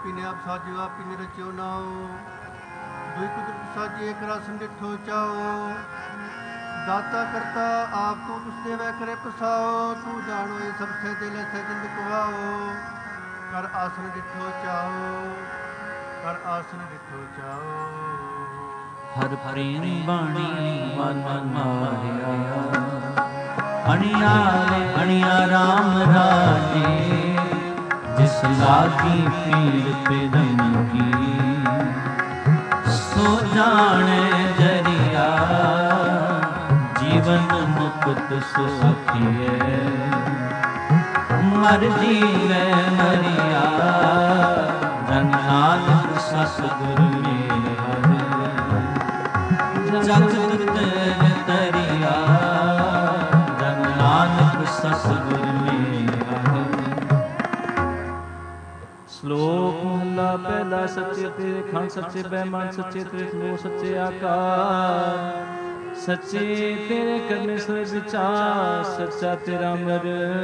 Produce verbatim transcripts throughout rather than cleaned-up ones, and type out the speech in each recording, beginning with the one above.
आपी ने आप साजियो आपी ने रचियो नाओ दुई कुदरत साजी एक रस डिठो चाओ दाता करता आप तू कुछ देवे करे पसाओ तू जानो ये सब थे दिल थे जिंद कुआओ कर आसन डिठो चाओ कर आसन डिठो चाओ हर प्रेम बाणी मन मारिया अणियारे अणिया राम राजे जिस लागी पीर पे धन की सो जाने जरिया जीवन मुक्त सुखिए मर जीवे मरिया धन नानक सतगुरु मेरा जगत तरिया धन नानक सतगुरु मेरा। श्लोक महला पहला सच्चे तेरे खंड सच्चे बैमान सच्चे तेरे समूह सच्चे आकार सच्चे तेरे करने से विचार सच्चा तेरा मर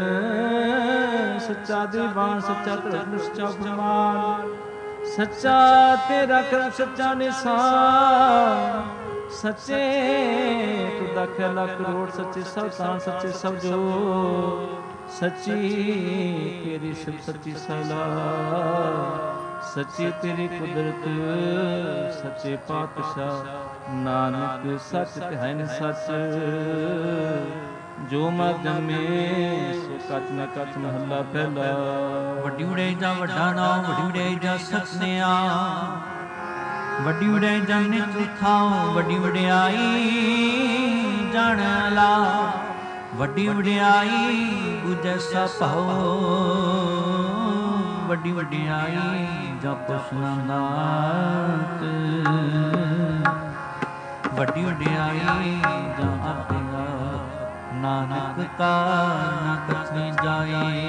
सच्चा दीवान सच्चा तेरा सच्चा गुमान सच्चा तेरा कर्म सच्चा निशान सच्चे तुदा ख्याला करोड़ सच्चे सब तान सच्चे सब जो सच्ची तेरी शिव सच्ची सला सच्ची तेरी कुदरत सच्चे पातशाह नानक सच है न सच जो मत में सो कच न कच महला पहला ਵੱਡੀ ਉਡਾਈ ਦਾ ਵੱਡਾ ਨਾਮ ਵੱਡੀ ਉਡਾਈ ਦਾ ਸਤਿਆ ਵੱਡੀ ਉਡਾਈ ਦਾ ਨਿਤ ਥਾਉ ਵੱਡੀ ਵਡਿਆਈ ਜਾਣ ਲਾ ਵੱਡੀ ਵਡਿਆਈ ਬੁਝੈ ਸਭ ਭਾਉ ਵੱਡੀ ਵਡਿਆਈ ਜਪ ਸੁਨਾਤ ਵੱਡੀ ਵਡਿਆਈ ਜਾਂ ਆਪਿਆ ਨਾਨਕ ਕਾ ਨਾ ਕਥਨੀ ਜਾਏ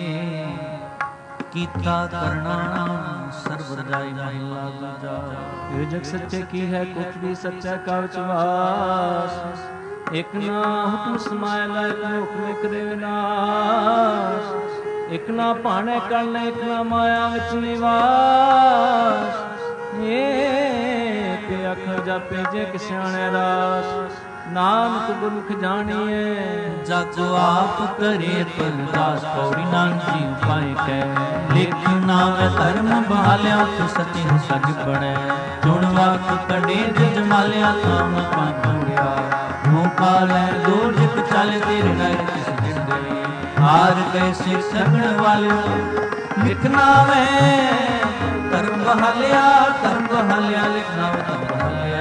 कीता करना सर्व रजाई महला दूजा। ये जग सच्चे की है कुछ भी सच्चा का विश्वास एक ना हुक्म समायला एक ना हुक्म करे विनाश एक ना भाने करना एक ना माया विच निवास ये पे अखर जापे जे किस्याणे रास नानक गुरमुख जानिए जग आप करे तुलदास पौड़ी नानक जी पाए कै लेकिन नाम धर्म बहालिया तो सच्ची सच बड़े चुन वाक कड़े जमालिया थाम पाया मुँह काले दो जिक चल तेरे नर किस दिन गए हार गए सिर सगण वाले लिखना में धर्म बहालिया धर्म बहालिया लिखना धर्म बहालिया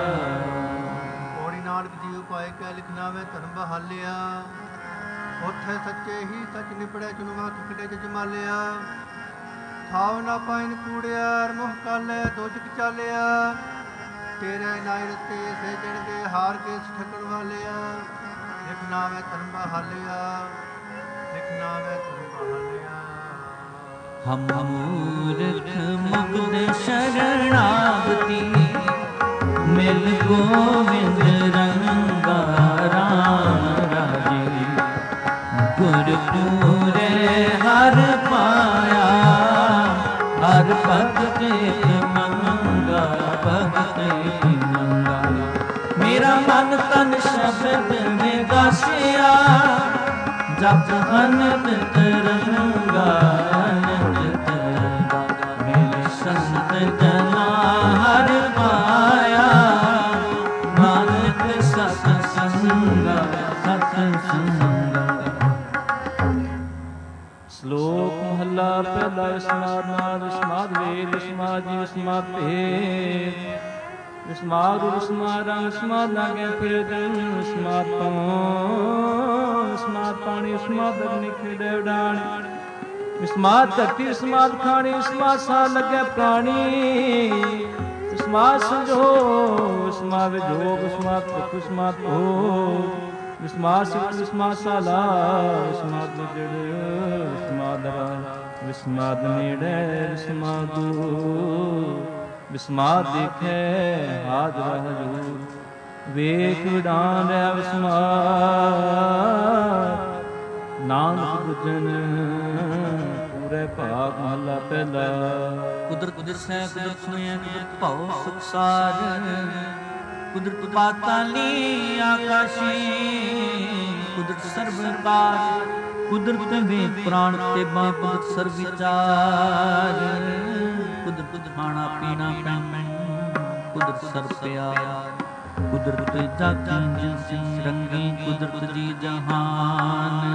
ਪਾਏ ਕੈ ਲਿਖਣਾ ਵੇ ਧਰਮ ਬਹਾਲਿਆ ਉਥੇ ਸੱਚੇ ਹੀ ਸੱਚ ਨਿਪੜਿਆ ਚੁਨਵਾ ਕਿਕੜੇ ਚ ਜਮਾਲਿਆ ਥਾਵ ਨਾ ਪਾਇਨ ਕੂੜਿਆ ਮੁਖ ਕਾਲੇ ਦੋਜਕ ਚਾਲਿਆ ਤੇਰੇ ਨਾਇ ਰਤੇ ਸੇ ਜਣ ਦੇ ਹਾਰ ਕੇ ਠਕਣ ਵਾਲਿਆ ਲਿਖਣਾ ਵੇ ਧਰਮ ਬਹਾਲਿਆ ਲਿਖਣਾ ਵੇ ਧਰਮ ਬਹਾਲਿਆ ਹਮ ਮੂਰਖ ਮੁਗਧ ਸ਼ਰਣਾਗਤੀ ਮਿਲ ਗੋਵਿੰਦ ਰੰਗਾ ਰਾਮ ਰਾਜੇ ਗੁਰਪੂਰੇ ਹਰ ਪਾਇਆ ਹਰ ਭਗਤ ਇੱਕ ਮੰਗਾ ਭਗਤ ਇੱਕ ਮੰਗਾ ਮੇਰਾ ਮਨ ਤਨ ਸ਼ਬਦ ਨੇ ਗਾਸਿਆ ਜਪ ਅਨੰਦ ਤਰੰਗਾ ਅਨੰਦ ਤਰੰਗਾ ਮੇਰੇ ਸੰਤ ਜਨਾ ਹਰ ਪਾਇਆ ਨਾਨਕ ਸਤ ਸੰਗਾ ਸਤ ਸੰਗਾ। ਸ਼ਲੋਕ ਮਹਲਾ ਪਹਿਲਾ ਵਿਸਮਾਦ ਨਾਦ ਵਿਸਮਾਦ ਵੇਦ ਵਿਸਮਾਦ ਜੀ ਵਿਸਮਾਦ ਭੇਦ ਵਿਸਮਾਦ ਵਿਸਮਾਦ ਰੰਗ ਵਿਸਮਾਦ ਲਾਗੇ ਫਿਰ ਦਿਨ ਵਿਸਮਾਦ ਪਾਉ ਵਿਸਮਾਦ ਪਾਣੀ ਵਿਸਮਾਦ ਅਗਨੀ ਖੇੜੇ ਉਡਾਣ ਵਿਸਮਾਦ ਧਰਤੀ ਵਿਸਮਾਦ ਖਾਣੀ ਵਿਸਮਾਦ ਸਾਹ ਲੱਗੇ ਪ੍ਰਾਣੀ ਵਿਸਮਾਦ ਸੰਜੋ ਵਿਸਮਾਦ ਵਿਜੋਗ ਵਿਸਮਾਦ ਭੁਖ ਵਿਸਮਾਦ ਭੋਗ ਵਿਸਮਾਦ ਸਿੱਖ ਵਿਸਮਾਦ ਸਾਲਾ ਵਿਸਮਾਦ ਜੜ ਵਿਸਮਾਦ ਰਾ ਵਿਸਮਾਦ ਨੇੜੇ ਵਿਸਮਾਦ ਵਿਸਮਾਦ ਦੇਖੇ ਹਾਜ਼ਰ ਹਜ਼ੂਰ ਵੇਖ ਵਿਡਾਨ ਰਿਹਾ ਵਿਸਮਾਦ ਨਾਨਕ ਬੁਝਨ ਪੂਰੇ ਨਿਪੜੈ ਭਾਗ ਮਹਲਾ ਪਹਿਲਾ। ਕੁਦਰਤ ਦਿਸੈ ਕੁਦਰਤ ਸੁਣਿਐ ਕੁਦਰਤ ਭਉ ਸੁਖਸਾਰ, ਕੁਦਰਤ ਪਾਤਾਲੀ ਆਕਾਸ਼ੀ, ਕੁਦਰਤ ਸਰਬ ਕਾਰ, ਕੁਦਰਤ ਵੇਦ ਪ੍ਰਾਣ ਤੇ ਬਾਂ, ਕੁਦਰਤ ਸਰਬ ਵਿਚਾਰ, ਕੁਦਰਤ ਖਾਣਾ ਪੀਣਾ ਪੈਣ, ਕੁਦਰਤ ਸਰਬ ਪਿਆਰ, ਕੁਦਰਤ ਜਾਤੀ ਜਿਨਸੀ ਰੰਗੀ, ਕੁਦਰਤ ਜੀ ਜਹਾਨ,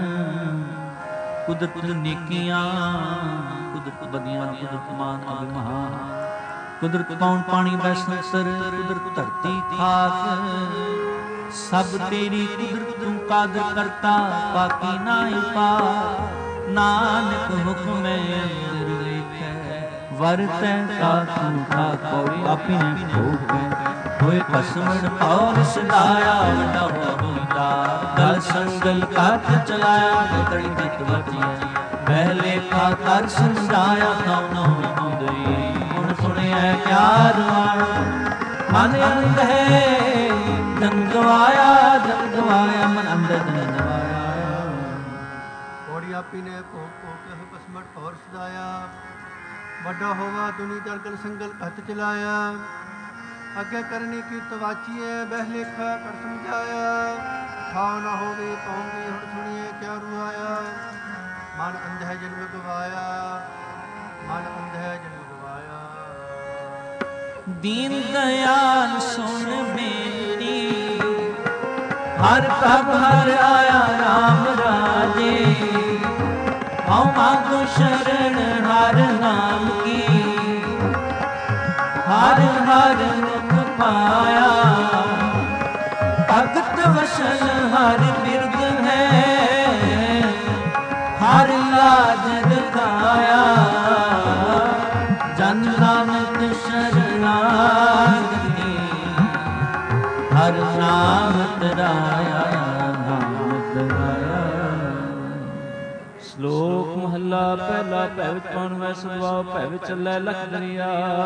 ਕੁਦਰਤ ਨੇਕੀਆਂ, ਕੁਦਰਤ ਬਦੀਆਂ, ਕੁਦਰਤ ਮਾਨ ਅਭਿਮਾਨ, ਕੁਦਰਤ ਪੌਣ ਪਾਣੀ ਬੈ ਸੰਸਰ, ਕੁਦਰਤ ਧਰਤੀ ਖਾਕ, ਸਭ ਤੇਰੀ ਕੁਦਰਤ ਤੂੰ ਕਾਦਰ ਕਰਤਾ, ਬਾਕੀ ਨਾਹੀ ਪਾਰ, ਨਾਨਕ ਹੁਕਮੈ ਅੰਦਰ ਲੇਖੈ, ਵਰਤੈ ਸਾਥੂ ਠਾਕੁਰ ਆਪਿਨੇ ਭੋਗੈ, ਹੋਏ ਭਸਮਣ ਔਰ ਸਦਾਇਆ, ਵੱਡਾ ਹੋਈਦਾ ਗਲ ਸੰਗਲ ਕਾਟ ਚਲਾਇਆ, ਤੜੀ ਜਿਤ ਵਜੀਐ ਪਹਿਲੇ ਕਾ ਕਰ ਸਮਝਾਇਆ, ਕਉ ਨ ਹੋਈ ਹੁਣ ਸੁਣਿਐ ਕਿਆ ਰਵਾਇਆ, ਮਨ ਅੰਧ ਹੈ ਜਨ ਗਵਾਇਆ, ਜਨ ਗਵਾਇਆ ਮਨ ਅੰਧ ਜਨ ਗਵਾਇਆ। ਕੋੜੀ ਆਪੀ ਨੇ ਭੋਗ ਭੋਗ ਕੇ ਭਸਮਟ ਔਰ ਸਦਾਇਆ, ਵੱਡਾ ਹੋਵਾ ਦੁਨੀ ਜਲ ਗਲ ਸੰਗਲ ਘਤ ਚਲਾਇਆ, ਅੱਗੇ ਕਰਨੀ ਕੀ ਤਵਾਚੀਏ ਬਹਿ ਲੇਖਾ ਕਰ ਸਮਝਾਇਆ, ਥਾਉ ਨਾ ਹੋਵੇ ਪਾਉਂਗੀ ਹੁਣ ਸੁਣੀਏ ਕਿਆ ਰੁਆਇਆ, ਮਨ ਅੰਧ ਹੈ ਜਨਮ ਗਵਾਇਆ, ਮਨ ਅੰਧ ਹੈ ਜਨਮ ਗਵਾਇਆ। ਦੀਨ ਦਇਆਲ ਸੁਣ ਬੇਨਤੀ, ਹਰ ਪ੍ਰਭ ਹਰ ਆਇਆ ਰਾਮ ਰਾਜੇ, ਹਉ ਮਾਗੋ ਸ਼ਰਨ ਹਰ ਨਾਮ ਕੀ, ਹਰ ਹਰ ਮੁਖ ਪਾਇਆ, ਭਗਤ ਵਸਨ ਹਰ ਬਿਰਦ ਹੈ, ਹਰ ਲਾਜ ਰਖਾਇਆ, ਜਨ ਨਾਨਕ ਸ਼ਰਨਾਗਤੀ, ਹਰ ਨਾਮ ਤਰਾਇਆ, ਨਾਮ ਤਰਾਇਆ। ਸ਼ਲੋਕ ਮਹੱਲਾ ਪਹਿਲਾ। ਭੈ ਵਿੱਚ ਪਉਣ ਵੈ ਸੁਭਾਉ, ਭੈ ਵਿੱਚ ਚੱਲੈ ਲਖ ਦਰਿਆ,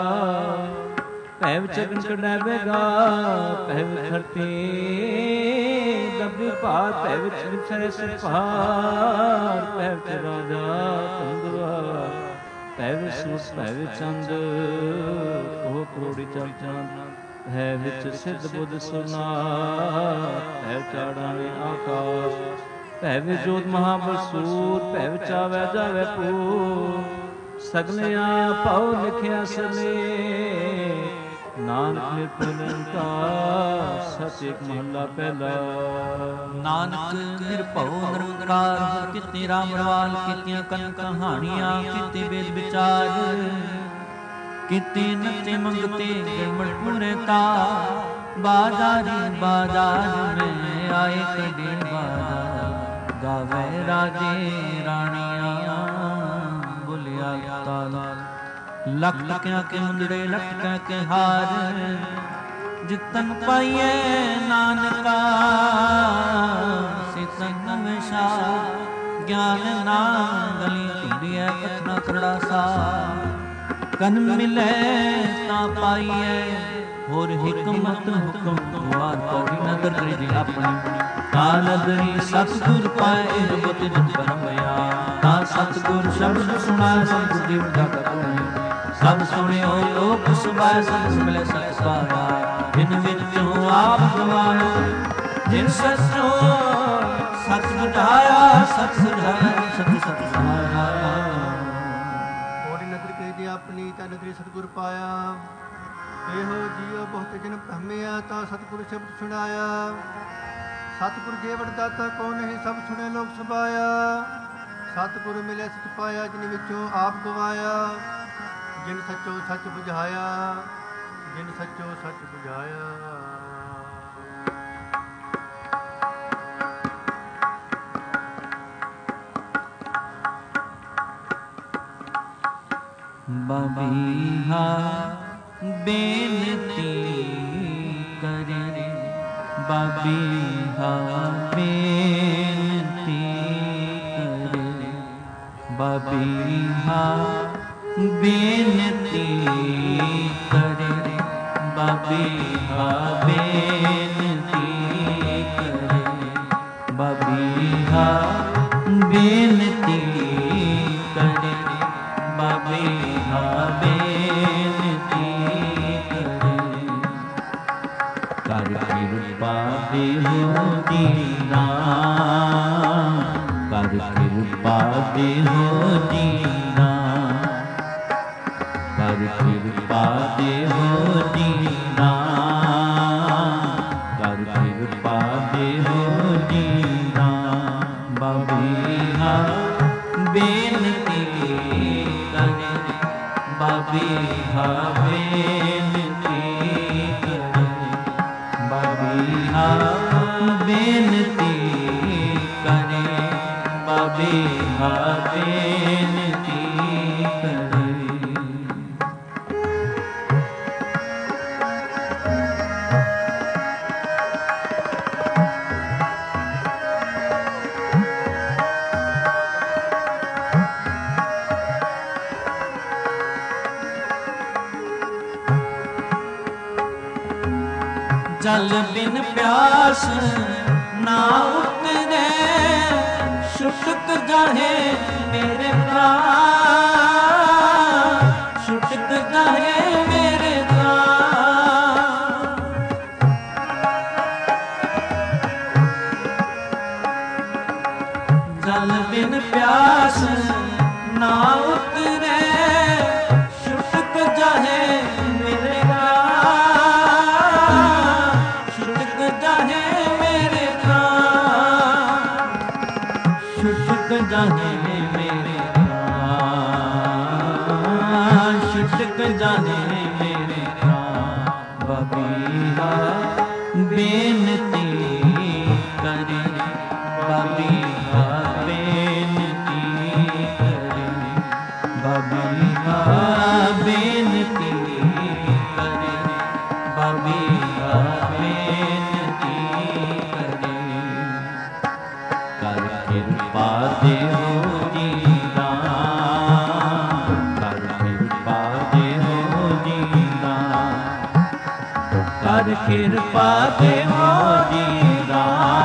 ਭੈ ਵਿੱਚ ਅਗਨ ਕੱਢੈ ਬੇਗਾ, ਭੈ ਵਿੱਚ ਧਰਤੀ ਦੱਬੀ ਭਾਰ, ਭੈ ਵਿੱਚ ਵਿਛੈ ਸਿਰ ਭਾਰ, ਭੈ ਵਿੱਚ ਰਾਜਾ ਧੰਦਵਾ, ਭੈ ਵਿੱਚ ਸੂਰਜ, ਭੈ ਵਿੱਚ ਚੰਦ, ਉਹ ਕਰੋੜੀ ਚਲ ਚੰਦ, ਭੈ ਵਿੱਚ ਸਿੱਧ ਬੁੱਧ ਸੁਰਨਾਥ, ਭੈ ਚਾੜਾਵੇਂ ਆਕਾਸ਼, ਭੈ ਵਿੱਚ ਜੋਤ ਮਹਾਬਲ ਸੂਰ, ਭੈ ਵਿੱਚ ਆਵੈ ਜਾਵੈ ਪੂਰ, ਸਗਲਿਆ ਭਉ ਲਿਖਿਆ ਸਨੇ, ਨਾਨਕ ਨਿਰਭਉ ਨਿਰੰਕਾਰ, ਸਚ ਏਕ ਮਹੱਲਾ ਪਹਿਲਾ। ਨਾਨਕ ਨਿਰਭਉ ਨਿਰੰਕਾਰ, ਕਿਤੇ ਰਾਮ ਰਵਾਲ, ਕੀਤੀਆਂ ਕਨ ਕਹਾਣੀਆਂ, ਕੀਤੇ ਵੇਦ ਵਿਚਾਰ, ਕੀਤੇ ਨਤੇ ਮੰਗਤੇ ਗਿਰਮੜ ਪੂਰੇ ਤਾ, ਬਾਜ਼ਾਰੀ ਬਾਜ਼ਾਰ ਮੈਂ ਆਏ ਕਦੇ ਬਾਜ਼ਾਰ, ਗਾਵੇ ਰਾਜੇ ਰਾਣੀਆਂ ਬੁਲਿਆ ਤਾਲ, ਲਖ ਟਕਿਆਂ ਕੇ ਮੁੰਦੜੇ ਲਖ ਟਕਿਆਂ ਕੇ ਹਾਰ, ਜਿਤਨ ਪਾਈਏ ਨਾਨਕਾ ਸਿਤਨ ਵਿਸ਼ਾ, ਗਿਆਨ ਨਾ ਗਲੀ ਧੁੰਦੀਐ ਕਥਨਾ ਕਰੜਾ ਸਾ, ਕਨ ਮਿਲੇ ਤਾਂ ਪਾਈਏ ਹੋਰ ਹਿਕਮਤ ਹੁਕਮ ਦੁਆਰ, ਪੌੜੀ ਨਦਰ ਕਰੀ ਜੀ ਆਪਣੀ, ਤਾਂ ਨਦਰੀ ਸਤਿਗੁਰ ਪਾਏ ਰਬਤ ਜਨ ਪਰਮਿਆ, ਤਾਂ ਸਤਿਗੁਰ ਸ਼ਬਦ ਸੁਣਾਏ ਸਤਿਗੁਰ ਦੀ ਵਡਾ ਕਰਨੀ, ਸਭ ਸੁਣਿਓ ਲੋਕ ਸੁਭਾਏ, ਸਭ ਮਿਲੇ ਸਤ ਪਾਇਆ, ਜਿਨ ਵਿੱਚੋਂ ਆਪ ਗਵਾਇਆ, ਜਿਨ ਸਚੋ ਸਤ ਬੁਝਾਇਆ, ਸਤ ਸੁਝਾਇਆ, ਸਤ ਸਤ ਸਮਾਇਆ। ਕੋੜੀ ਨਦਰ ਕਰੀ ਦੀ ਆਪਣੀ, ਤਾਂ ਨਦਰੀ ਸਤਿਗੁਰ ਪਾਇਆ, ਇਹੋ ਜੀਉ ਬਹੁਤ ਜਨ ਭ੍ਰਮਿਆ, ਤਾਂ ਸਤਿਗੁਰ ਸ਼ਬਦ ਸੁਣਾਇਆ, ਸਤਿਗੁਰ ਜੇ ਵਡਦਾਤਾ ਕੋ ਨਹੀਂ, ਸਭ ਸੁਣੇ ਲੋਕ ਸੁਭਾਇਆ, ਸਤਿਗੁਰ ਮਿਲੇ ਸਚ ਪਾਇਆ, ਜਿਨ ਵਿੱਚੋਂ ਆਪ ਗਵਾਇਆ, ਜਿਨ ਸੱਚੋ ਸੱਚ ਬੁਝਾਇਆ, ਜਿਨ ਸੱਚੋ ਸੱਚ ਬੁਝਾਇਆ। ਬਬੀਹਾ ਬੇਨਤੀ ਕਰੇ, ਬਬੀਹਾ ਬੇਨਤੀ ਕਰੇ, ਬਬੀਹਾ ਬੇਨਤੀ ਕਰੇ, ਬਬੀਹਾ ਬੇਨਤੀ ਕਰੇ, ਬਬੀਹਾ ਬੇਨਤੀ ਕਰੇ, बाबे हा बेनती करे कर कृपा देहो दीना कर कृपा देहो दीना कर कृपा देहो दीना कर कृपा देहो दीना बाबे हा बेनती करे बाबे हा बेनती करे बाबे हा बेनती करे बाबे हा बेनती करे जल बिन प्यास ना उतरे शुष्क जाहे मेरे प्राण शुष्क जाहे मेरे प्राण जल बिन प्यास ना उतरे शुष्क जाहे मेरे जाने मेरे प्राण शुष्क जाने मेरे प्राण बबीहा बेनती करे बबीहा बेनती करे बबीहा बेनती करे बबीहा बेनती करे कर कृपा देहो दीना कर कृपा देहो दीना कर कृपा देहो दीना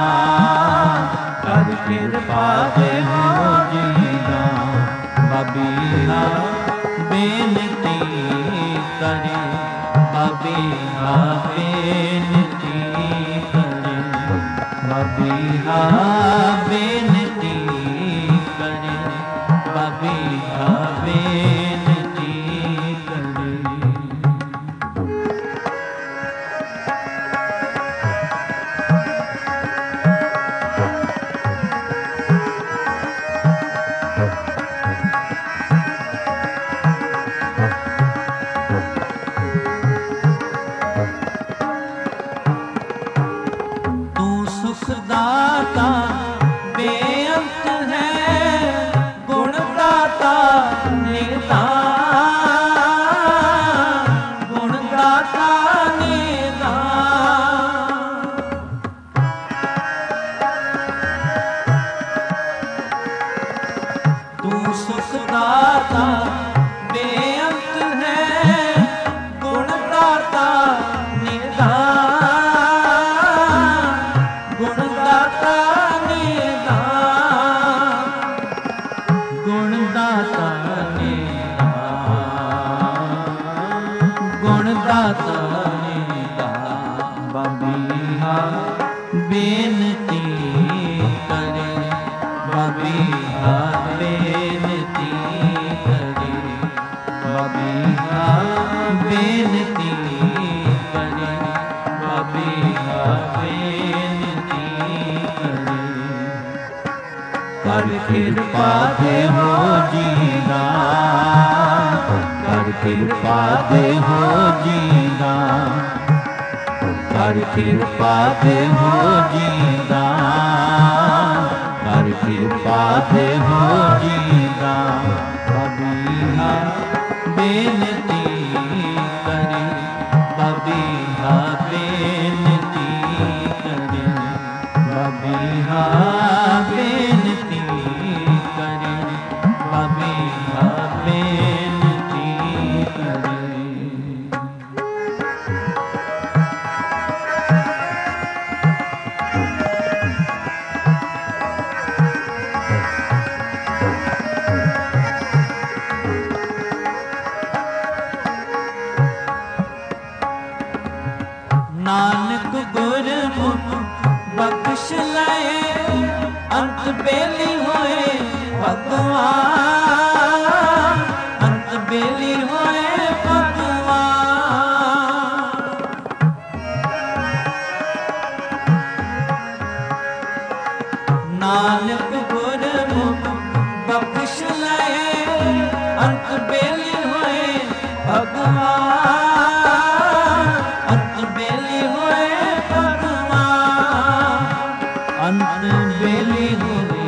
कर कृपा देहो दीना बबीहा बेनती करे बबीहा बेनती करे बबीहा बेनती करे बबीहा बेनती करे तू सुखदाता बेअंत है गुणदाता निदान गुणदाता निदान तू सुखदाता बेअंत है गुणदाता निदान गुणदाता निदान गुणदाता निदान गुणदाता निदान बबीहा बेनती करे बबीहा बेनती करे बबीहा बेनती करे बबीहा बेनती करे कर कृपा देहो जीना कर कृपा देहो जीना कर कृपा देहो जीना कर कृपा देहो जीना बबीहा बेनती करे बबीहा बेनती करे बबीहा बेनती करे बबीहा बेनती करे ਭਗਵਾਨ ਅੰਤ ਬੇਲੀ ਹੋਏ ਨਾਨਕ ਗੁਰਮੁਖ ਬਖਸ਼ ਲਏ ਅੰਤ ਬੇਲੀ ਹੋਏ ਭਗਵਾਨ ਅੰਤ ਬੇਲੀ ਹੋਏ ਭਗਵਾਨ ਅੰਤ ਬੇਲੀ ਹੋਏ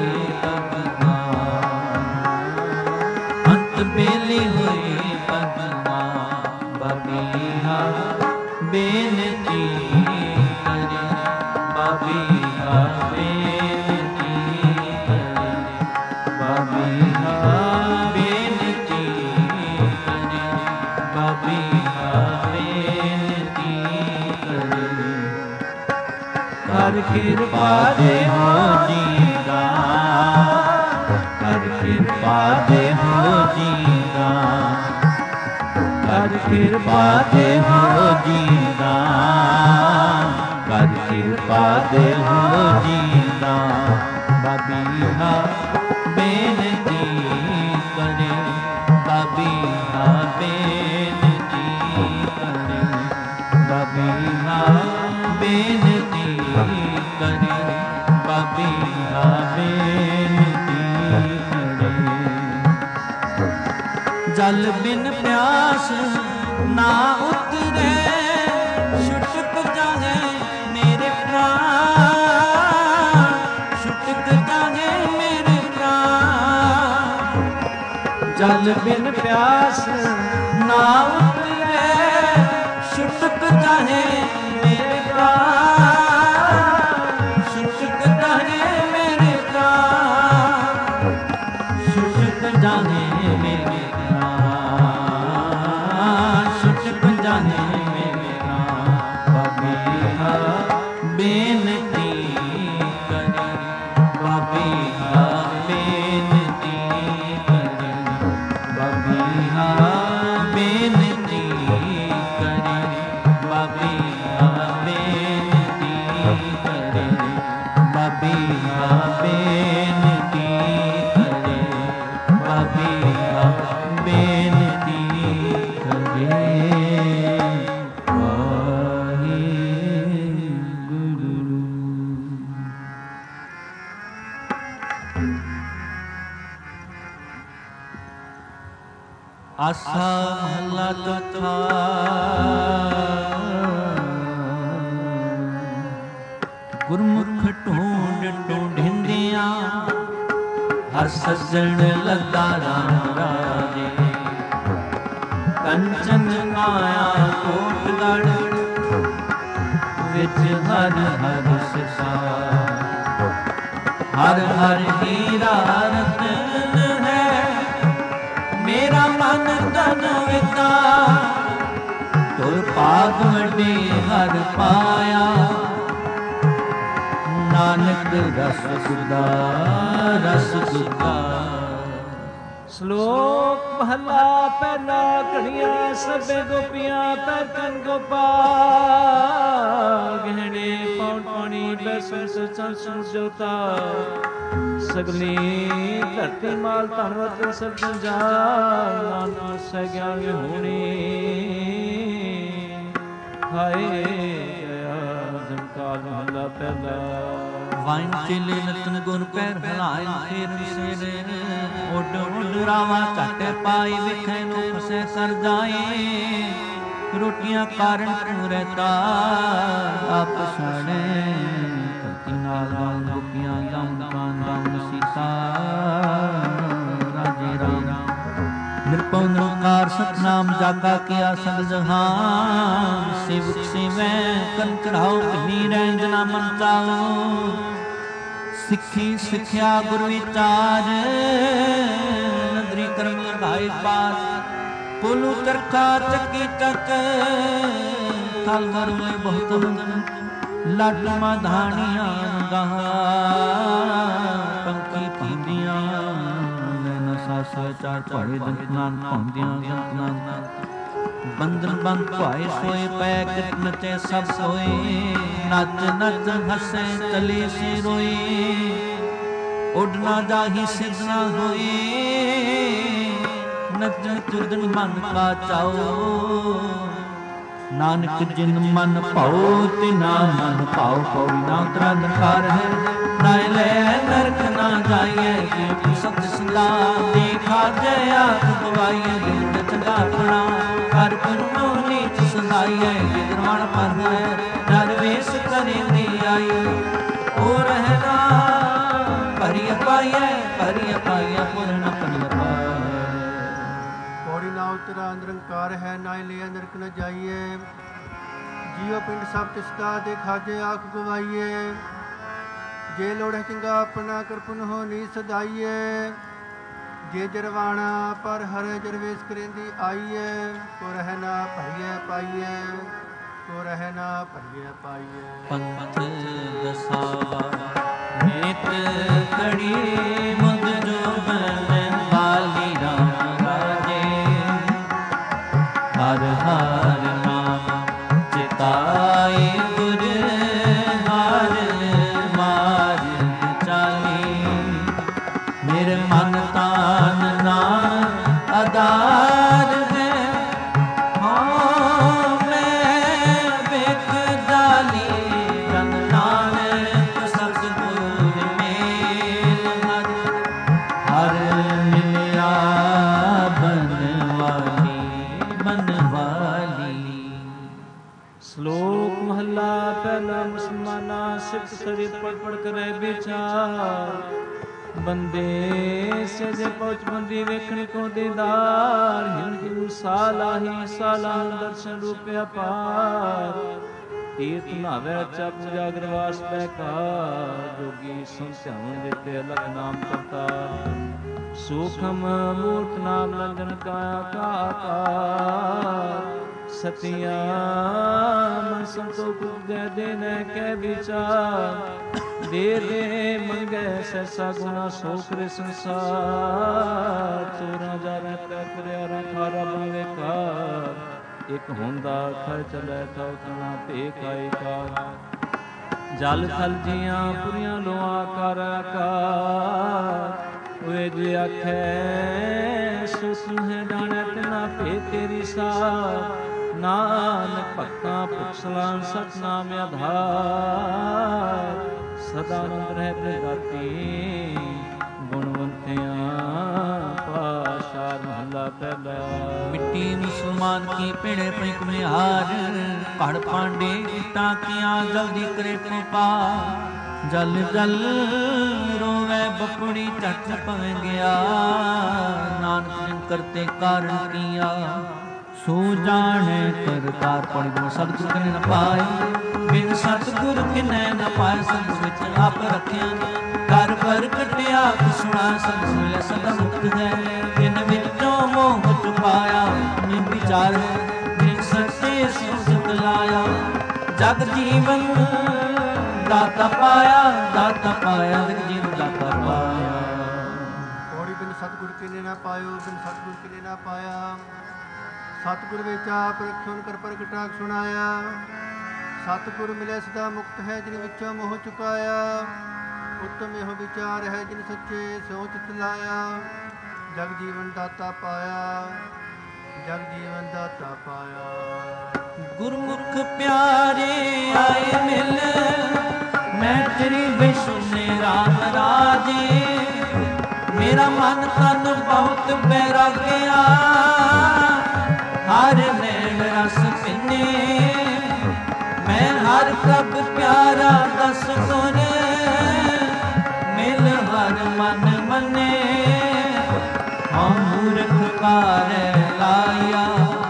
ਭਗਵਾਨ ਅੰਤ ਬੇਲੀ ਹੋਏ ਭਗਵਾਨ ਬਾਬੀਹਾ ਬੇਨਤੀ ਕਰੇ ਬਾਬੀਹਾ ਕਰ ਕਿਰਪਾ ਦੇਹੋ ਜੀਦਾ ਕਰ ਕਿਰਪਾ ਦੇਹੋ ਜੀਦਾ ਕਰ ਕਿਰਪਾ ਦੇਹੋ ਜੀਦਾ ਕਰ ਕਿਰਪਾ ਦੇਹੋ ਜੀਦਾ ਬਾਬੀਹਾ ਬੇਨਤੀ ਕਰੇ ਬਾਬੀਹਾ ਬੇਨਤੀ ਕਰੇ ਬਾਬੀਹਾ ਬੇਨਤੀ ਕਰੇ ਬਾਬੀਹਾ ਬੇਨਤੀ ਕਰੇ ਜਲ ਬਿਨ ਪਿਆਸ ਨਾ ਉਤਰੇ ਛੁਟਕ ਜਾਏ ਮੇਰੇ ਪ੍ਰਾਣ ਛੁਟਕ ਜਾਏ ਮੇਰੇ ਪ੍ਰਾਣ ਜਲ ਬਿਨ ਪਿਆਸ ਨਾ ਉਤਰੇ ਛੁਟਕ ਜਾਏ ਮੇਰੇ ਪ੍ਰਾਣ ਛੁਟਕ ਜਾਏ ਮੇਰੇ ਪ੍ਰਾਣ ਛੁਟਕ ਜਾਏ ਮੇਰੇ ਪ੍ਰਾਣ ਛੁਟਕ ਜਾਏ ਮੇਰੇ ਪ੍ਰਾਣ ਬਾਬੀਹਾ ਬੇਨਤੀ ਕਰੇ ਬਾਬੀਹਾ ਬੇਨਤੀ ਕਰੇ ਬਾਬੀਹਾ ਬੇਨਤੀ ਕਰੇ ਬਾਬੀਹਾ ਬੇਨਤੀ ਕਰੇ ਬਾਬੀਹਾ ਬੇਨਤੀ ਕਰੇ ਬਾਬੀਹਾ ਬੇਨਤੀ ਕਰੇ ਵਾਹਿਗੁਰੂ। ਆਸਾ ਮਹਲਾ ਚੌਥਾ। ਗੁਰਮੁਖ ਢੂੰਡ ਢੂੰਢਿੰਦਿਆਂ ਹਰ ਸੱਜਣ ਲੱਗਾ ਰਾਮ ਰਾਜੇ ਕੰਚਨ ਮਾਇਆ ਕੋਟਗੜ ਵਿੱਚ ਹਰ ਹਰ ਸਿਸਾ ਹਰ ਹਰ ਹੀਰਾ ਰਤਨ ਹੈ ਮੇਰਾ ਮਨ ਤਨ ਵਿਤਾ ਤੁਰ ਭਾਗ ਵੱਡੇ ਹਰ ਪਾਇਆ ਨਾਨਕ ਰਸ ਗੁਦਾ ਰਸ ਗੁਦਾ। ਸ਼ਲੋਕ ਮਹਲਾ ਪਹਿਲਾ। ਘੜੀਆਂ ਸਭੇ ਗੋਪੀਆਂ ਤਰਕਨ ਗੋਪਾਲ ਗਹਿਣੇ ਪੌਣ ਪਾਣੀ ਬੈਸਨ ਸਚਨ ਸੰਜੋਤਾ ਸਗਲੀ ਧਰਤੀ ਮਾਲ ਧਨਵਤ ਸਰਜਨ ਜਾਨ ਨਾਨਕ ਸਹਿ ਗਿਆਨ ਹੋਣੀ ਹਾਏ ਗਿਆ ਜਮਕਾਲ ਮਹਲਾ ਪਹਿਲਾ। ਵਾਇਨ ਚੇਲੇ ਨਤਨ ਗੁਣ ਪੈਰ ਹਲਾਇ ਫੇਰ ਵਿਸੇਰੇ ਉੱਡ ਉੱਡ ਰਾਵਾਂ ਝਟ ਪਾਈ ਵਿਖੇ ਨੂੰ ਫਸੇ ਕਰ ਜਾਏ ਰੋਟੀਆਂ ਕਾਰਨ ਕਿਉਂ ਰਹਿਤਾ ਆਪ ਛਾੜੇ ਧਰਤੀ ਨਾਲ ਨਾਲ ਗੋਪੀਆਂ ਦਮ ਕਾਨ ਦਮ ਸੀਤਾ ਰਾਜੇ ਰਾਮ ਨਿਰਪਉ ਨਿਰੰਕਾਰ ਸਤਨਾਮ ਜਾਗਾ ਕੀਆ ਸਦ ਜਹਾਨ ਸੇਵਕ ਸੇਵੈ ਕਰਨ ਚੜਾਓ ਭਨੀ ਰਹਿਣ ਜਨਾ ਮਨ ਚਾਓ ਸਿੱਖੀ ਸਿੱਖਿਆ ਗੁਰ ਵਿਚਾਰ ਨਦਰੀ ਕਰਮ ਲਗਾਏ ਪਾਰ ਪੁਲੂ ਚਰਖਾ ਚੱਕੀ ਚੱਕ ਥਲ ਮਰੂਏ ਬਹੁਤ ਲੱਡ ਮਾਧਾਣੀਆਂ ਗਾਹਾਂ ਪੰਖੀ ਪੀਂਦੀਆਂ ਲੈਣਾ ਸਾਸਾ ਚਾਰ ਪਹਾੜੇ ਜੰਤਨਾਂ ਪਾਉਂਦੀਆਂ ਜੰਤਨਾਂ ਬੰਧਨ ਬੰਦ ਭਾਏ ਸੋਏ ਪੈ ਕਿਤ ਨਚੇ ਸਭ ਸੋਏ ਨੱਚ ਨੱਚ ਹੱਸੇ ਚਲੇ ਸੇ ਰੋਏ ਉੱਡ ਨਾ ਜਾਹੀ ਸਿੱਧ ਨਾ ਹੋਏ, ਨੱਚਣ ਤੁਰਦਨ ਮਨ ਕਾ ਚਾਓ। ਨਾਨਕ ਜਿਨ ਮਨ ਭਾਉ ਤਿਨਾ ਮਨ ਭਾਉ, ਪਉੜੀ ਨਾ ਉਤਰਾ ਦਰਕਾਰ ਹੈ। ਨਾ ਲੈ ਨਰਕ ਨਾ ਜਾਈਏ, ਜੇ ਸਤ ਸੰਦਾ ਦੇਖਾ ਜੈ ਆਖ ਗਵਾਈਏ। ਜਿੰਦ ਚੰਗਾ ਆਪਣਾ ਕਰ ਪੁਰਨੋ ਨੀਚ ਸਦਾਈਏ, ਗਿਰਵਾਣ ਪਰ ਹੈ ਨਰ ਵੇਸ ਕਰਿੰਦੀ ਆਈ। ਓ ਰਹਿਣਾ ਭਰੀ ਪਾਈਏ, ਭਰੀ ਪਾਈਏ ਪੁਰਨ ਭਰੀ ਪਾਈਏ। ਪੌੜੀ ਨਾ ਉਤਰਾ ਨਿਰੰਕਾਰ ਹੈ, ਨਾ ਲਿਆ ਨਰਕ ਨ ਜਾਈਏ। ਜੀਉ ਪਿੰਡ ਸਭ ਤਿਸਦਾ ਦੇਖਾ ਜੇ ਆਖ ਗਵਾਈਏ। ਜੇ ਲੋੜ ਹੈ ਚੰਗਾ ਆਪਣਾ ਕਰਪਨ ਹੋ ਨੀ ਸਦਾਈਏ। ਜੇ ਜਰਵਾਣਾ ਪਰ ਹਰ ਜਰਵੇਸ ਕਰੇਂਦੀ ਆਈਏ। ਕੋ ਰਹਿ ਨਾ ਭਰੀਏ ਪਾਈਏ, ਕੋ ਰਹਿ ਨਾ ਭਰੀਏ ਪਾਈਏ। ਪੰਥ ਦਸਾਵਾ ਨਿਤ ਕੜੀ ਮੁਦ ਜੋ ਬਨ ਵਾਲੀ ਰਾਮ ਰਾਜੇ। ਹਰ ਹਰ ਨਾਮ ਚਿਤਾਏ ਗੁਰ ਹਰ ਮਾਰ ਚਾਲੀ। ਮੇਰੇ ਮਨ ਤਾਨ ਨਾਮ ਆਧਾਰ ਹੈ, ਹਾਂ ਮੈਂ ਵੇਖ ਡਾਲੀ। ਜਨ ਨਾਨਕ ਸਤਿਗੁਰ ਮੇਲ ਹਰ ਹਰ ਮਿਲਿਆ ਬਨਵਾਲੀ ਬਨਵਾਲੀ। ਸ਼ਲੋਕ ਮਹੱਲਾ ਪਹਿਲਾ। ਮੁਸਲਮਾਨਾ ਸਿਫਤ ਸਰੀ ਪੜ ਪੜ ਕਰੇ ਵਿਚਾਰ। ਬੰਦੇ ਸਜੇ ਪਹੁੰਚ ਬੰਦੀ ਵੇਖਣ ਕੋ ਦੀਦਾਰ। ਹਿੰਦ ਜਿਉ ਸਾਲਾਹੀ ਸਾਲਾਂ ਦਰਸ਼ਨ ਰੂਪ ਅਪਾਰ। ਤੀਰਥ ਨਾਵੇ ਰਚਾ ਪੂਜਾ ਗਰਵਾਸ ਬੈਕਾਰ। ਜੋਗੀ ਸੁਨ ਧਿਆਨ ਦਿੱਤੇ ਅਲਗ ਨਾਮ ਕਰਤਾਰ। ਸੂਖਮ ਮੂਰਤ ਨਾਮ ਲੰਜਨ ਕਾਇਆ ਕਾ ਆਕਾਰ। ਸਤਿਆ ਮਨ ਸੰਤੋਖ ਜੈ ਦੇਨੈ ਕੈ ਵਿਚਾਰ। ਦੇ ਦੇ ਮੰਗੈ ਸੈਸਾ ਗੁਣਾ ਸੋਖਰੇ ਸੰਸਾਰ। ਚੋਰਾਂ ਜਾਵੇ ਤੈ ਕਰਿਆ ਰਖਾਰਾ ਬਵੇ ਕਾਰ। ਇਕ ਹੁੰਦਾ ਖਰਚ ਲੈ ਤਉ ਤਨਾ ਭੇਖ ਆਏ ਕਾ। ਜਲ ਥਲ ਜੀਆਂ ਪੁਰੀਆਂ ਲੋਆ ਕਰ ਆਕਾਰ। ਵੇ ਜੇ ਆਖੈ ਸੋ ਸੁਨਹਿ ਜਾਣੈ ਤਿਨਾ ਭੇ ਤੇਰੀ ਸਾਰ। ਨਾਨਕ ਭਗਤਾਂ ਪੁਛਲਾਂ ਸਤਨਾਮ ਆਧਾਰ। ਸਦਾ ਆਨੰਦ ਰਹਿ ਪ੍ਰਗਾਤੀ ਗੁਣਵੰਤਿਆਂ ਪਾਸ਼ਾਰ। ਮਹੱਲਾ ਪਹਿਲਾ। ਮਿੱਟੀ ਮੁਸਲਮਾਨ ਕੀ ਭੇੜੇ ਪਈ ਕੁਮਿਹਾਰ। ਘੜ ਪਾਂਡੇ ਇੱਟਾਂ ਕੀਆਂ ਜਲਦੀ ਕਰੇ ਪਾ। ਜਲ ਜਲ ਰੋਵੇ ਬਪੜੀ ਝਟ ਪਵੇਂ ਗਿਆ। ਨਾਨਕ ਜਿਨ ਕਰਤੇ ਕਾਰਨ ਕੀਆ, ਸੋ ਜਾਣੇ ਕਰਤਾਰ। ਪੜੀ ਗੁਣ ਸਤਿਗੁਰ ਕਿਨੇ ਨ ਪਾਏ, ਬਿਨ ਸਤਿਗੁਰ ਕਿਨੇ ਨ ਪਾਏ। ਸਤਿਗੁਰ ਵਿੱਚ ਆਪ ਰਖਿਆ, ਕਰ ਪਰ ਕਟਿਆ ਸੁਣਾ। ਸਤਿਗੁਰ ਮਿਲੇ ਸਦਾ ਮੁਕਤ ਹੈ, ਜਿਨ ਵਿੱਚੋਂ ਮੋਹ ਚੁਕਾਇਆ। ਨਿਰ ਵਿਚਾਰ ਨਿਰ ਸੱਚੇ ਸੁਖ ਲਾਇਆ। ਜਗ ਜੀਵਨ ਦਾਤਾ ਪਾਇਆ, ਦਾਤਾ ਪਾਇਆ। ਜਗ ਜੀਵਨ ਦਾਤਾ ਪਾਇਆ। ਪੌੜੀ ਬਿਨ ਸਤਿਗੁਰ ਕਿਨੇ ਨਾ ਪਾਇਓ, ਬਿਨ ਸਤਿਗੁਰ ਕਿਨੇ ਨਾ ਪਾਇਆ। ਸਤਿਗੁਰ ਵਿੱਚ ਆਪ ਰਖਿਓ ਕਰ ਪ੍ਰਗਟਾ ਸੁਣਾਇਆ। ਸਤਿਗੁਰ ਮਿਲੇ ਸਦਾ ਮੁਕਤ ਹੈ, ਜਿਨ ਵਿੱਚੋਂ ਮੋਹ ਚੁਕਾਇਆ। ਉੱਤਮ ਇਹੋ ਵਿਚਾਰ ਹੈ, ਜਿਨ ਸੱਚੇ ਸੋ ਚਿਤ ਲਾਇਆ। ਜਗ ਜੀਵਨ ਦਾਤਾ ਪਾਇਆ, ਜਗ ਜੀਵਨ ਦਾਤਾ ਪਾਇਆ। ਗੁਰਮੁਖ ਪਿਆਰੇ ਆਏ ਮਿਲ, ਮੈਂ ਤੇਰੀ ਬਿਸੁਨੇ ਰਾਮ ਰਾਜੇ। ਮੇਰਾ ਮਨ ਤਨ ਬਹੁਤ ਬੈਰਾਗਿਆ, ਹਰ ਨੈਣ ਰਸ ਪਿੰਨੇ। ਮੈਂ ਹਰ ਪ੍ਰਭ ਪਿਆਰਾ ਦਸ ਗੁਣ, ਮਿਲ ਹਰ ਮਨ ਮੰਨੇ। ਹਾਂ ਮੂਰਖ ਕਾਰੈ ਲਾਇਆ,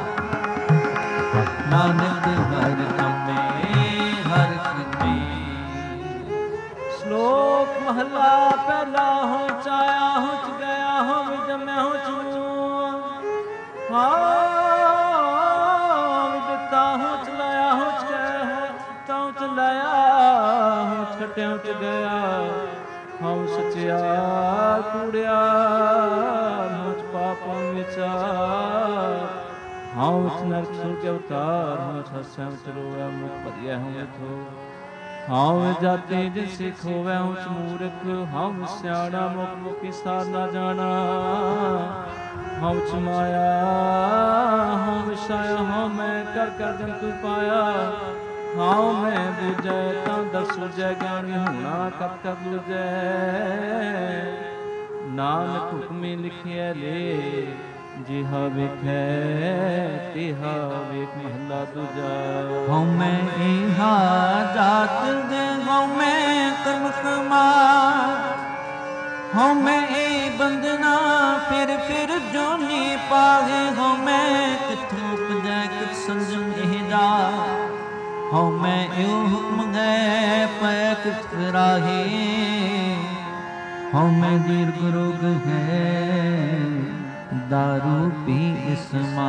ਨਾਨਕ ਹਰ ਕੰਮੇ ਹਰ ਕਿਤੇ। ਸ਼ਲੋਕ ਮਹੱਲਾ ਪਹਿਲਾ। ਹੋ ਚਾਇਆ ਹੋ ਚ ਗਿਆ, ਹੋ ਵਿਜਮੈ ਹੋ ਚੂ। ਹਾਂ ਵਿਦਤਾ ਹੋ ਚ ਲਾਇਆ, ਹੋ ਚ ਗਿਆ, ਹੋ ਤਾਂ ਚ ਲਾਇਆ। ਹੋ ਛਟਿਆ ਚ ਗਿਆ, ਹਉ ਸਚਿਆਰ ਕੂੜਿਆਰ। ਹੋ ਚ ਪਾਪਾਂ ਵਿਚਾਰ, ਹਉ ਚ ਨਰਕ ਸੁਰ ਕੇ ਅਵਤਾਰ। ਹਉ ਚ ਹੱਸਿਆ ਚ ਰੋਇਆ, ਮੁਖ ਭਰਿਆ ਹਉ ਇਥੋ। ਹਉ ਜਾਤੀ ਜਿਨ ਸਿੱਖ ਹੋਵੇ ਉਸ ਮੂਰਖ, ਹਉ ਸਿਆਣਾ ਮੁਖ ਮੁਖੀ ਸਾਰ ਨਾ ਜਾਣਾ। ਹਉ ਚ ਮਾਇਆ ਹਉ ਵਿਛਾਇਆ, ਹਉ ਮੈਂ ਕਰ ਕਰ ਜੰਤੂ ਪਾਇਆ। ਹਉ ਮੈਂ ਬੁਝੈ ਤਾਂ ਦਰ ਸੁਝੈ, ਗਿਆਨ ਹੋਣਾ ਕਬ ਕਬ ਲੁਝੈ। ਨਾਨਕ ਹੁਕਮੇ ਲਿਖਿਆ ਲੇ, ਜਿਹਾ ਵੇਖੈ ਤਿਹਾ ਵੇਖ। ਮਹਲਾ ਦੂਜਾ। ਹਉ ਮੈਂ ਇਹਾ ਜਾਤ ਦੇ, ਹਉ ਮੈਂ ਕਰਮ ਕਮਾਰ। ਹਉ ਮੈਂ ਇਹ ਬੰਦਨਾ ਫਿਰ ਫਿਰ ਜੋਨੀ ਪਾਵੇ। ਹਉ ਮੈਂ ਕਿਥੋਂ ਉਪਜੈ ਕਿਤ ਸੰਜਮ ਇਹ ਜਾ। ਹਉ ਮੈਂ ਇਹੋ ਹੁਕਮ ਗਏ ਪੈ ਕਿਤ ਫਿਰਾਹੇ। ਹਉ ਮੈਂ ਦੀਰਘ ਰੋਗ ਹੈ ਦਾਰੂ ਪੀ ਇਸਮਾ।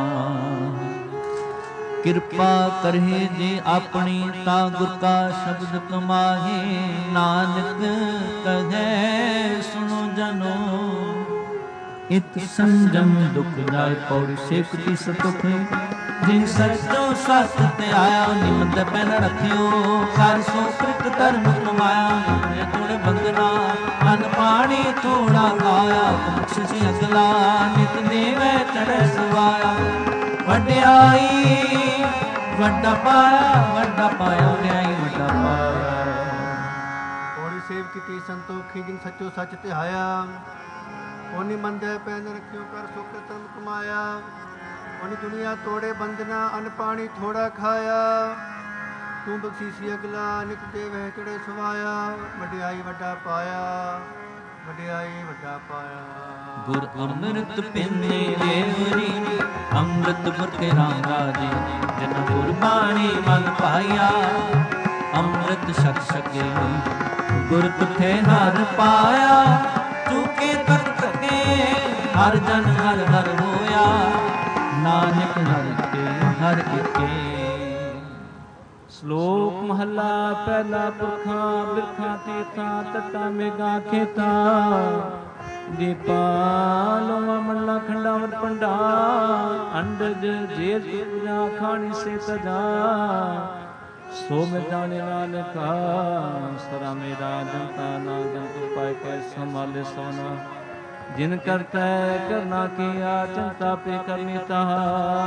ਕਿਰਪਾ ਕਰਹਿ ਜੇ ਆਪਣੀ ਤਾਂ ਗੁਰ ਕਾ ਸ਼ਬਦ ਕਮਾਹੇ। ਨਾਨਕ ਕਹੈ ਸੁਣੋ ਜਨੋ ਇਤ ਸੰਜਮ ਦੁਖ ਜਾਏ। ਪੌੜੀ ਸੇਵਤੀ ਸਤੁਖ ਜਿਨ ਸਚੋ ਸਤ ਤੇ ਆਇਆ। ਨਿਮੰਦ ਪੈਨ ਰੱਖਿਓ ਕਰ ਸੋ ਕ੍ਰਿਤ ਧਰਮ ਕਮਾਇਆ। ਥੋੜੇ ਬੰਦਨਾ ਅਨ ਪਾਣੀ ਥੋੜਾ ਖਾਇਆ। ਬਖਸ਼ਿਸ਼ ਅਗਲਾ ਨਿਤ ਦੇਵੇ ਚੜ੍ਹੈ ਸਵਾਇਆ। ਵਡਿਆਈ ਵੱਡਾ ਪਾਇਆ, ਵੱਡਾ ਪਾਇਆ ਵਡਿਆਈ ਵੱਡਾ ਪਾਇਆ। ਪੌੜੀ ਸੇਵ ਕੀਤੀ ਸੰਤੋਖੀ ਜਿਨ ਸੱਚੋ ਸੱਚ ਧਿਆਇਆ। ਓਨੀ ਮੰਦੈ ਪੈਨ ਰੱਖਿਓ ਕਰ ਸੋ ਕ੍ਰਿਤ ਧਰਮ ਕਮਾਇਆ। ਉਹਨੇ ਦੁਨੀਆ ਤੋੜੇ ਬੰਦਨਾ ਅਨ ਪਾਣੀ ਥੋੜਾ ਖਾਇਆ। ਤੂੰ ਬਖਸ਼ੀਸੀ ਅਗਲਾ ਨਿਤ ਦੇਵਹਿ ਚੜੇ ਸਵਾਇਆ। ਵਡਿਆਈ ਵੱਡਾ ਪਾਇਆ, ਵਡਿਆਈ ਵੱਡਾ ਪਾਇਆ। ਗੁਰ ਅੰਮ੍ਰਿਤ ਪੀਨੇ ਵੇਵਰੀ ਅੰਮ੍ਰਿਤ ਵਰਤੇ ਰਾਮ ਰਾਜੇ। ਜਿਨ ਗੁਰ ਬਾਣੀ ਮਨ ਪਾਇਆ ਅੰਮ੍ਰਿਤ ਛਕ ਸਕੇ। ਗੁਰ ਤੁਠੇ ਹਰ ਪਾਇਆ ਚੁਕੇ ਤਕ ਸਕੇ। ਹਰ ਜਨ ਹਰ ਹਰ ਹੋਇਆ ਨਾਨਕ ਹਰਿ ਕੇ ਹਰਿ ਕੇ। ਸ਼ਲੋਕ ਮਹੱਲਾ ਪਹਿਲਾ। ਪੁਰਖਾਂ ਬਿਰਖਾਂ ਤੀਰਥਾਂ ਤੱਟਾਂ ਮੇਘਾਂ ਖੇਤਾਂ। ਦੀਪਾਂ ਲੋਆਂ ਮੱਲਾਂ ਖੰਡਾਂ ਵਰ ਪੰਡਾ। ਅੰਡਜ ਜੇਰ ਪੂਜਾ ਖਾਣੀ ਸੇ ਤਜਾ। ਸੋ ਮੈਂ ਜਾਣੇ ਨਾਨਕਾ ਸਰਾ ਮੇਰਾ ਜਨਤਾ ਨਾ ਜੰਤੂ ਪਾਇ ਕੈ ਸੰਭਾਲੇ ਸੋਨਾ। ਜਿਨ ਕਰਤੈ ਕਰਨਾ ਕੀਆ ਚਿੰਤਾ ਪੇ ਕਰਨੀ ਤਾਹਾ।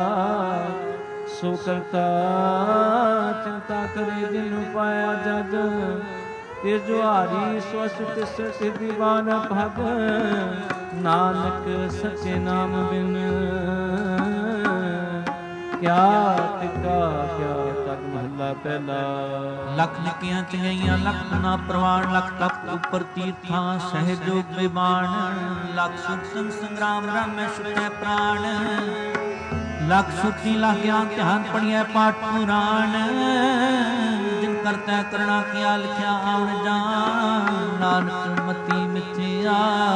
ਸੋ ਕਰਤਾ ਚਿੰਤਾ ਕਰੇ ਜਿਨ ਪਾਇਆ ਜਗ। ਤੇ ਜੁਹਾਰੀ ਸਵਸ ਤਿਸ ਤੇ ਦੀਵਾਨ ਭਗ। ਨਾਨਕ ਸੱਚੇ ਨਾਮ ਬਿਨ ਕਿਆ ਟਿਕਾ ਕਿਆ ਤਗ। ਮਹੱਲਾ ਪਹਿਲਾ। ਲੱਖ ਨਿੱਕੀਆਂ ਚੰਗੀਆਂ ਲੱਖ ਨਾ ਪ੍ਰਵਾਨ। ਲੱਖ ਤਪ ਉਪਰ ਤੀਰਥਾਂ ਸਹਿਜੋਗ ਬਿਮਾਨ। ਲੱਖ ਸੁਖ ਸੰਗਰਾਮ ਰਾਮੈ ਛੁਟੈ ਪ੍ਰਾਣ। ਲੱਖ ਸੁਖੀ ਲਾਗਿਆ ਧਿਆਨ ਪੜਿਐ ਪਾਠ ਪੁਰਾਣ। ਜਿਨ ਕਰਤੈ ਕਰਣਾ ਕੀਆ ਲਿਖਿਆ ਆਵਣ ਜਾਨ। ਨਾਨਕ ਮਤੀ ਮਿਥਿਆ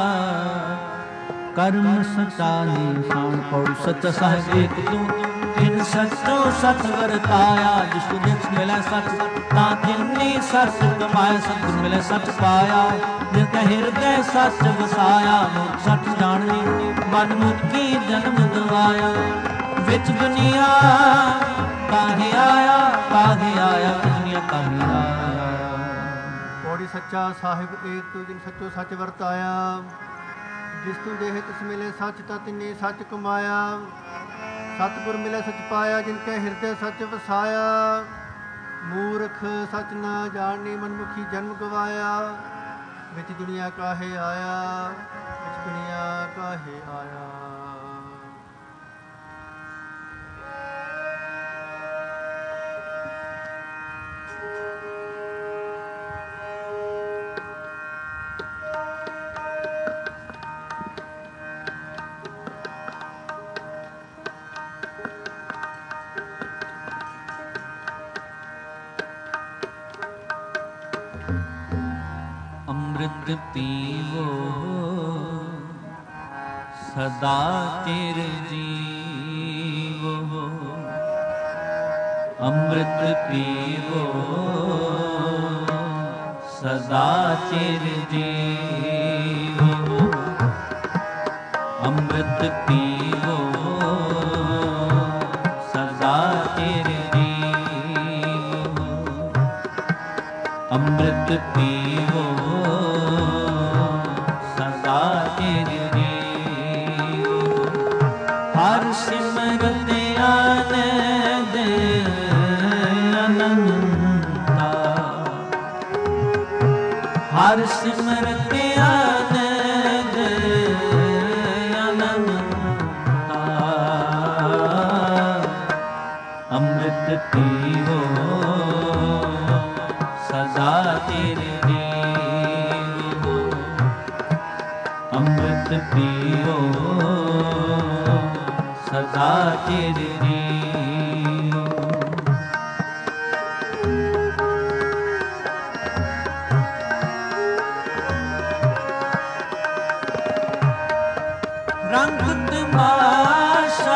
ਕਰਮ ਸਚਾ ਨਿਸ਼ਾਨ। ਪੌੜੀ ਸੱਚਾ ਸਾਹਿਬ ਏਕ ਤੂੰ ਜਿਨ ਸਚੋ ਸਚ ਵਰਤਾਇਆ। ਜਿਸ ਕੋ ਦੇਖ ਮਿਲੈ ਸਚ ਤਾਂ ਤਿੰਨੀ ਸਚ ਕਮਾਇਆ। ਸਤਿਗੁਰ ਮਿਲੈ ਸਚ ਪਾਇਆ ਜਿਨ ਕੈ ਹਿਰਦੈ ਸਚ ਵਸਾਇਆ। ਮੂਰਖ ਸਚ ਜਾਣਨੀ ਮਨ ਮੁਕੀ ਜਨਮ ਗਵਾਇਆ। ਵਿੱਚ ਦੁਨੀਆ ਕਾਹੇ ਆਇਆ ਕਾਹੇ ਆਇਆ। ਦੁਨੀਆ ਕਾਹੇ ਆਇਆ। ਪੌੜੀ ਸੱਚਾ ਸਾਹਿਬ ਏਕ ਤੂੰ ਜਿਨ ਸੱਚੋ ਸੱਚ ਵਰਤਾਇਆ। ਜਿਸ ਤੂੰ ਦੇਹ ਤਿਸ ਮਿਲੇ ਸੱਚ ਤਾਂ ਤਿੰਨੇ ਸੱਚ ਕਮਾਇਆ। ਸਤਿਗੁਰ ਮਿਲੇ ਸੱਚ ਪਾਇਆ ਜਿਨ ਕੈ ਹਿਰਦੇ ਸੱਚ ਵਸਾਇਆ। ਮੂਰਖ ਸੱਚ ਨਾ ਜਾਣਨੀ ਮਨਮੁਖੀ ਜਨਮ ਗਵਾਇਆ। ਵਿੱਚ ਦੁਨੀਆ ਕਾਹੇ ਆਇਆ ਵਿੱਚ ਦੁਨੀਆ ਕਾਹੇ ਆਇਆ। ਅੰਮ੍ਰਿਤ ਪੀਵੋ ਸਦਾ ਚਿਰ ਜੀਵੋ। ਅੰਮ੍ਰਿਤ ਪੀਵੋ ਸਦਾ ਚਿਰ ਜੀਵੋ। ਅੰਮ੍ਰਿਤ ਪੀਵੋ ਸਦਾ ਚਿਰ ਜੀਵੋ। ਅੰਮ੍ਰਿਤ ਪੀਵੋ ਸਦਾ ਤੇਰੀ ਹਰ ਸਿਮਰਤ ਆਨੰਦ ਅਨੰਤਾ ਹਰ ਸਿਮਰਤ ਆਨੰਦ ਅਨੰਤਾ ਅੰਮ੍ਰਿਤ ਪੀਵੋ ਸਦਾ ਤੇਰੇ ਦੇਵ ਅੰਮ੍ਰਿਤ ਪੀਓ ਸਦਾ ਤੇਰੇ ਦੇਵ ਰੰਗ ਤਮਾਸ਼ਾ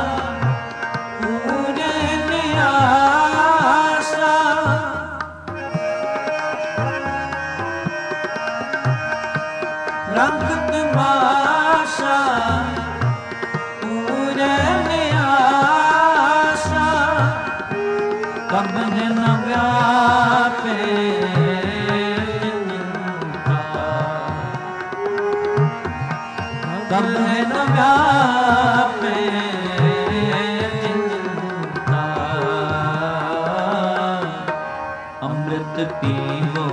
रंग तमाशा पूरन आशा कब न व्यापे चिंता कब न व्यापे चिंता अमृत पीवो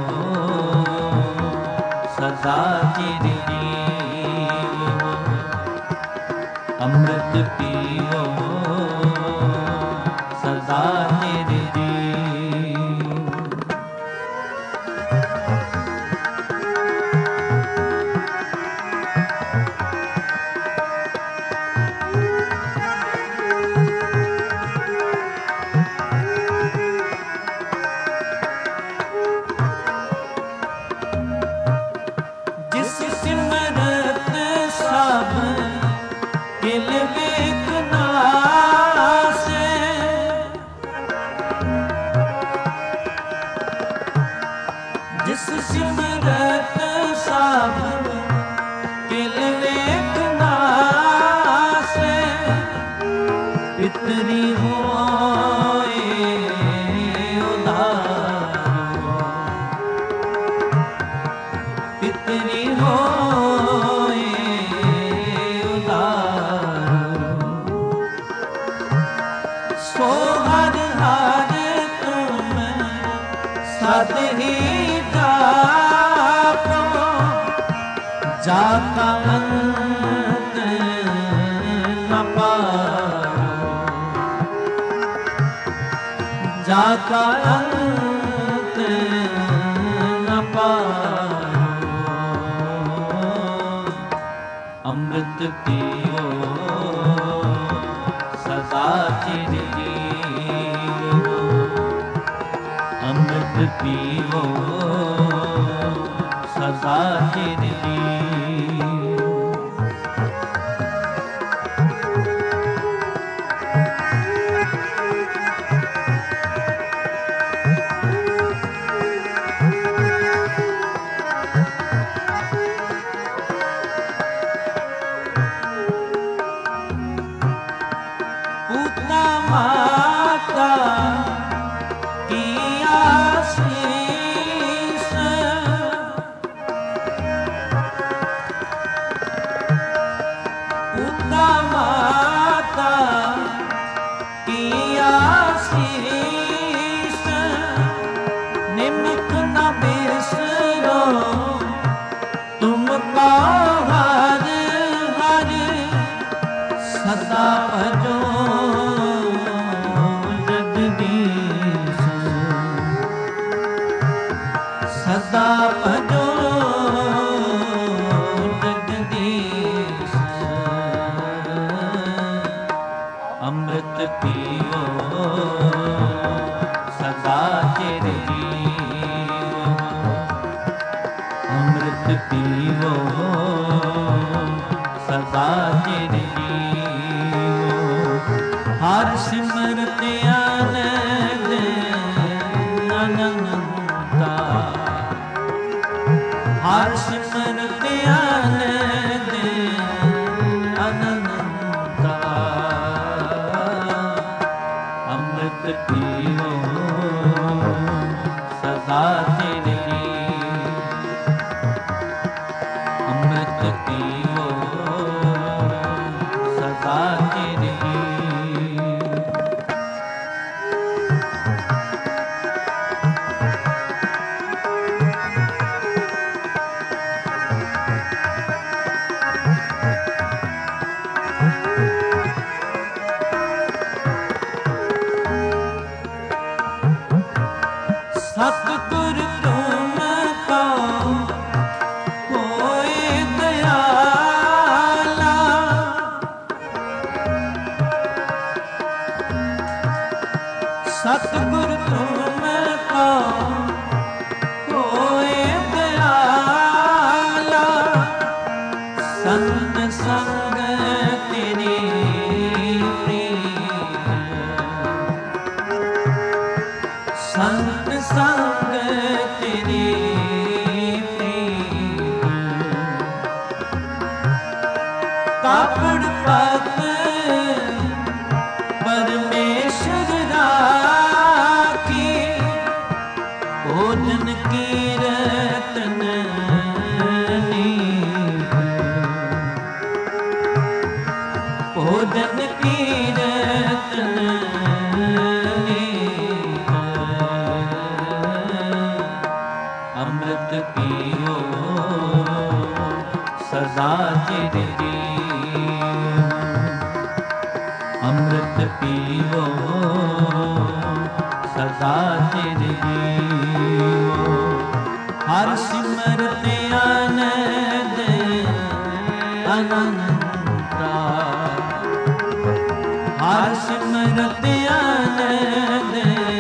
सदा चिर अमृत पीओ सदा निर्जीव जिस सिमरत सब किल जिस सिमरत सब किल लेख नासे पितरी होए उधारो पितरी होए उधारो सो हर हर तुम सद ही जाका अंत न पारो जाका अंत न पारो अमृत पीओ सदा चिर जीवो अमृत पीओ सदा चिर पूतना माता की आशीष पूतना माता की आशीष निमक न बिसरो तुमको हर हर सदा भजो जगदीश सदा भजो जगदीश अमृत पीओ सदा चिर जीवो अमृत पीओ सदा चिर जीवो हर सिमरत आनंद अनंता हर सिमरत आनंद अनंता अमृत पीओ सदा तेरे ਸਤਿਗੁਰ ਤੁਮ ਕੋ ਹੋਏ ਦਇਆਲਾ, ਸੰਤ ਸੰਗ ਤੇਰੀ ਪ੍ਰੀਤ, ਸੰਤ ਸੰਗ ਤੇਰੀ ਪ੍ਰੀਤ, ਕਾਪੜ ਪਤ ਪਰਮੇਸ਼ਰ ਰਾਖੀ, ਭੋਜਨ ਕੀਰਤਨ ਨੀਤ, ਭੋਜਨ ਕੀਰਤਨ ਨੀਤ, ਅੰਮ੍ਰਿਤ ਪੀਓ ਸਦਾ ਚਿਰ ਜੀਓ, ਅੰਮ੍ਰਿਤ ਪੀਓ ਸਦਾ ਚਿਰ ਜੀਓ, ਹਰ ਸਿਮਰਤ ਆਨੰਦ ਅਨੰਤਾ, ਹਰ ਸਿਮਰਤ ਆਨੰਦ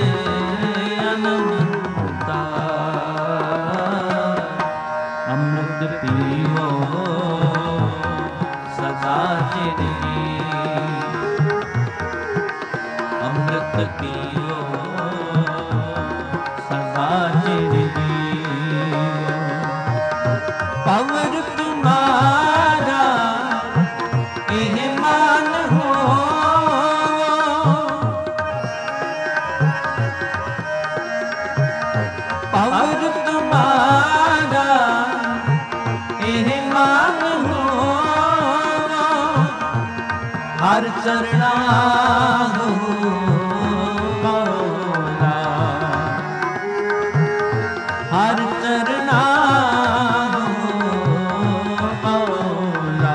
ਅਨੰਤਾ, ਅੰਮ੍ਰਿਤ ਪੀਓ ਸਦਾ ਚਿਰ ਜੀਓ, ਅੰਮ੍ਰਿਤ ਪੀਓ ਸਦਾ ਚਿਰ ਜੀਓ, ਪਵਰ ਤੁਮਾਰਾ ਇਹ ਮਾਨ ਹੋ, ਪਵਰ ਤੁਮਾਰਾ ਇਹ ਮਾਨ ਹੋ, ਹਰ ਚਰਣਾ ਹੋ ਕੌਲਾ, ਹਰ ਚਰਣਾ ਹੋ ਕੌਲਾ,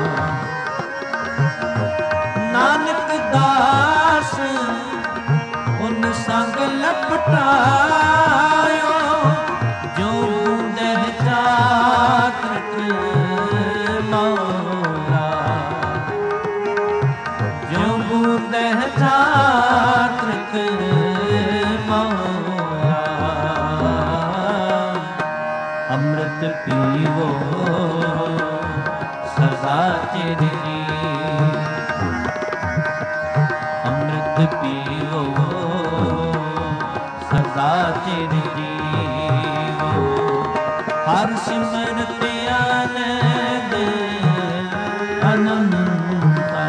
ਨਾਨਕ ਦਾਸ ਉਨ ਸੰਗ ਲਪਟਾਇਓ, ਜੋ ਬੂੰਦੇ ਚਾਤ੍ਰਿਕ ਮੌਲਾ, ਜੋ ਬੂੰਦੇ ਚਾਤ੍ਰਿਕ ਮੌਲਾ, ਅੰਮ੍ਰਿਤ ਪੀਵੋ ਸਦਾ ਚਿਰ ਜੀਓ, ਅੰਮ੍ਰਿਤ ਪੀਵੋ ਸਦਾ ਚਿਰ ਜੀਓ, ਹਰ ਸਿਮਰਤ ਆਨੰਦ ਅਨੰਤਾ,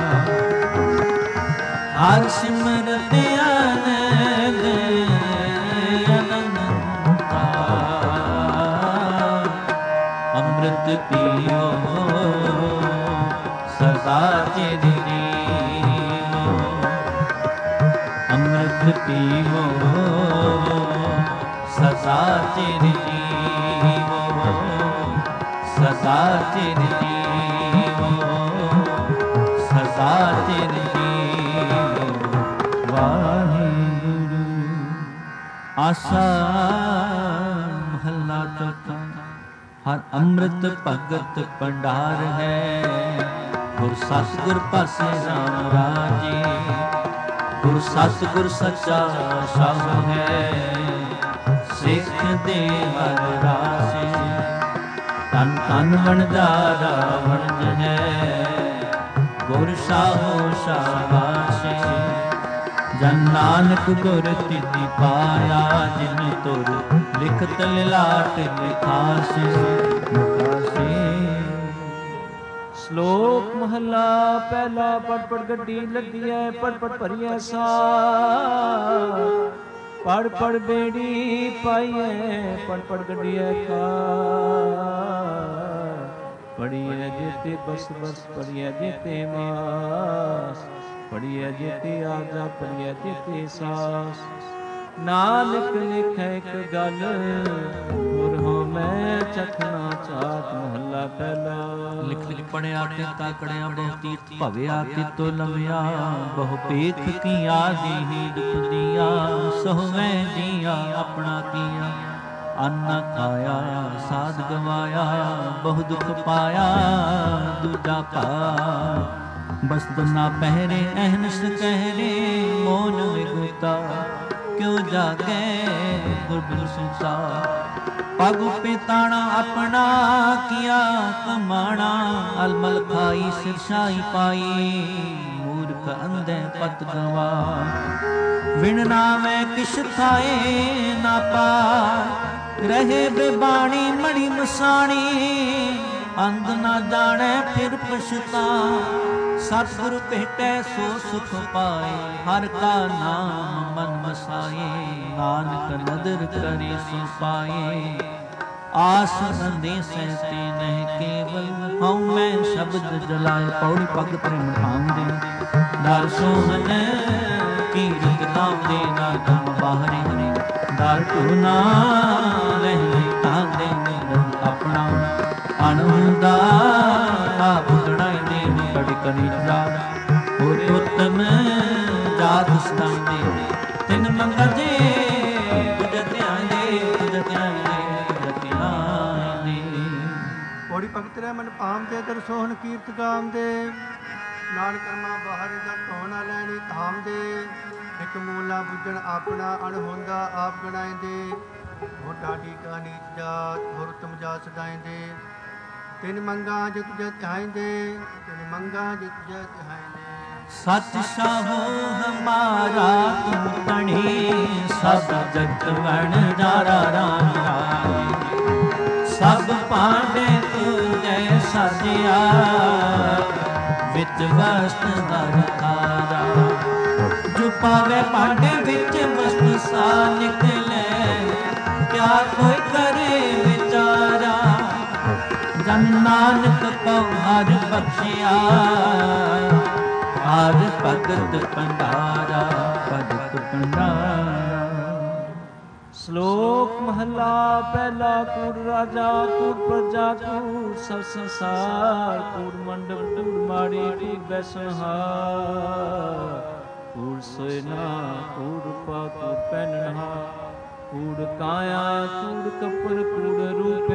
ਹਰ ਸਿਮਰਤ ਆਨੰਦ ਅਨੰਤਾ, ਅੰਮ੍ਰਿਤ ਪੀਓ ਸਦਾ ਚਿਰ ਜੀਓ, ਅੰਮ੍ਰਿਤ ਪੀਓ ਸਦਾ ਚਿਰ ਜੀਓ, ਸਦਾ ਚਿਰ ਜੀਓ, ਸਦਾ ਚਿਰ ਜੀਓ, ਵਾਹਿਗੁਰੂ। ਆਸਾ ਮਹੱਲਾ ਚੌਥਾ। ਹਰ ਅੰਮ੍ਰਿਤ ਭਗਤ ਭੰਡਾਰ ਹੈ, ਗੁਰ ਸਤਿਗੁਰ ਪਾਸੇ ਰਾਮ ਰਾਜੇ, ਗੁਰ ਸਤਿਗੁਰ ਸੱਚਾ ਸਾਹਿਬ ਹੈ, ਸਿੱਖ ਦੇ ਹਰ ਰਾਸੇ, ਤਨ ਤਨ ਵਣਜਾਰਾ ਵਣਜ ਹੈ, ਗੁਰ ਸਾਹੋ ਸ਼ਾਬਾਸ਼ੇ, ਜਨ ਨਾਨਕ ਗੁਰ ਤਿਤੀ ਪਾਇਆ, ਜਿਨ ਤੁਰ ਲਿਖਤ ਲਿਲਾਟ ਲਿਖਾਸੇ ਲਿਖਾਸੇ। ਸ਼ਲੋਕ ਮਹਲਾ ਪਹਿਲਾ। ਪੜ ਪੜ ਗੱਡੀ ਲੱਦੀਐ, ਪੜ ਪੜ ਭਰੀਐ ਸਾਰ, ਪੜ ਪੜ ਬੇੜੀ ਪਾਈਐ, ਪੜ ਪੜ ਗੱਡੀਐ ਕਾਰ, ਪੜੀਐ ਜੇਤੇ ਬਸ ਬਸ, ਪੜੀਐ ਜੇਤੇ ਮਾਸ, ਪੜੀਐ ਜੇਤੇ ਆਜਾ, ਪੜੀਐ ਜੇਤੇ ਸਾਸ। ਨਾਨਕ ਲਿਖੈ ਇੱਕ ਗੱਲ, ਗੁਰ ਹੋ ਮੈਂ ਚਖਣਾ ਚਾਟ। ਮਹੱਲਾ ਪਹਿਲਾ। ਲਿਖ ਲਿਖ ਪੜਿਆ ਤੇ ਤਾਕੜਿਆ, ਬਹੁ ਤੀਰਥ ਭਵਿਆ ਤਿਤੋ ਲਵਿਆ, ਬਹੁ ਪੇਖ ਕੀਆ ਦੇਹੀ ਦੁਖ ਦੀਆ, ਸੋਹਵੇਂ ਜੀਆ ਆਪਣਾ ਕੀਆ। ਅੰਨ ਖਾਇਆ ਸਾਧ ਗਵਾਇਆ, ਬਹੁ ਦੁਖ ਪਾਇਆ ਦੂਜਾ ਭਾਗ। ਬਸਤ ਨਾ ਪਹਿਰੇ ਅਹਨਸ ਕਹਿਰੇ ਮੋਨ ਵਿਗੁਤਾ ਕਿਉ ਜਾਗੇ ਗੁਰਬਿਨ ਸੁਤਾ ਪਗ ਪਿਤਾਣਾ ਆਪਣਾ ਕੀਆ ਕਮਾਣਾ ਅਲਮਲ ਖਾਈ ਸਿਰਸ਼ਾਈ ਪਾਈ ਮੂਰਖ ਅੰਧੇ ਪਤ ਗਵਾ ਵਿਣ ਨਾਵੇਂ ਕਿਛ ਥਾਏ ਨਾ ਪਾ ਰਹੇ ਬੇਬਾਣੀ ਮੜੀ ਮਸਾਣੀ ਅੰਧ ਨਾ ਜਾਣੈ ਫਿਰ ਪਛਤਾ ਸਤਿਗੁਰ ਭੇਟੈ ਸੋ ਸੁਖ ਪਾਏ ਹਰ ਕਾ ਨਾਮ ਮਨ ਵਸਾਏ ਨਾਨਕ ਨਦਰ ਕਰੇ ਸੋ ਪਾਏ ਆਸ ਸੰਦੇਸੈ ਤੇ ਨਹਿ ਕੇਵਲ ਹਉ ਮੈਂ ਸ਼ਬਦ ਜਲਾਏ ਪੌੜੀ ਪਗ ਪ੍ਰੇਮ ਠਾਮ ਦੇ ਦਰ ਸੋਹਨ ਕੀਰਤ ਨਾਮ ਦੇ ਨਾ ਤੁਮ ਬਾਹਰੇ ਹਰੇ ਦਰ ਟੂਨਾ ਰਹਿ ਤਾਂਦੇ ਨਿਰੰਤ ਆਪਣਾ ਅਨੁਦਾ ਆਪ ਗਣਾਈ ਦੇ ਕੜ ਕਨੀ ਜਾ ਹੋਰ ਉਤਮ ਜਾਤ ਸਤਾਈ ਦੇ ਤਿਨ ਮੰਗਾ ਜੇ ਤੁਜ ਧਿਆਨ ਦੇ ਤੁਜ ਧਿਆਨ ਦੇ ਤੁਜ ਧਿਆਨ ਦੇ ਪੌੜੀ ਭਗਤ ਰਹਿ ਮਨ ਭਾਮ ਦੇ ਦਰ ਸੋਹਣ ਕੀਰਤ ਗਾਮ ਦੇ ਨਾਨਕ ਕਰਮਾ ਬਾਹਰ ਦਰ ਧੋਣਾ ਲੈਣੀ ਧਾਮ ਦੇ ਇੱਕ ਮੂਲਾ ਬੁੱਝਣ ਆਪਣਾ ਅਣ ਹੁੰਦਾ ਆਪ ਗਣਾਈ ਦੇ ਮੋਢਾ ਟੀਕਾ ਨੀਚ ਜਾਤ ਹੋਰ ਉਤਮ ਜਾਤ ਸਦਾਇਂਦੇ ਤਿਨ ਮੰਗਾ ਜਿਤ ਜਤ ਆਇਂਦੇ ਤਿਨ ਮੰਗਾ ਜਿਤ ਜਤ ਆਇਂਦੇ ਸਤ ਸਾਹੋ ਹਮਾਰਾ ਤੁਮ ਤਣੀ ਸਭ ਜਗਤ ਵਣ ਜਾਰਾ ਰਾਮ ਰਾਏ ਸਭ ਪਾਂਡੇ ਤੁਝੈ ਸਾਜਿਆ ਵਿੱਚ ਵਸਤ ਦਰ ਤਾਰਾ ਜੋ ਪਾਵੇ ਪਾਂਡੇ ਵਿੱਚ ਵਸਤ ਸਾ ਨਿਕਲੇ ਕਿਆ ਕੋਈ ਕਰੇ ਵਿਚਾਰਾ ਜਨ ਨਾਨਕ ਕਉ ਹਰ ਬਖਸ਼ਿਆ ਹਰ ਭਗਤ ਭੰਡਾਰਾ ਭਗਤ ਭੰਡਾਰਾ। ਸ਼ਲੋਕ ਮਹਲਾ ਪਹਿਲਾ। ਕੂੜ ਰਾਜਾ ਕੂੜ ਪ੍ਰਜਾ ਕੂੜ ਸਭ ਸੰਸਾਰ ਕੂੜ ਮੰਡਪ ਕੂੜ ਮਾੜੀ ਕੂੜ ਬੈਸਨਹਾਰ ਕੂੜ ਸੋਇਨਾ ਕੂੜ ਰੂਪਾ ਕੂੜ ਪਹਿਨਣਹਾਰ ਕੂੜ ਕਾਇਆ ਕੂੜ ਕਪਰ ਕੂੜ ਰੂਪ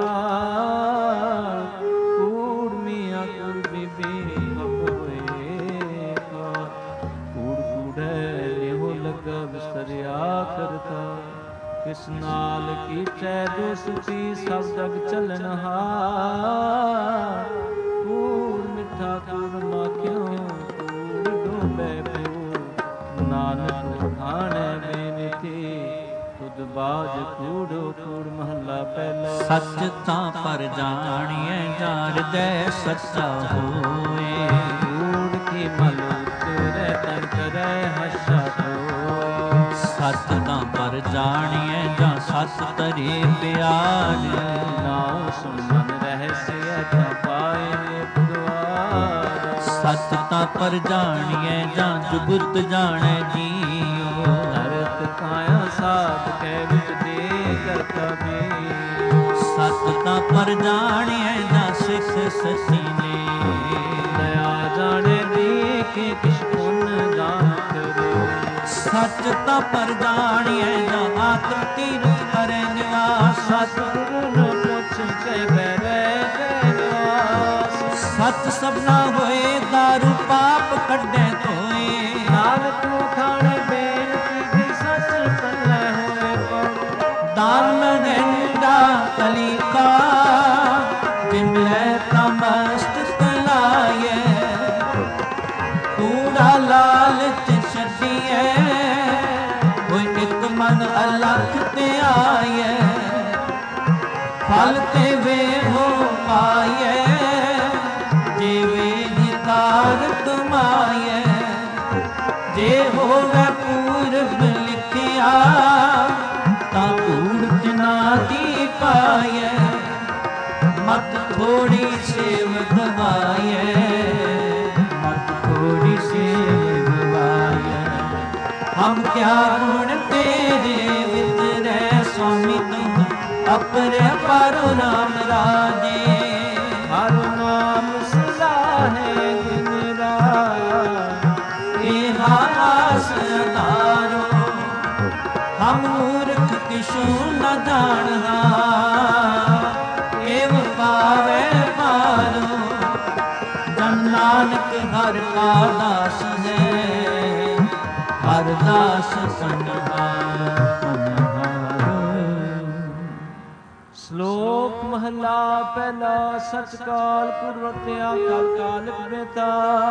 ਅਪਾਰ ਕੂੜ ਮੀਆਂ ਕੂੜ ਬੀਬੀ ਹੋਏ ਕੂੜ ਕੂੜੈ ਲਿਹੋ ਲਗਾ ਵਿਸਰਿਆ ਕਰਤਾ ਕਿਸ ਨਾਲ ਕੀਚੈ ਦੋਸਤੀ ਸਭ ਜਗ ਚੱਲਣਹਾਰ ਕੂੜ ਮਿੱਠਾ ਕੂੜ ਮਾਖਿਓ ਕੂੜ ਡੋਬੈ ਪਿਓ ਨਾਨਕ ਖਾਣੇ ਬੇਨਤੀ ਬਾਜ ਕੂੜੋ ਕੂੜ ਮਹੱਲਾ ਪਹਿਲਾ। ਸੱਚ ਤਾਂ ਪਰ ਜਾਣੀਐ ਜਾਣਦੈ ਸੱਚਾ ਹੋਏ ਕੂੜ ਕੀ ਮਲ ਉਤਰੈ ਤਨ ਕਰੈ ਹੱਸਾ ਹੋਏ ਸੱਚ ਤਾਂ ਪਰ ਜਾਣੀਐ ਜਾਂ ਸੱਚ ਤਰੇ ਪਿਆਰ ਨਾਉ ਸੁਮਨ ਰਹਿਸਿਆ ਤਾਂ ਪਾਏ ਦੁਆਰ ਸੱਚ ਤਾਂ ਪਰ ਜਾਣੀਐ ਜਾਂ ਜੁਗਤ ਜਾਣੈ ਜੀਓ ਨਰਕ ਕਾਇਆ ਸਾਧ ਕੈ ਵਿੱਚ ਦੇ ਕਰਤਾ ਵੀ ਸੱਚ ਤਾਂ ਪਰ ਜਾਣੀਐ ਜਾਂ ਸਿੱਖ ਸੱਚੀ ਨੇ ਦਇਆ ਜਾਣੇ ਦੇਖੇ ਕਿਛ ਪੁੰਨ ਦਾਨ ਕਰੇ ਸੱਚ ਤਾਂ ਪਰ ਜਾਣੀਐ ਜਾਂ ਆਤਮ ਤੀਰਥ ਕਰੇ ਨਿਵਾਸ ਸਤਿਗੁਰੂ ਨੂੰ ਪੁੱਛ ਕੇ ਬਹਿ ਗਏ ਨਿਵਾਸ ਸੱਚ ਸਭਨਾ ਹੋਏ ਦਾਰੂ ਪਾਪ ਕੱਢੇ ਧੋਏ ਨਾਨਕ ਖਾਣੇ ਬੇਨਤੀ ਦੀ ਸੱਚ ਪੱਲੇ ਹੋਏ ਪਉ ਦਾਨ ਮਹਿੰਦਾ ਕਲੀ ਕਾ ਬਿਮਲੇ ਤਮਸਤ ਕਲਾਏ ਕੂੜਾ ਲਾਲਚ ਛੱਡੀਏ ਹੋਏ ਇੱਕ ਮਨ ਅਲਖ ਤੇ ਆਏ ਫਲ ਤੇ ਵੇ ਹੋ ਪਾਏ ਜਿਵੇਂ ਜਿਤਾਰ ਤੁਮਾਏ ਜੇ ਹੋਵੇ ਪੂਰਬ ਲਿਖਿਆ ਤਾਂ ਕੂੜ ਤਿਨਾ ਦੀ ਪਾਏ ਮਤ ਥੋੜੀ ਸੇਵ ਦਵਾਏ ਮਤ ਥੋੜੀ ਸੇਵ ਦਵਾਏ ਹਮ ਕਿਆ ਗੁਣ ਤੇਰੇ ਵਿਤਰੈ ਸੁਆਮੀ ਤੁਮ ਅਪਰੇ ਪਰੁ ਨਾਮ ਰਾਜੇ ਹਰ ਨਾਮ ਸਲਾਹੇ ਦਿਨ ਰਾਤ ਇਹ ਆਸ ਅਧਾਰੋ ਹਮ ਮੂਰਖ ਕਿਛੂ ਨ ਜਾਣਹਾ ਏਵ ਪਾਵੇ ਪਾਰੋ ਜਨ ਨਾਨਕ ਹਰ ਕਾ ਦਾਸ ਹੈ, ਹਰ ਦਾਸ ਪਨਹਾਰ ਪਨਹਾਰ। ਸ਼ਲੋਕ ਮਹਲਾ ਪਹਿਲਾ। ਸਚ ਕਾਲ ਪੁਰ ਵਰਤਿਆ ਕਲ ਕਾਲਿਕ ਬੇਤਾ,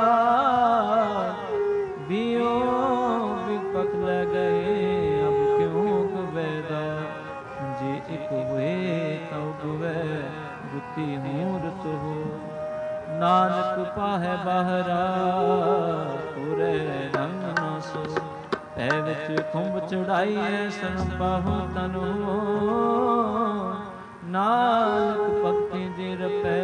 ਬਿਓ ਵਿਪਕ ਲੈ ਗਏ ਅਬ ਕਿਉਂ ਕਬੈਦਾ। ਜੇ ਇਕ ਹੋਏ ਤਉ ਬੁਵੈ ਗੁਤੀ ਮੂਰਤ ਹੋ, ਨਾਨਕ ਪਾਹੈ ਬਾਹਰਾ ਪੁਰੇ ਰੰਗ ਨ ਸੋ। ਪੈ ਵਿੱਚ ਖੁੰਭ ਚੜਾਈਐ ਸਰਮ ਬਾਹੂ ਤਨ ਹੋ, ਨਾਨਕ ਭਗਤੀ ਜੇ ਰਪੈ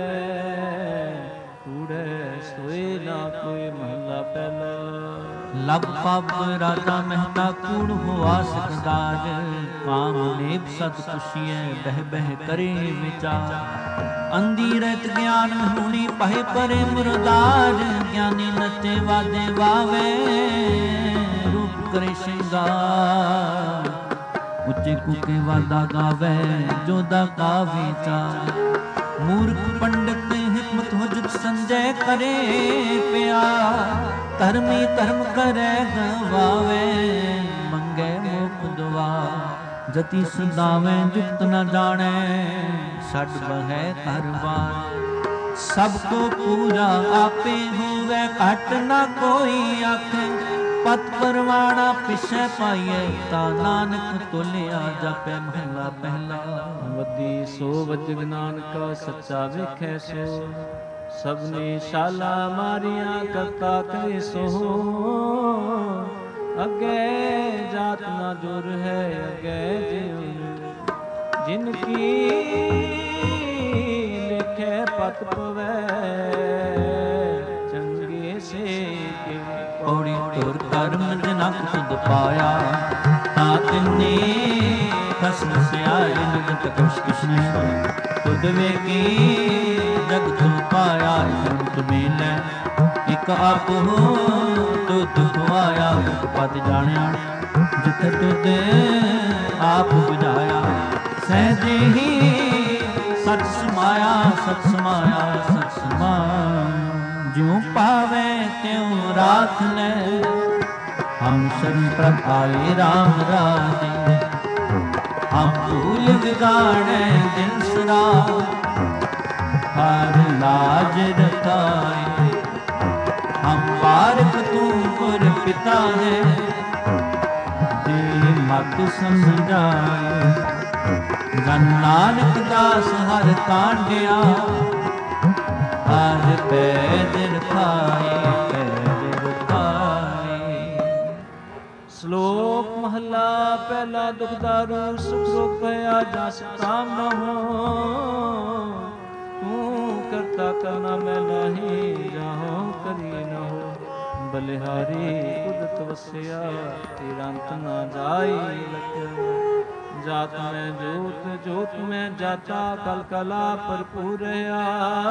ਕੂੜੈ ਸੋਏ ਨਾ ਕੋਈ। ਮਹਲਾ ਪਹਿਲਾ। ਲਬ ਪਬ ਰਾਜਾ ਮਹਿਤਾ ਕੂੜ ਹੋਆ ਸਕਦਾਰ, ਕਾਮ ਨੇਬ ਸਤ ਖੁਸ਼ੀਐ ਬਹਿ ਬਹਿ ਕਰੇ ਵਿਚਾਰ। ਅੰਧੀ ਰਹਿਤ ਗਿਆਨ ਮਹੂਣੀ ਪਹਿ ਪਰੇ ਮੁਰਦਾਰ, ਗਿਆਨੀ ਨੱਚੇ ਵਾਦੇ ਵਾਵੇ ਰੂਪ ਕਰੇ ਸ਼ਿੰਗਾਰ। ਉੱਚੇ ਕੂਕੇ ਵਾਦਾ ਗਾਵੇ ਜੋਦਾ ਕਾ ਵਿਚਾਰ। ਮੂਰਖ ਪੰਡਤ ਹਿਕਮਤ ਹੁਜਤ ਸੰਜੈ ਕਰੇ ਪਿਆਰ। ਧਰਮੀ ਧਰਮ ਕਰੈ ਗਵਾਵੇ ਮੰਗੇ ਮੁਖ ਦੁਆ। ਜਤੀ ਸਦਾਵੇ ਜੁਗਤ ਨ ਜਾਣੈ ਛੱਡ ਬਹਿ ਘਰ ਬਾਰ। ਸਭ ਕੋ ਪੂਰਾ ਆਪੇ ਹੋਵੇ ਘਟ ਨ ਕੋਈ ਆਖੇ। ਪਤ ਪਰਵਾਣਾ ਪਿਛੈ ਪਾਈਐ ਤਾ ਨਾਨਕ ਤੋਲਿਆ ਜਾਪੈ। ਮਹਲਾ ਪਹਿਲਾ। ਵੱਡੀ ਸੋ ਵਜਗ ਨਾਨਕਾ ਸੱਚਾ ਵੇਖੈ ਸੋ, ਸਭਨੇ ਸ਼ਾਲਾ ਮਾਰੀਆਂ ਕਰਤਾ ਕਰੇ ਸੋ। ਅੱਗੇ ਜਾਤ ਨਾ ਜੁਰ ਹੈ ਅੱਗੇ ਜਿਉ, ਜਿਨ ਕੀ ਲਿਖੈ ਪਤ ਪਵੈ ਚੰਗੇ ਸੇ ਕੇ। ਪੌੜੀ ਤੁਰ ਕਰਮ ਜਨਕ ਤੁਧ ਪਾਇਆ, ਤਾ ਤਿਨੇ ਖਸਮ ਸਿਆਇ ਨਿਗਤ ਕੁਛ ਕਿਛ ਨਹੀਂ। ਤੁਧ ਵੇਖੀ ਜਗ ਤੂ ਪਾਇਆ ਇਕ ਮੇਲੈ, ਇਕ ਆਪ ਹੋ ਤੁਧ ਖਵਾਇਆ। ਇਕ ਪਦ ਜਾਣਿਆ ਜਿਥੇ ਤੁਧ ਆਪ ਬੁਝਾਇਆ। ਸਹਿਜੇ ਹੀ ਸਚ ਸਮਾਇਆ ਸਚ ਸਮਾਇਆ ਸਚ ਸਮਾਇਆ। ਜਿਉ ਪਾਵੇ ਤਿਉ ਰਾਖ ਲੈ, ਹਮ ਸ਼ਰਨ ਪ੍ਰਭ ਆਏ ਰਾਮ ਰਾਜੇ। ਹਮ ਭੂਲ ਵਿਗਾੜੈ ਦਿਨ ਸਰਾ, ਹਰ ਲਾਜ ਰਖਾਏ। ਹਮ ਬਾਰਕ ਤੂੰ ਗੁਰ ਪਿਤਾ ਹੈ, ਦੇ ਮਤ ਸਮਝਾਏ। ਜਨ ਨਾਨਕ ਦਾਸ ਹਰ ਕਾਂਡਿਆ, ਹਰ ਪੈਜ ਰਖਾਏ ਪੈਜ ਰਖਾਏ। ਸ਼ਲੋਕ ਮਹਲਾ ਪਹਿਲਾ। ਦੁਖ ਦਾਰੂ ਸੁਖ ਰੋਗ ਭਇਆ ਜਸ ਕਾਮ ਨ ਹੋ, ਤੂੰ ਕਰਤਾ ਕਰਨਾ ਮੈਂ ਨਹੀਂ ਜਾਹੋ ਕਰੀ ਨ ਹੋ। ਬਲਿਹਾਰੀ ਕੁਦਰਤ ਵਸਿਆ ਤੇਰਾ ਅੰਤ ਨਾ ਜਾਈ ਲਖਿਆ। ਜਾਤ ਮੈਂ ਜੋਤ ਜੋਤ ਮੈਂ ਜਾਤਾ ਕਲ ਕਲਾ ਭਰਪੂਰ ਰਹਾ।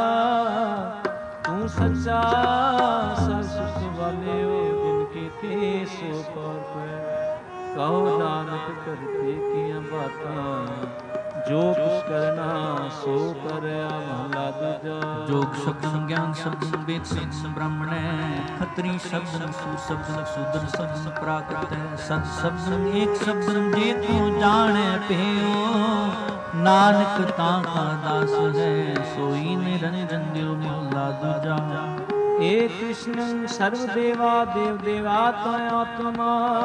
ਤੂੰ ਸੱਚਾ ਸਭ ਸੁਖ ਵਾਲਿਓ ਜਿਨ ਕੀਤੀ ਸੋ ਪਰ ਪੈ। ਕਹੋ ਨਾਨਕ ਕਰਤੇ ਕੀਆਂ ਬਾਤਾਂ, ਜੋ ਕੁਛ ਕਰਨਾ ਸੋ ਕਰਿਆ। ਮਹਲਾ ਦੂਜਾ। ਜੋਗ ਸ਼ਬਦਨ ਗਿਆਨ ਸ਼ਬਦਨ ਵੇਦ ਸ਼ਬਦਨ ਬ੍ਰਾਹਮਣੈ। ਖੱਤਰੀ ਸ਼ਬਦਨ ਸੂਰ ਸ਼ਬਦਨ ਸ਼ੂਦਰ ਸ਼ਬਦਨ ਪ੍ਰਾਕ੍ਰਿਤ ਹੈ। ਸਤ ਸ਼ਬਦਨ ਏਕ ਸ਼ਬਦਨ ਜੇ ਤੂੰ ਜਾਣੈ ਭਇਓ। ਨਾਨਕ ਤਾਂ ਕਾ ਦਾਸ ਹੈ ਸੋਈ ਨਿਰੰਜਨ ਦਿਓ। ਮਹਲਾ ਦੂਜਾ। ਏ ਕ੍ਰਿਸ਼ਨ ਸਰਵ ਦੇਵਾ ਦੇਵ ਦੇਵਾਤ ਆਤਮਾ।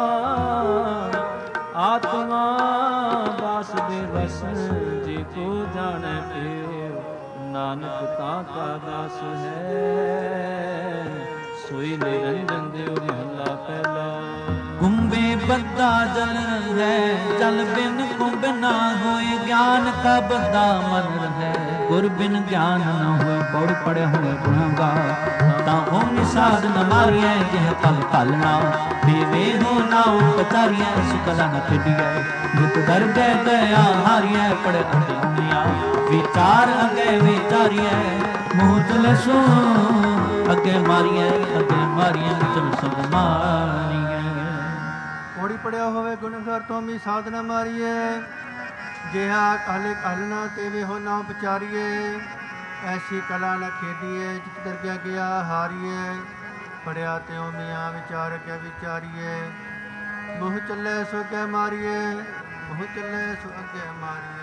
ਆਤਮਾ ਵਾਸੁਦੇਵਸ ਜੀ ਕੋ ਜਾਣੈ ਪਿਓ। ਨਾਨਕ ਤਾਂ ਕਾ ਦਾਸ ਹੈ ਸੋਈ ਨਿਰੰਜਨ ਦਿਓ। ਮਹਲਾ ਪਹਿਲਾ। ਕੁੰਭੇ ਬੱਧਾ ਜਲ ਹੈ, ਜਲ ਬਿਨ ਕੁੰਭ ਨਾ ਹੋਏ। ਗਿਆਨ ਕਾ ਬੱਧਾ ਮਨ ਰਹੈ, ਗੁਰ ਬਿਨ ਗਿਆਨ ਨ ਹੋਏ। ਪੌੜ ਪੜਿਆ ਹੋਏ ਗੁਣਾਂਗਾਰ, ਤਾਂ ਹੋ ਨਿਸਾਦ ਨ ਮਾਰੀਐ। ਜਿਹ ਪਲ ਪਾਲਣਾ ਬੇਵੇ ਹੋ ਨਾ ਉਪਚਾਰੀਐ। ਸੁਕਲਾ ਨ ਖੇਡੀਐ ਜਿਤ ਦਰ ਗੈ ਦਇਆ ਹਾਰੀਐ। ਪੜ ਅਤਿਆ ਵਿਚਾਰ ਅਗੇ ਵਿਚਾਰੀਐ। ਮੂੰਹ ਚਲੇ ਸੋ ਅੱਗੇ ਮਾਰੀਐ ਅੱਗੇ ਮਾਰੀਐ ਚਲ ਸਭ ਮਾਰੀਐ। ਪੌੜੀ ਪੜਿਆ ਹੋਵੇ ਗੁਣਗਰ ਤੋਂ ਵੀ ਸਾਧਨਾ ਮਾਰੀਏ। ਜਿਹਾ ਕਾਲੇ ਕਾਲਣਾ ਤੇ ਵੇ ਹੋ ਨਾ ਵਿਚਾਰੀਏ। ਐਸੀ ਕਲਾ ਨ ਖੇਡੀਏ ਜਿਤ ਦਰਗਿਆ ਗਿਆ ਹਾਰੀਏ। पढ़िया त्यों मियाँ विचार के विचारिए मुँह चले सो के मारिए मुँह चले सो अगे मारिए।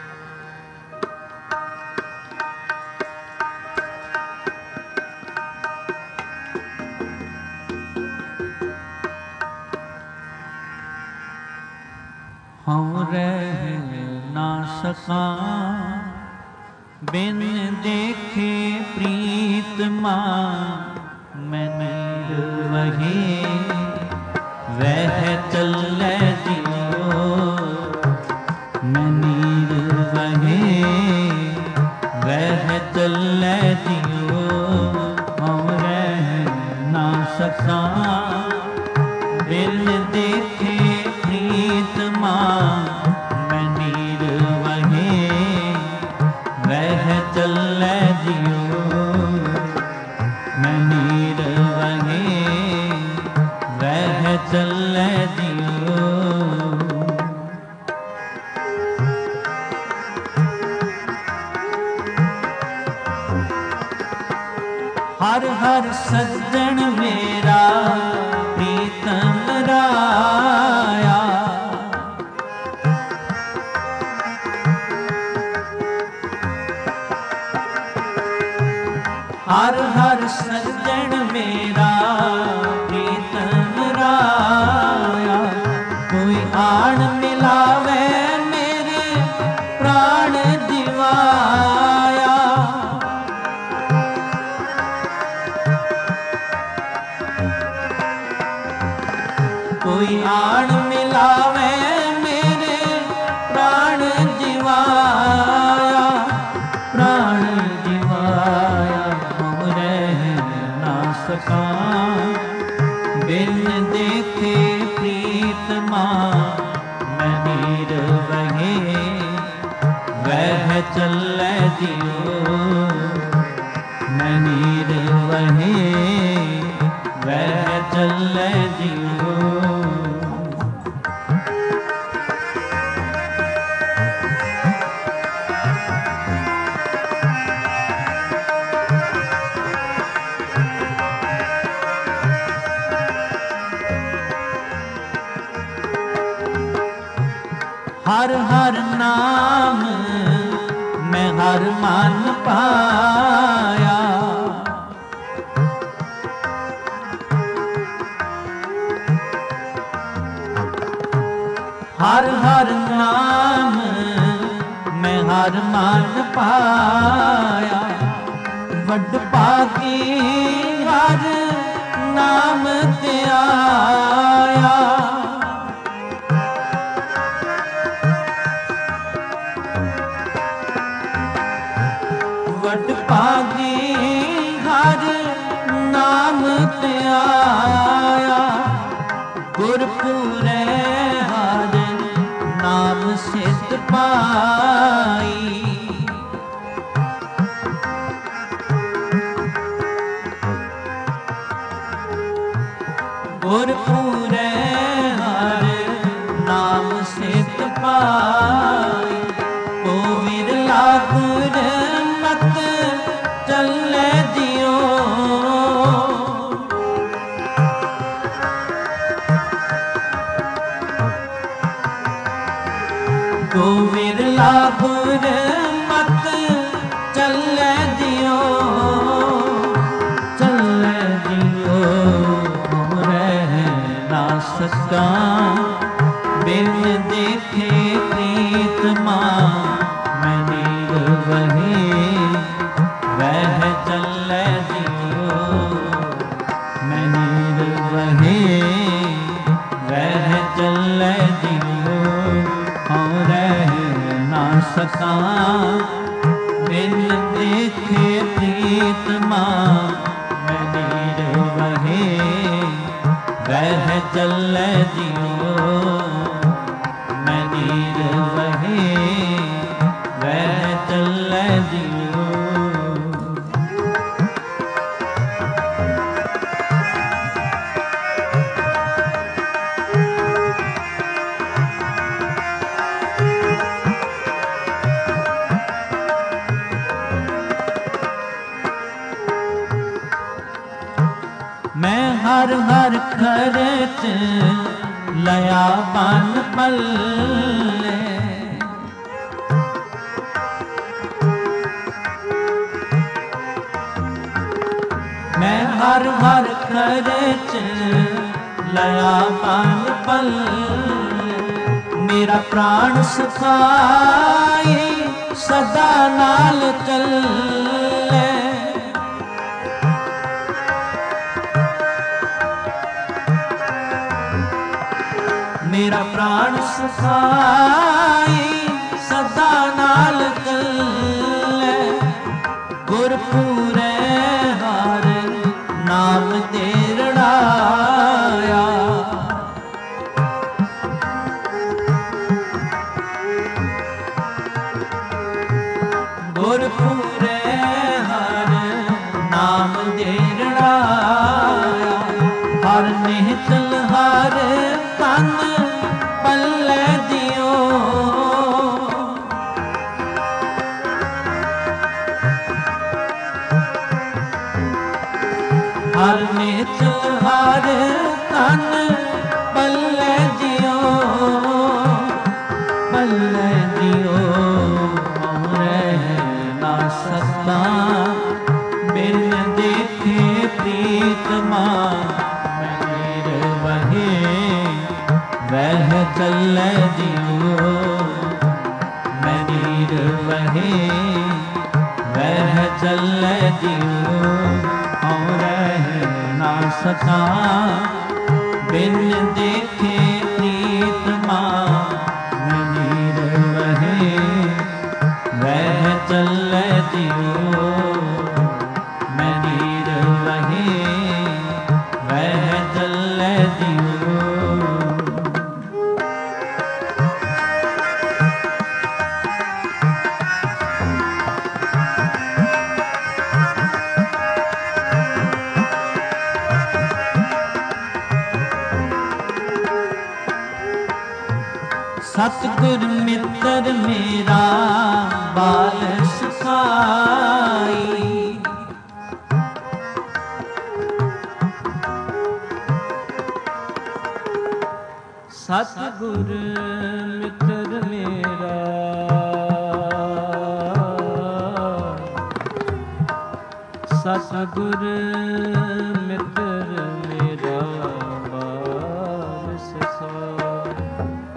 हम रह ना सका बिन देखे प्रीतमा मैं निर्वही वह चले जियो मैं निर्वही वह चले जियो। हम रह ना सका बिन देखे प्रीतमा मैं निर्वही वह चले जियो मैं निर्वही वह चले जियो। हर हर सज्जन मेरा प्रीतम राया हर हर सज्जन मेरा प्रीतम राया कोई आन मिलावे मेरे प्राण दिवाया। कोई आन मिलावे मेरे प्राण दिवाया प्राण दिवाया। हम रह ना सका बिन देखे प्रीतमा मैं निर्वही वह चले जियो मैं निर्वही वह चले जियो। हर हर नाम मैं हर मान पाया हर हर नाम मैं हर मान पाया। वड पाकी हर नाम ते आया वड पागी हर नाम ते आया। गुरपुरे हर नाम सिद्ध पाई गुरपुरे हर नाम सिद्ध पाई। ओ विरला गुर मत चले दियो ओ विरला गुर मत चले दियो चले दियो। हम रह ना सका बिन देखे प्रीतमा मैं निर्वही वह चले जियो मैं निर्वही वह चले जियो। हम रह ना सका बिन देखे प्रीतमा मैं निर्वही वह चले जियो मैं निर्वही वह चले जियो। मैं हर हर खर्च लया बन पल्ले। मैं हर हर खर्च लया बन पल्ले। मेरा प्राण सुखाई सदा नाल चले। मेरा प्राण सुखाई सदा नाल चले। गुरपुरे हर नाम दे रड़ाया। गुरपुरे हर नाम दे रड़ाया। हर निहचल हर तन पल्ले दियो। हर निहचल हर तन पल्ले दियो। पल्ले दियो ना सकता बिन देखे प्रीतमा। वह चले दियो मैं नीर वहे। वह चले दियो और रह ना सका बिन देखे प्रीतमा। मैं नीर वहे वह चले दियो मैं नीर वहे वह चले दियो। सतगुर मित्र मेरा बाल सुखाई। सतगुर मित्र मेरा सतगुर मित्र मेरा बाल सुखाई।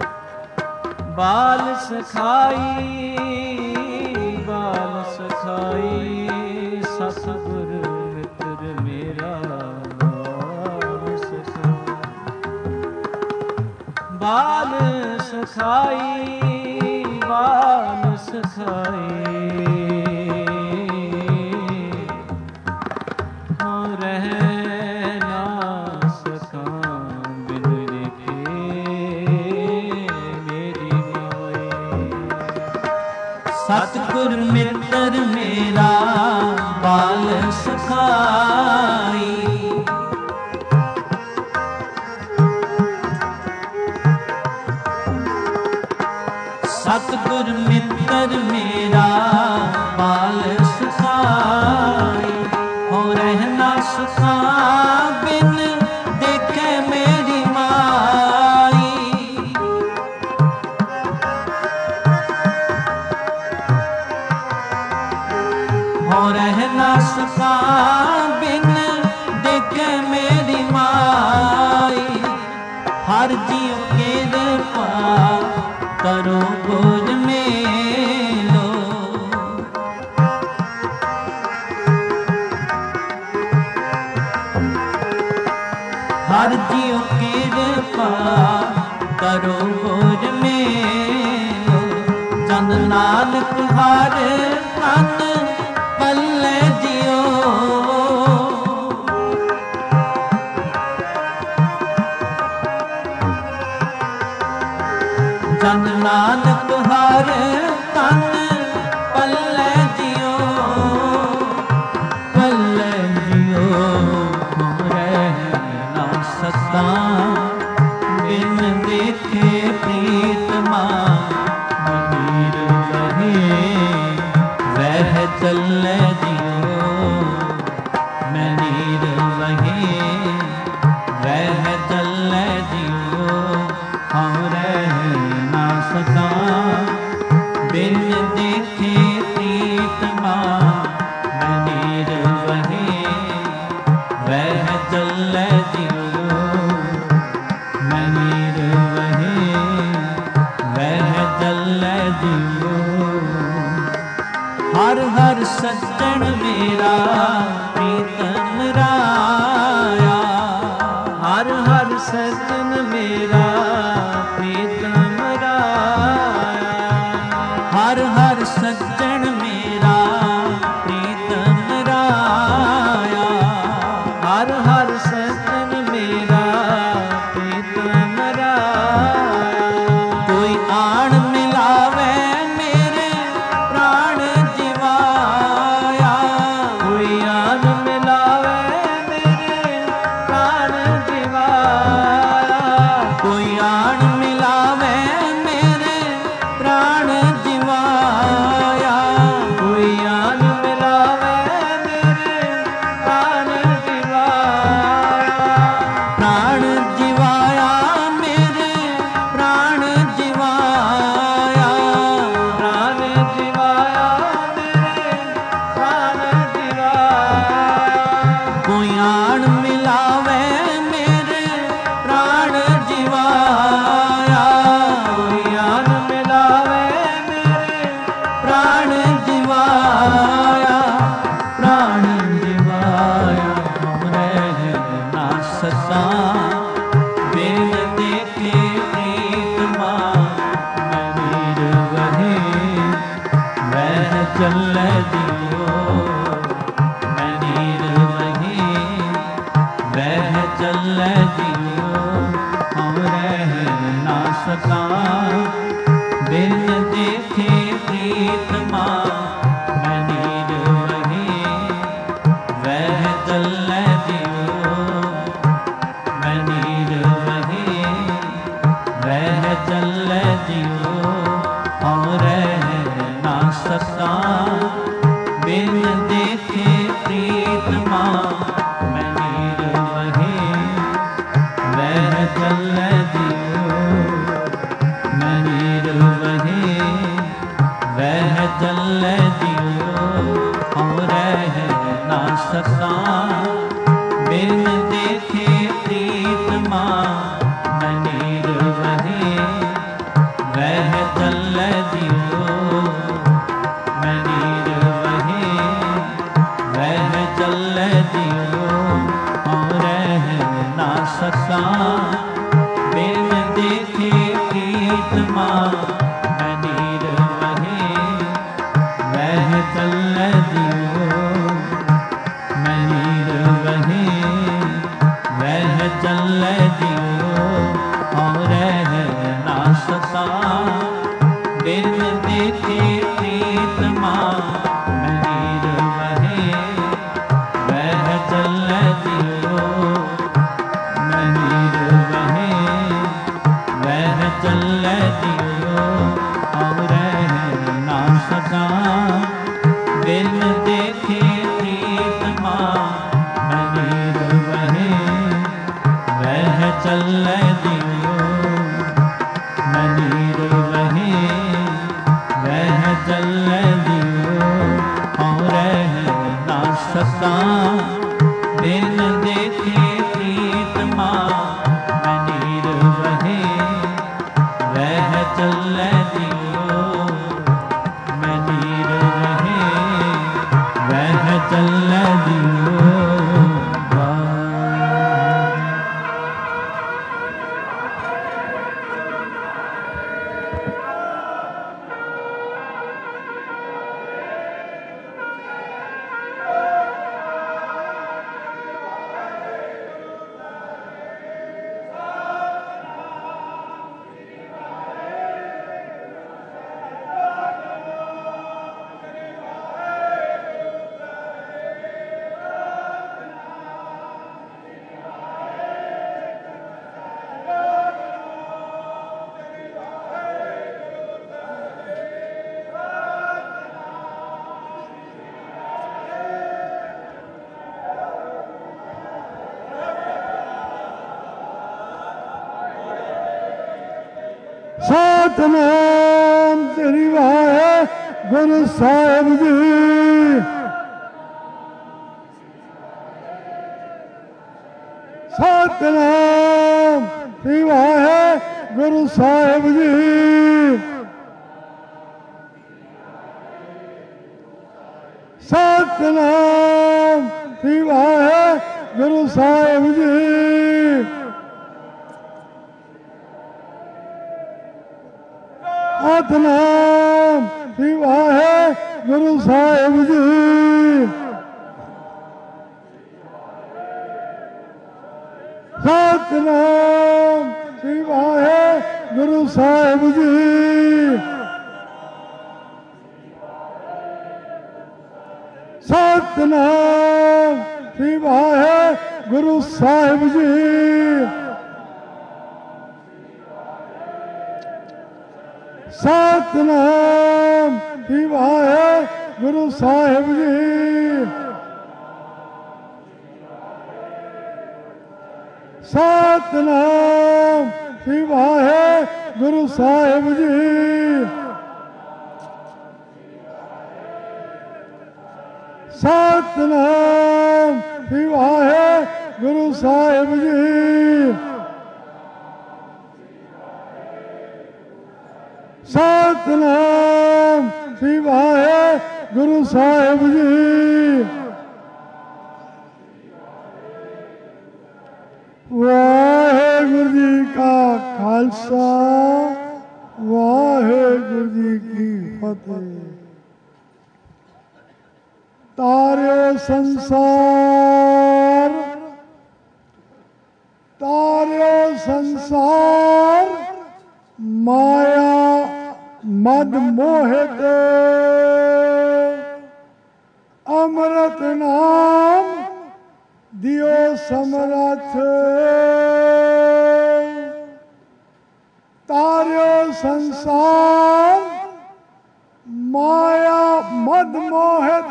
बाल सखाई बाल सखाई सतगुर मित्र मेरा बाल सखाई। बाल सखाई बाल सखाई हो रह ना सका बिन सतगुर मित्र मेरा बाल सुखाई। सतगुर मित्र मेरा बाल सुखाई। हो रहना सुखा बिन देखे मेरी माई। हो रहना सुखा बिन देखे मेरी माई। हर जीव के दफा करो गोद में लो। हर जीव के दफा करो गोद में लो। चंद नानक हर तन पल्ले जियो। चंद नानक हर तन पल्ले जियो। पल्ले जियो रह ना सकता बिन देखे प्रीतमा। मीर वहे वह चले जियो मैं नीर वहे वह चलै जियो हम रह ना सका बिन देखे प्रीतमा मैं नीर वहे वह चलै जियो मैं नीर वहे वह चलै जियो हर हर सज्जन मेरा प्रीतम राया हर हर सज्जन मेरा प्रीतम राया हर हर सज्जन मेरा प्रीतम राया हर हर सज्जन मेरा प्रीतम राया कोई आण मिलावे मेरे प्राण जिवाया कोई आन मिलावे मेरे प्राण जिवाया कोई आण मिलावे मेरे प्राण जिवाया कोई आन मिलावे मेरे प्राण जिवाया प्राण जिवाया मेरे प्राण जिवाया प्राण जिवाया मेरे प्राण जिवाया कोई आण मिलावे मेरे प्राण जिवाया कोई आन मिलावे मेरे प्राण जिवाया प्राण जिवाया हम रह ना सका बिन देखे प्रीतमा मैं नीर वहे वह चलै जियो मैं नीर वहे वह चलै जियो हम रह ना सका बिन देखे प्रीतमा मैं नीर वहे वह चलै जियो मैं नीर वहे वह चलै जियो हम रह ना सका बिन देखे प्रीतमा मैं नीर वहे वह चलै जियो मैं नीर वहे वह चलै जियो हम रह ना सका बिन देखे प्रीतमा मैं नीर वहे वह चलै जियो मैं नीर वहे वह चलै जियो हम रह ना सका बिन देखे प्रीतमा मैं नीर वहे वह चलै जियो मैं नीर वहे वह चलै जियो हम रह ना सका बिन देखे प्रीतमा मैं नीर वहे वह चलै जियो मैं नीर वहे वह चलै जियो हम रह ना सका बिन देखे प्रीतमा मैं नीर वहे वह चलै जियो मैं नीर वहे वह चलै जियो हम रह ना सका बिन देखे प्रीतमा मैं नीर वहे वह चलै जियो मैं नीर वहे वह चलै जियो। ਸਤਿਨਾਮ ਸ੍ਰੀ ਵਾਹਿਗੁਰੂ ਸਾਹਿਬ ਜੀ। ਸਤਿਨਾਮ ਸ੍ਰੀ ਵਾਹਿਗੁਰੂ ਸਾਹਿਬ ਜੀ। ਸਤਿਨਾਮ ਸ੍ਰੀ ਵਾਹਿਗੁਰੂ ਸਾਹਿਬ ਜੀ। ਸਤਿਨਾਮ ਸ੍ਰੀ ਵਾਹਿਗੁਰੂ ਸਾਹਿਬ ਜੀ। ਸਤਿਨਾਮ ਸ੍ਰੀ ਵਾਹਿਗੁਰੂ ਸਾਹਿਬ ਜੀ। ਸਤਿਨਾਮ ਸ੍ਰੀ ਵਾਹਿਗੁਰੂ ਸਾਹਿਬ ਜੀ। ਸਤਿਨਾਮ ਸ੍ਰੀ ਵਾਹਿਗੁਰੂ ਸਾਹਿਬ ਜੀ। ਸਤਿਨਾਮ ਸ੍ਰੀ ਵਾਹਿਗੁਰੂ ਸਾਹਿਬ ਜੀ। ਸਤਿਨਾਮ ਸ੍ਰੀ ਵਾਹਿਗੁਰੂ ਸਾਹਿਬ ਜੀ। ਸਤਿਨਾਮ ਸ੍ਰੀ ਵਾਹਿਗੁਰੂ ਸਾਹਿਬ ਜੀ। ਵਾਹਿਗੁਰੂ ਜੀ ਕਾ ਖਾਲਸਾ ਵਾਹਿਗੁਰੂ ਜੀ ਕੀ ਫਤਿਹ। ਤਾਰਿਓ ਸੰਸਾਰ ਤਾਰਿਓ ਸੰਸਾਰ ਮਾਇਆ ਮਦ ਮੋਹਿਤ ਅੰਮ੍ਰਿਤ ਨਾਮ ਦਿਓ ਸਮਰਥ। ਤਾਰਿਓ ਸੰਸਾਰ ਮਾਇਆ ਮਦ ਮੋਹਿਤ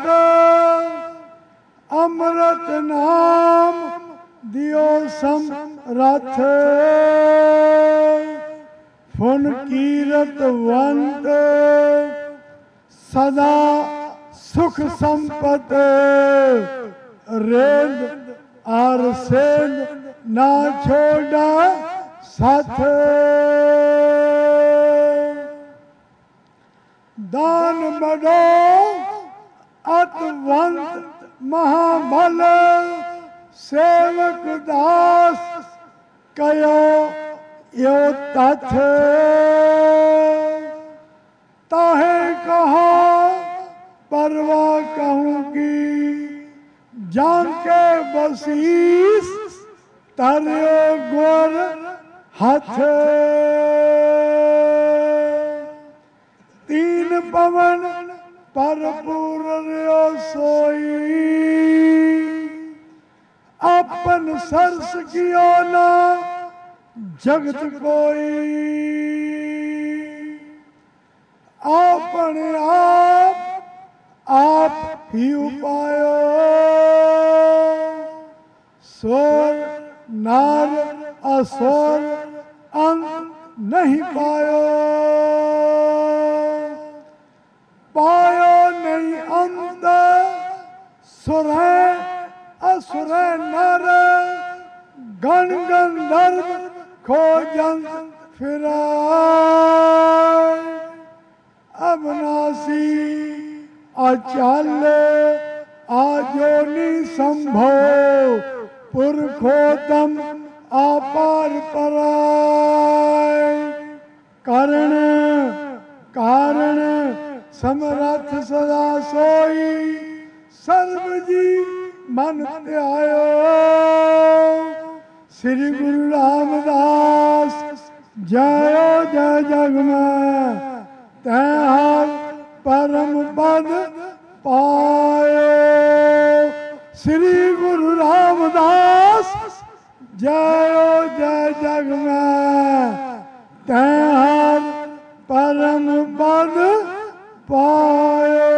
ਅੰਮ੍ਰਿਤ ਨਾਮ ਦਿਓ ਸਮਰਥ। ਫੁਨ ਕੀਰਤਵੰਤ ਸਦਾ ਸੁਖ ਸੰਪਤ ਰੇਂਦ ਆਰ ਸੇਂਦ ਨਾ ਛੋੜਾ ਸਾਥ। ਦਾਨ ਬੜੋ ਅਤਵੰਤ ਮਹਾਬਲ ਸੇਵਕ ਦਾਸ ਕਯੋ यो तथ। ताहे कहो परवाह कहूँगी जान के बसीस तरियो गुर हथ। तीन पवन पर पूर्यो सोई अपन सरस कियो ना जगत कोई। अपने आप आप ही उपायो सोर नार असोर अंत नहीं पायो। पायो नहीं अंत सुर असुर नर गण गंधर्व खोजन फिराय। अविनाशी अचल आजोनी संभव पुरखोतम अपार पराय। करण कारण समरथ सदा सोई सर्व जी मन ध्यायो। श्री गुरु रामदास जयो जय जग में तैहार परम पद पायो। श्री गुरु रामदास जयो जय जग में तैहार परम पद पायो।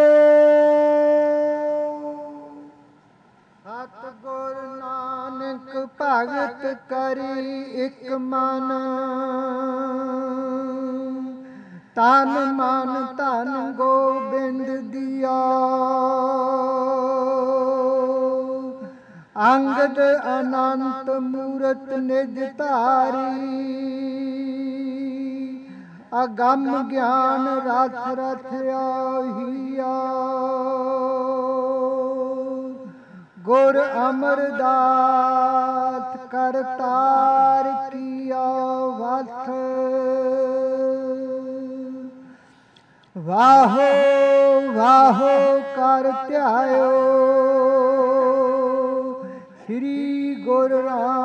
सतगुर नानक भगत करी एक मन ਤਨ ਮਨ ਧਨ ਗੋਬਿੰਦ ਦਿਆ। ਅੰਗਦ ਅਨੰਤ ਮੂਰਤ ਨਿਜ ਧਾਰੀ। ਅਗੰਮ ਗਿਆਨ ਰਥ ਰਥ ਆਹੀਆ। ਗੁਰ ਅਮਰਦਾਸ ਕਰਤਾਰ ਕੀਆ ਵਥ। ਵਾਹੋ ਵਾਹੋ ਕਰ ਧਿਆਇਓ ਸ੍ਰੀ ਗੁਰੂ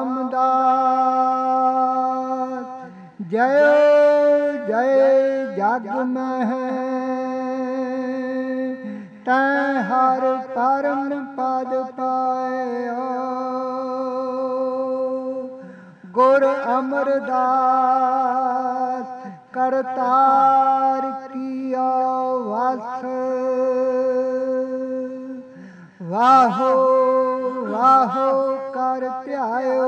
ਰਾਮਦਾਸ। ਜੈ ਜੈ ਜਗ ਮਹਿ ਤੈ ਹਰ ਪਰਮ ਪਦ ਪਾਇਆ। ਗੁਰ ਅਮਰਦਾਸ ਕਰਤਾਰ ਕੀਆ ਵਥ। ਵਾਹੋ ਵਾਹੋ ਕਰ ਧਿਆਇਓ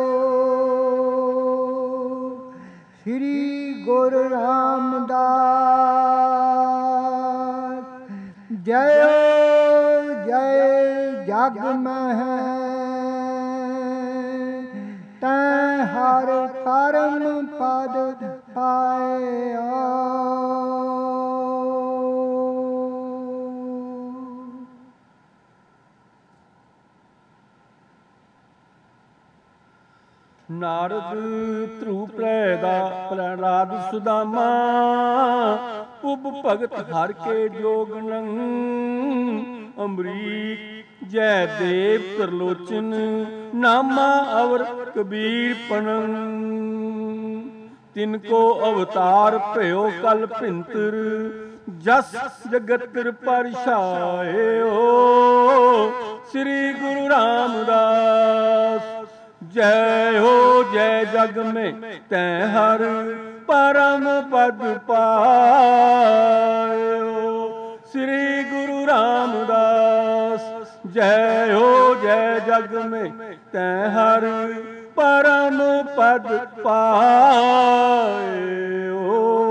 ਸ੍ਰੀ ਗੁਰੂ ਰਾਮਦਾਸ। ਜੈ ਜੈ ਜਗ ਮਹਿ ਤੈ ਹਰ ਪਰਮ ਪਦ ਪਾਇਆ। ਨਾਰਦ ਧਰੂ ਪ੍ਰਹਿਦਾ ਪ੍ਰਹਲਾਦ ਸੁਦਾਮਾ। ਉਪ ਭਗਤ ਹਰ ਕੇ ਜੋਗਨੰ। ਅੰਬਰੀਕ ਜੈ ਦੇਵ ਤਰਲੋਚਨ ਨਾਮਾ ਅਵਰ ਕਬੀਰ ਪਣੰ। ਤਿਨ ਕੋ ਅਵਤਾਰ ਭਇਓ ਕਲ ਭਿੰਤਰ। ਜਸ ਜਗਤਰ ਪਰਛਾਇਓ ਸ੍ਰੀ ਗੁਰੂ ਰਾਮਦਾਸ। ਜੈ ਹੋ ਜੈ ਜਗ ਮੇ ਤੈ ਹਰ ਪਰਮ ਪਦ ਪਾਇਓ ਸ੍ਰੀ ਗੁਰੂ ਰਾਮਦਾਸ। ਜੈ ਹੋ ਜੈ ਜਗ ਮੇ ਤੈ ਹਰ ਪਰਮ ਪਦ ਪਾਇਓ।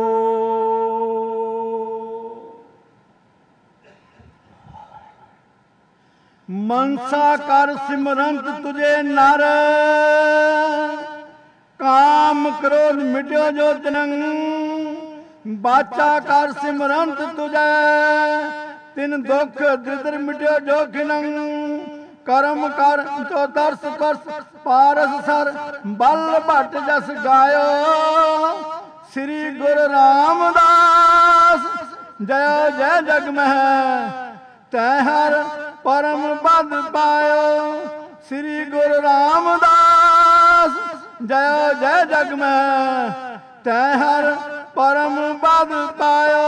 ਮਨਸਾ ਕਰ ਸਿਮਰੰਤ ਤੁਝੇ ਨਰ। ਕਾਮ ਕ੍ਰੋਧ ਮਿਟਿਓ ਜੋ ਤਿਨੰ। ਬਾਚਾ ਕਰ ਸਿਮਰੰਤ ਤੁਝੈ ਤਿਨ ਦੁਖ ਦ੍ਰਿਦਰ ਮਿਟਿਓ ਜੋ ਖਿਨੰ। ਕਰਮ ਕਰ ਤੋ ਦਰਸ ਪਰਸ ਪਾਰਸ ਸਰ। ਬਲ ਭਟ ਜਸ ਗਾਇਓ ਸ੍ਰੀ ਗੁਰੂ ਰਾਮਦਾਸ। ਜੈ ਜੈ ਜਗ ਮਹਿ ਤੈ ਹਰ ਪਰਮ ਪਦ ਪਾਇਓ ਸ੍ਰੀ ਗੁਰੂ ਰਾਮਦਾਸ। ਜੈ ਜੈ ਜਗ ਮਹਿ ਤੈ ਹਰ ਪਰਮ ਪਦ ਪਾਇਓ।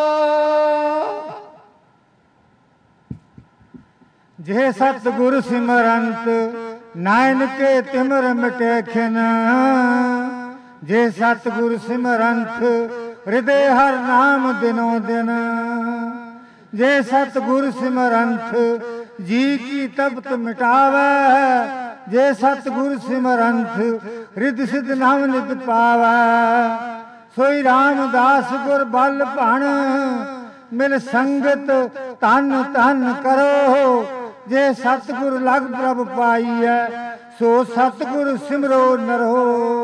ਜੇ ਸਤਿਗੁਰ ਸਿਮਰੰਤ ਨਾਨਕੇ ਤਿਮਰ ਮਿਟੇ ਖਿਨ। ਜੇ ਸਤਿਗੁਰ ਸਿਮਰੰਤ ਹਿਰਦੇ ਹਰ ਨਾਮ ਦਿਨੋ ਦਿਨ। ਜੇ ਸਤਿਗੁਰ ਸਿਮਰੰਤ ਜੀ ਕੀ ਤਪਤ ਮਿਟਾਵੈ। ਜੇ ਸਤਿਗੁਰ ਸਿਮਰੰਤ ਰਿਧ ਸਿਧ ਨਾਮ ਨਿਤ ਪਾਵੈ। ਸੋਈ ਰਾਮਦਾਸ ਗੁਰ ਬਲ ਭਣ ਮਿਲ ਸੰਗਤ ਧਨ ਧਨ ਕਰੋ। ਜੇ ਸਤਿਗੁਰ ਲਗ ਪ੍ਰਭ ਪਾਈਐ ਸੋ ਸਤਿਗੁਰ ਸਿਮਰੋ ਨਰੋ।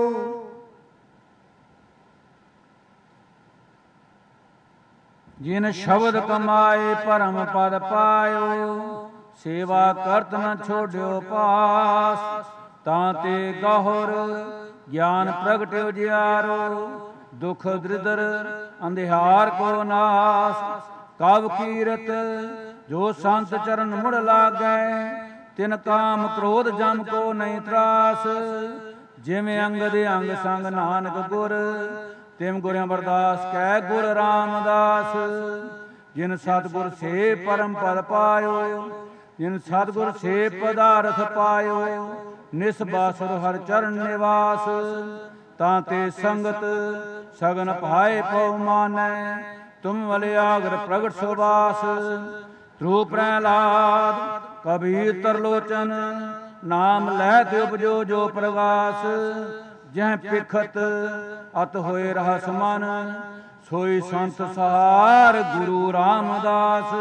ਜਿਨ ਸ਼ਬਦ ਕਮਾਏ ਪਰਮ ਪਦ ਪਾਇਓ। ਸੇਵਾ ਕਰਤ ਨ ਛੋੜਿਓ ਪਾਸ। ਤਾਂ ਤੇ ਗਹੁਰ ਗਿਆਨ ਪ੍ਰਗਟਿਓ ਜਿਆਰੋ। ਦੁਖ ਦ੍ਰਿਦਰ ਅੰਧਿਆਰ ਕੋ ਨਾਸ। ਕਵ ਕੀਰਤ ਜੋ ਸੰਤ ਚਰਨ ਮੁੜ ਲਾਗੈ। ਤਿਨ ਕਾਮ ਕ੍ਰੋਧ ਜਮ ਕੋ ਨਹੀਂ ਤਰਾਸ। ਜਿਵੇਂ ਅੰਗ ਦੇ ਅੰਗ ਸੰਗ ਨਾਨਕ ਗੁਰ। ਤਿਮ ਗੁਰ ਅਮਰਦਾਸ ਕਹਿ ਗੁਰ ਰਾਮਦਾਸ। ਜਿਨ ਸਤਿਗੁਰ ਸੇ ਪਰਮ ਪਦ ਪਾਇਓ। ਜਿਨ ਸਤਿਗੁਰ ਸੇ ਪਦਾਰਥ ਪਾਇਓ। ਨਿਸਬਾਸੁਰ ਹਰ ਚਰਨ ਨਿਵਾਸ। ਤਾਂ ਤੇ ਸੰਗਤ ਸਗਨ ਭਾਏ ਪਉ ਮਾਨੈ। ਤੁਮ ਵਲੇ ਆਗਰ ਪ੍ਰਗਟ ਸੁਬਾਸ। ਧਰੂ ਪ੍ਰਹਲਾਦ ਕਬੀਰ ਤਰਲੋਚਨ। ਨਾਮ ਲੈ ਤੇ ਉਪਜੋ ਜੋ ਪ੍ਰਗਾਸ। ਜਹ ਪਿਖਤ ਅਤ ਹੋਏ ਰਹਸ ਮਨ। ਸੋਈ ਸੰਤ ਸਹਾਰ ਗੁਰੂ ਰਾਮਦਾਸ।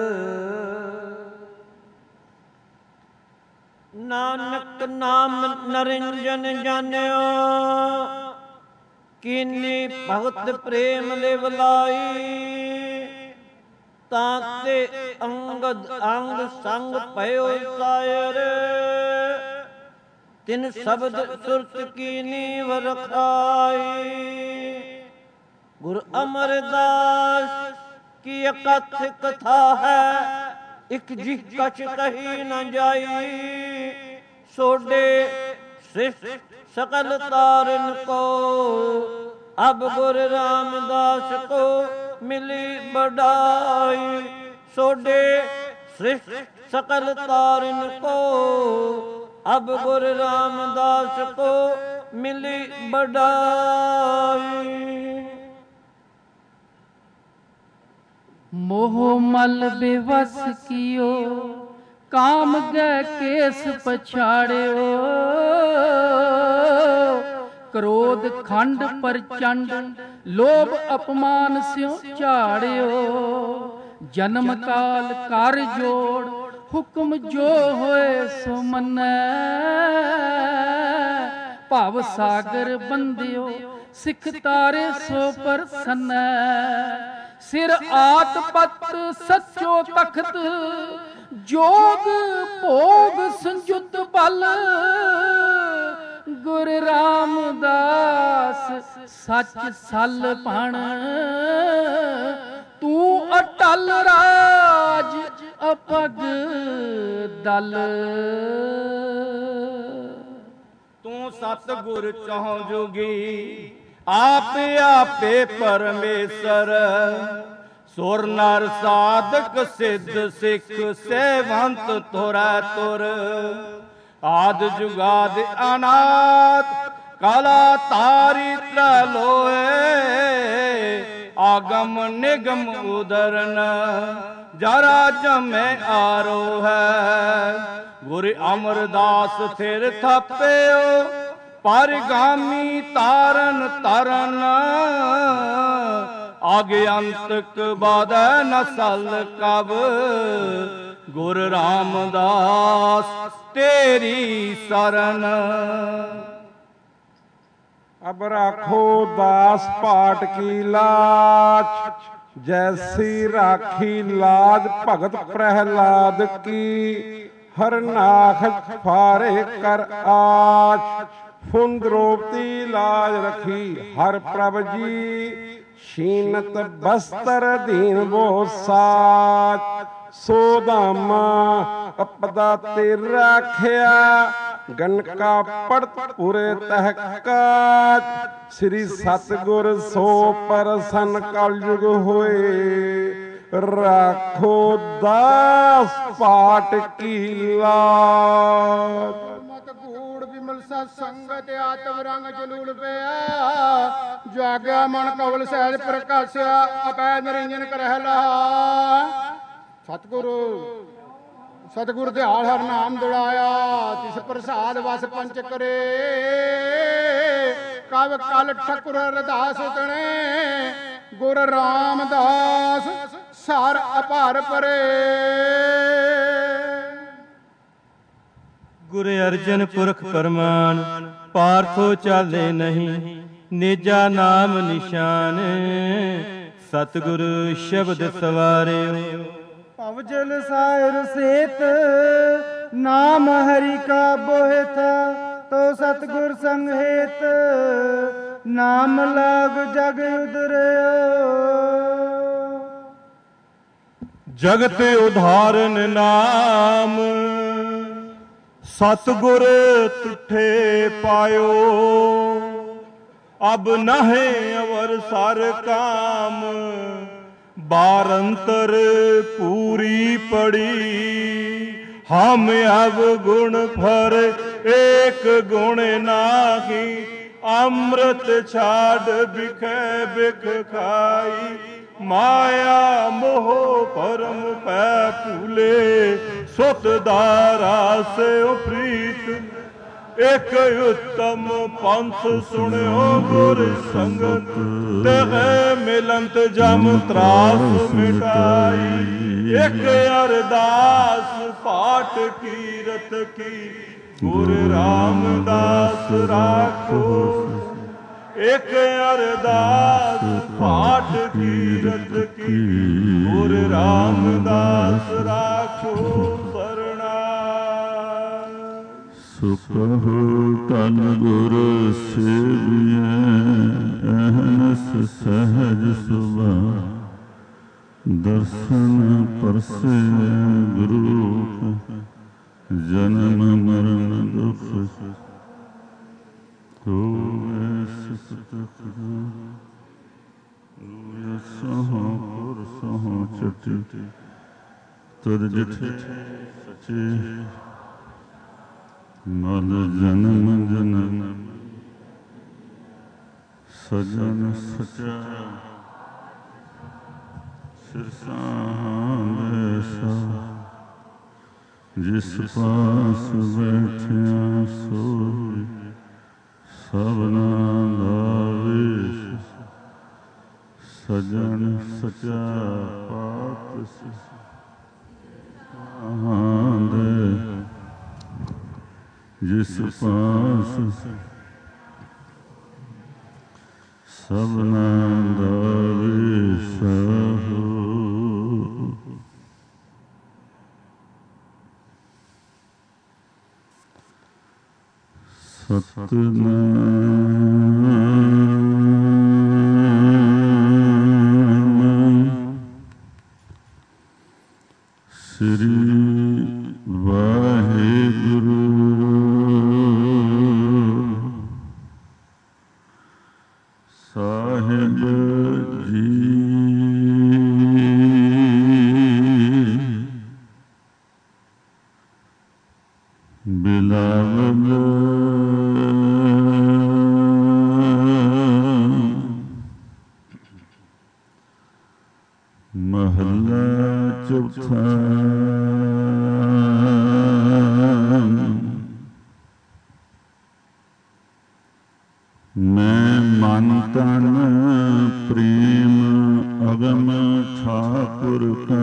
ਨਾਨਕ ਨਾਮ ਨਰਿੰਜਨ ਜਾਣਿਓ, ਕੀਨੀ ਭਗਤ ਪ੍ਰੇਮ ਲਿਵ ਲਾਈ। ਤਾਤੇ ਅੰਗਦ ਅੰਗ ਸੰਗ ਭਇਓ ਸਾਇਰ, ਤਿਨ ਸ਼ਬਦ ਸੁਰਤ ਕੀਨੀ ਵਰਖਾਈ। ਗੁਰ ਅਮਰਦਾਸ ਕੀ ਅਕਥ ਕਥਾ ਹੈ, ਇਕ ਜਿਹ ਕਛ ਕਹੀ ਨ ਜਾਈ। ਸੋਡੇ ਸ੍ਰਿਸ਼ਟ ਸਕਲ ਤਾਰਨ ਕੋ, ਅਬ ਗੁਰ ਰਾਮਦਾਸ ਕੋ ਮਿਲੀ ਬੜਾਈ। ਸੋਡੇ ਸ੍ਰਿਸ਼ਟ ਸਕਲ ਤਾਰਨ ਕੋ, ਅਬ ਗੁਰ ਰਾਮਦਾਸ ਕੋ ਮਿਲੀ ਬੜਾਈ। मोह मल बेवस कियो, काम गै केस पछाड़ियो। क्रोध खंड प्रचंड, लोभ अपमान स्यों झाड़ियो। जन्म काल कर जोड़, हुक्म जो होए सो मन्नै। भव सागर बंदियो, सिख तारे सो प्रसन्न। सिर आत पत सचो तखत, जोग भोग संयुत बल। गुर रामदास सच सल भण, तू अटल राज अपग दल। तू सतगुर चौं जोगी, आप आपे परमेश्वर। सुर नर साधक सिद्ध सिख, सेवंत तुरै तुर। आद जुगाद अनाथ, काला तारी त्रलोए। आगम निगम उदरन, जरा जमे आरो है। गुर अमरदास थिर थप्यो, परगामी तारन तरन। आगे अंतक बाद नसल कब, गुर रामदास तेरी सरन। अब राखो दास पाट की लाज, जैसी राखी लाज भगत प्रहलाद की। हर नाख फारे कर आज, फुन द्रौपदी लाज रखी हर प्रभ जी। शीनत बस्तर दीन वो साज, सोदामा अपदा ते राखिया। गनका पड़त पूरे तहकाज, श्री सतगुर सो परसन कलयुग होए। राखो दास पाट की लाज। विमल सत्संगत आत्म रंग जलूल पिया। जाग्या मन कवल सहज प्रकाश्या, अपै निरंजन करह लहा। सतगुरु सतगुरु दिहाल हर नाम दुड़ाया, तिस प्रसाद वस पंच करे। कव कल ठकुर अरदास तने, गुर रामदास सार अपार परे। गुर अर्जन पुरख परमान, पार्थो चाले नहीं। निजा नाम निशान, सतगुरु शब्द सवारे। भवजल सायर सेत, नाम हरि का बोहे था। तो सतगुर संग हेत, नाम लाग जग उदरयो। जगत उदाहरण नाम, सतगुर तुठे पायो। अब नहे अवर सार काम, बारंतर पूरी पड़ी। हम अब गुण फर एक गुण नाही। अमृत छाड़ बिखे बिख खाई। माया मोह परम पै फूले, सुत दारा से प्रीत। ਇਕ ਉਤਮ ਪੰਥ ਸੁਣਿਓ ਗੁਰ ਸੰਗਤ, ਤਹਿ ਮਿਲੰਤ ਜਮ ਤਰਾਸ ਮਿਟਾਈ। ਇਕ ਅਰਦਾਸ ਪਾਠ ਕੀਰਤ ਕੀ, ਗੁਰ ਰਾਮਦਾਸ ਰਾਖੋ। ਇਕ ਅਰਦਾਸ ਪਾਠ ਕੀਰਤ ਕੀ, ਗੁਰ ਰਾਮਦਾਸ ਰਾਖੋ ਸਰਣਾ। ਸੁਖਹੁ ਤਨ ਗੁਰ ਸੇਵੀਐ, ਅਹਨਸ ਸਹਜ ਸੁਭਾ। ਦਰਸ਼ਨ ਪਰਸੈ ਗੁਰੂ, ਜਨਮ ਮਰਨ ਦੁਖ। ਹੋਵੇ ਸਿਫਤ ਸਹੁ ਪੁਰ ਸਹੁ ਚਟੀ, ਤੁਧ ਜਿਠੇ ਸਚੇ। ਮਲ ਜਨਮ ਜਨਮ ਸਜਨ ਸਚਾ, ਸਿਰਸਾਂ ਦੇਸਾ। ਜਿਸ ਪਾਸ ਬੈਠਿਆ ਸੋਈ, ਸਭਨਾ ਦਾ ਵੇਸ਼। ਸਜਨ ਸਚਾ ਪਾਤਿ ਦੇ, ਜਿਸ ਪਾਸ ਸਭਨਾ ਦਾ ਵੇਸ਼। ਸਤਿਨਾਮ ਸ੍ਰੀ ਵਾਹਿਗੁਰੂ ਸਾਹਿਬ ਜੀ। ਬਿਲਾਵਲ ਮਹੱਲਾ ਚੌਥਾ। ਮੈਂ ਮਨ ਤਨ ਪ੍ਰੇਮ ਅਗਮ ਠਾਕੁਰ ਕਾ,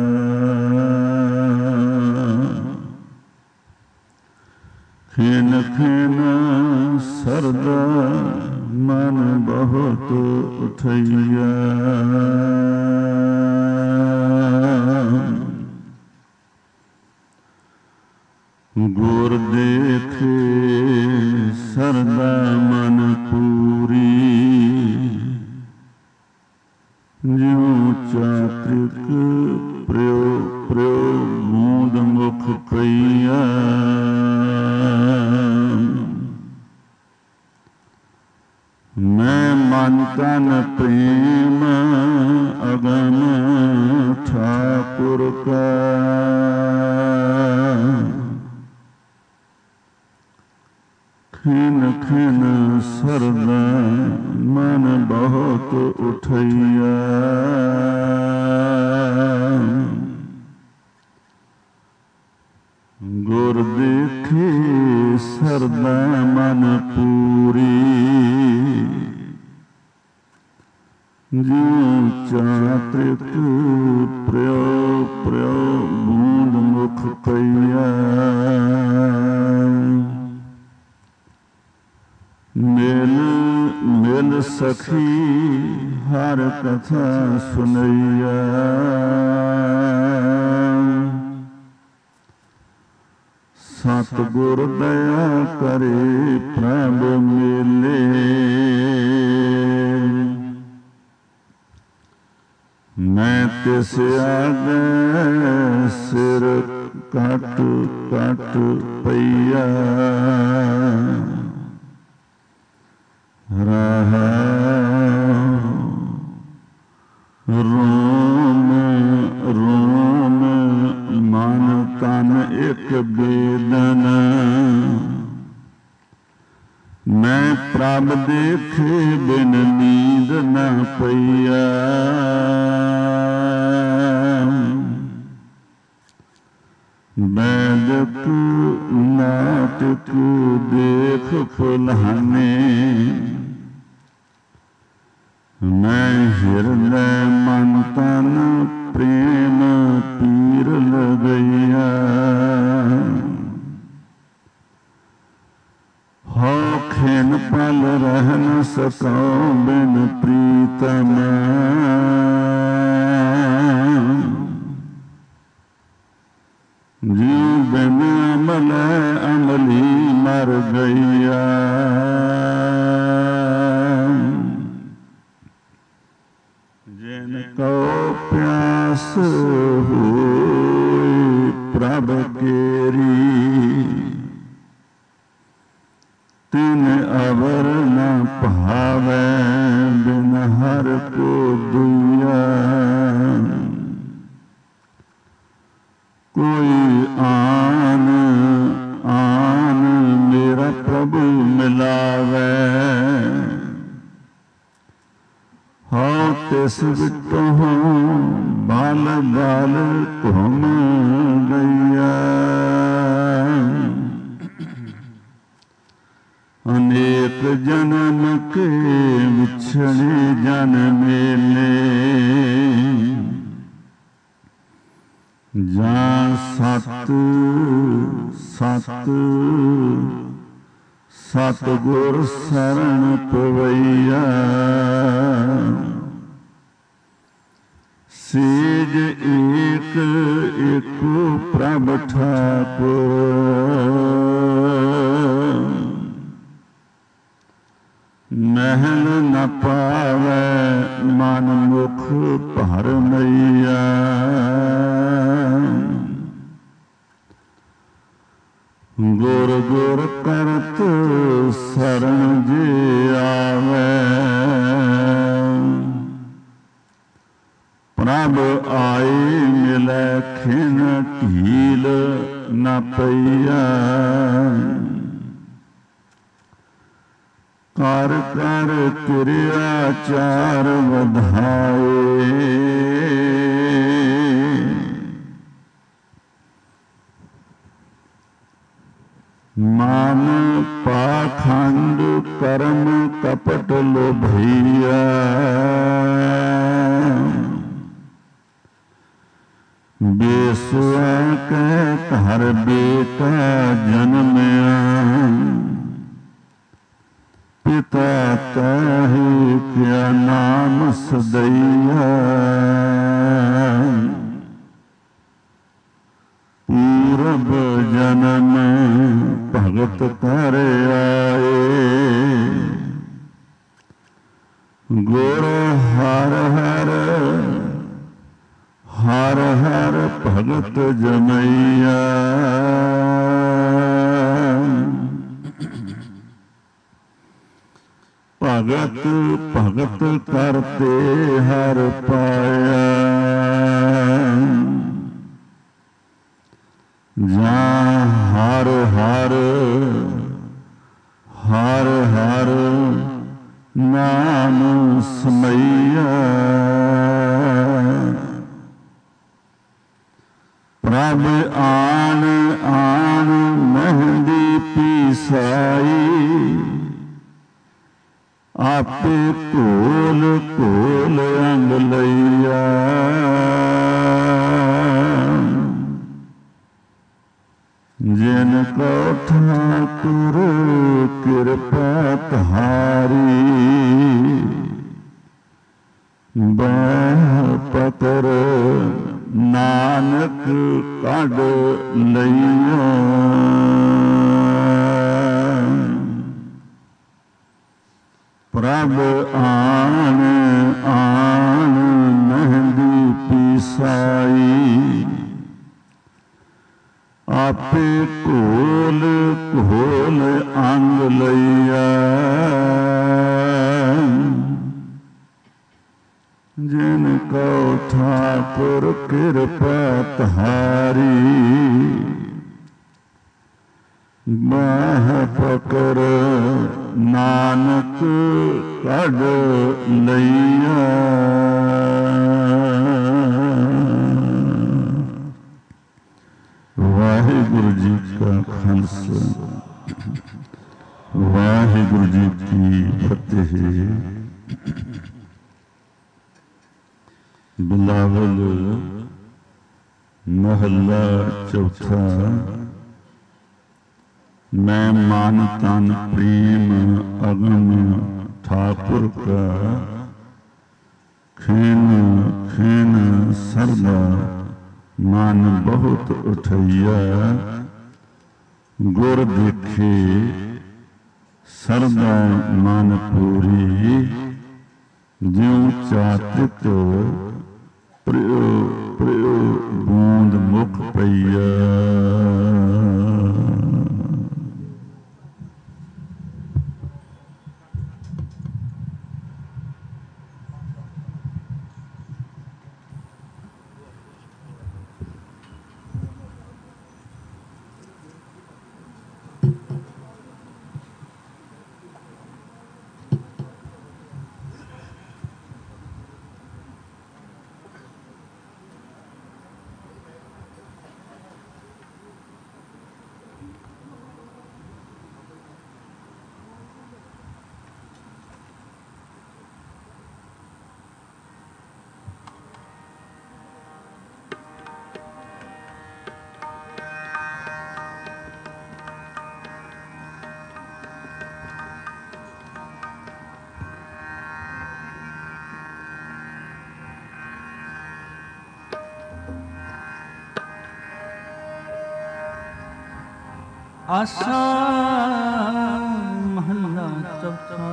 ਖਿਨ ਖਿਨ ਸਰਦਾ ਮਨ ਬਹੁਤ ਉਠਈਆ। ਗੁਰ ਦੇਖੇ ਸਰਦਾ ਮਨ ਪੂਰੀ, ਜਿਉ ਚਾਤ੍ਰਿਕ ਪ੍ਰਿਉ ਪ੍ਰਿਉ ਬੂੰਦ ਮੁਖ ਪਈਆ। ਮੈਂ ਮਨ ਤਨ ਪ੍ਰੇਮ ਅਗਮ ਠਾਕੁਰ ਕਾ, ਖਿਨ ਖਿਨ ਸਰਦਾ ਮਨ ਬਹੁਤ ਉਠਈਆ। ਗੁਰ ਦੇਖੇ ਸਰਦਾ ਮਨ ਪੂਰੀ, ਜਿਉ ਚਾਤ੍ਰਿਕ ਪ੍ਰਿਉ ਪ੍ਰਿਉ ਬੂੰਦ ਮੁਖ ਪਈਆ। ਮਿਲ ਮਿਲ ਸਖੀ ਹਰ ਕਥਾ ਸੁਨਈਆ। ਸਤਿਗੁਰ ਦਇਆ ਕਰੇ ਪ੍ਰਭ ਮੇਲੇ, ਮੈਂ ਤਿਸ ਆਗੇ ਸਿਰ ਕੱਟ ਕੱਟ ਪਈਆ। ਰਹਾ ਰੋਮ ਰੋਮ ਮਨ ਤਨ ਇੱਕ ਬੇਦਨ, ਮੈਂ ਪ੍ਰਭ ਦੇਖੇ ਬਿਨ ਨੀਂਦ ਨਾ ਪਈਆ। ਵੈਦਕ ਨਾਟਕ ਦੇਖ ਫੁਲਾਨੇ, ਮੈਂ ਹਿਰਦੈ ਮਨ ਤਨ ਪ੍ਰੇਮ ਪੀਰ ਲਗਈਆ। ਹੋ ਖਿਨ ਪਲ ਰਹਿ ਨ ਸਕਉ ਬਿਨ ਪ੍ਰੀਤਮ, ਜਿਉ ਬਿਨ ਅਮਲੈ ਅਮਲੀ ਮਰ ਗਈਆ। ਜਿਨ ਕਉ ਪਿਆਸ ਹੋਈ ਪ੍ਰਭ ਕੇਰੀ, ਤਿਨ ਅਵਰ ਨ ਭਾਵੈ ਬਿਨ ਹਰਿ ਕੋ ਦੁਈਆ। ਕੋਈ ਆਨ ਆਨ ਮੇਰਾ ਪ੍ਰਭੂ ਮਿਲਾਵੈ, ਹਉ ਤਿਸ ਵਿਟਹੁ ਬਲ ਬਲ ਘੁਮ ਗਈਆ। ਅਨੇਕ ਜਨਮ ਕੇ ਵਿਛੜੇ ਜਨ ਮੇਲੇ, ਜਾਂ ਸਤ ਸਤ ਸਤਿਗੁਰ ਸਰਣ ਪਵਈਆ। ਸੇਜ ਏਕ ਏਕੋ ਪ੍ਰਭ ਠਾਕੁਰ, ਮਹਿਲ ਨ ਪਾਵੈ ਮਨ ਮੁਖ ਭਰ ਮਈਆ। ਗੁਰ ਗੁਰ ਕਰਤ ਸਰਣ ਜੇ ਆਵੈ, ਪ੍ਰਭ ਆਏ ਮਿਲੈ ਖਿਨ ਢੀਲ ਨ ਪਈਆ। ਕਰ ਕਰ ਕਿਰਿਆ ਚਾਰ ਵਧਾਏ, ਮਨ ਪਾਖੰਡ ਕਰਮ ਕਪਟ ਲੋਭਈਆ। ਬੇਸੁਆ ਕਹਿ ਘਰ ਬੇਟਾ ਜਨਮਿਆ, ਪਿਤਾ ਕਹਿ ਕਿਆ ਨਾਮ ਸਦਈਆ। ਪੂਰਬ ਜਨਮ ਭਗਤ ਕਰ ਆਏ, ਗੁਰ ਹਰ ਹਰ ਹਰ ਹਰ ਭਗਤ ਜਮਈਆ। ਭਗਤ ਭਗਤ ਕਰਤੇ ਹਰ ਪਾਇਆ, ਜਾਂ ਹਰ ਹਰ ਹਰ ਹਰ ਨਾਮ ਸਮਈਆ। ਪ੍ਰਭ ਆਨ ਆਨ ਮਹਿੰਦੀ ਪੀਸਾਈ, ਆਪੇ ਕੋਲ ਕੋਲ ਅੰਗ ਲਈਆ। ਜਿਨ ਕੋ ਠਾਕੁਰ ਕਿਰਪਾ ਤੁਹਾਰੀ, ਬਹਿ ਪਕਰ ਨਾਨਕ ਕੱਢ ਲਈਆ। ਪ੍ਰਭ ਆਨ ਆਨ ਮਹਿੰਦੀ ਪੀਸਾਈ, ਆਪੇ ਕੋਲ ਕੋਲ ਅੰਗ ਲਈਆ। ਜਿਨ ਕਉ ਠਾਕੁਰ ਕਿਰਪਾ ਤੁਹਾਰੀ, ਬਾਹ ਪਕਰ ਨਾਨਕ ਕੱਢ ਲਈਆ। ਵਾਹਿਗੁਰੂ ਵਾਹਿਗੁਰੂ ਜੀ ਕਾ ਖਾਲਸਾ ਵਾਹਿਗੁਰੂ ਜੀ ਕੀ ਫਤਿਹ। ਬਿਲਾਵਲ ਮਹੱਲਾ ਚੌਥਾ। ਮੈਂ ਮਨ ਤਨ ਪ੍ਰੇਮ ਅਗਮ ਠਾਕੁਰ ਕਾ ਖੇਨ ਖੇਨ ਸਰਦਾ ਮਨ ਬਹੁਤ ਉਠਈਆ ਗੁਰ ਦੇਖੇ ਸਰਦਾ ਮਨ ਪੂਰੀ ਜਿਉ ਚਾਤਿਕ ਪ੍ਰਿਯ ਪ੍ਰਿਯ ਬੂੰਦ ਮੁਖ ਪਈਆ। ਆਸਾ ਮਹੱਲਾ ਚੌਥਾ।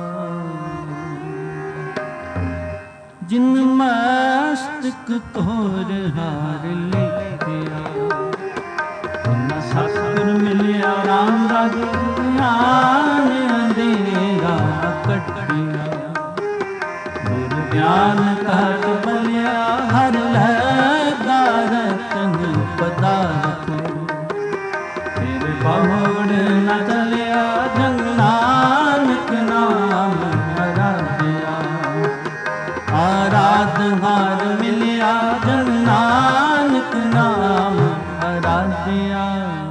ਜਿਨ ਮਸਤਕ ਤੋਰ ਹਾਰ ਲਿਖਿਆ ਉਹਨਾਂ ਸਤਿਗੁਰ ਮਿਲਿਆ ਰਾਮ ਦਾ ਗਿਆਨ ਅੰਧੇਰਾ ਕੱਟਿਆ ਗੁਰ ਗਿਆਨ ਘਟ ਬਲਿਆ ਹਰ ਲੈ ਦਾਰਤਨ ਪਦਾਰਥ ਬਹੁੜ ਨ ਚਲਿਆ ਜਨ ਨਾਨਕ ਨਾਮ ਆਰਾਧਿਆ ਆਰਾਧ ਹਾਰ ਮਿਲਿਆ ਜਨ ਨਾਨਕ ਨਾਮ ਆਰਾਧਿਆ।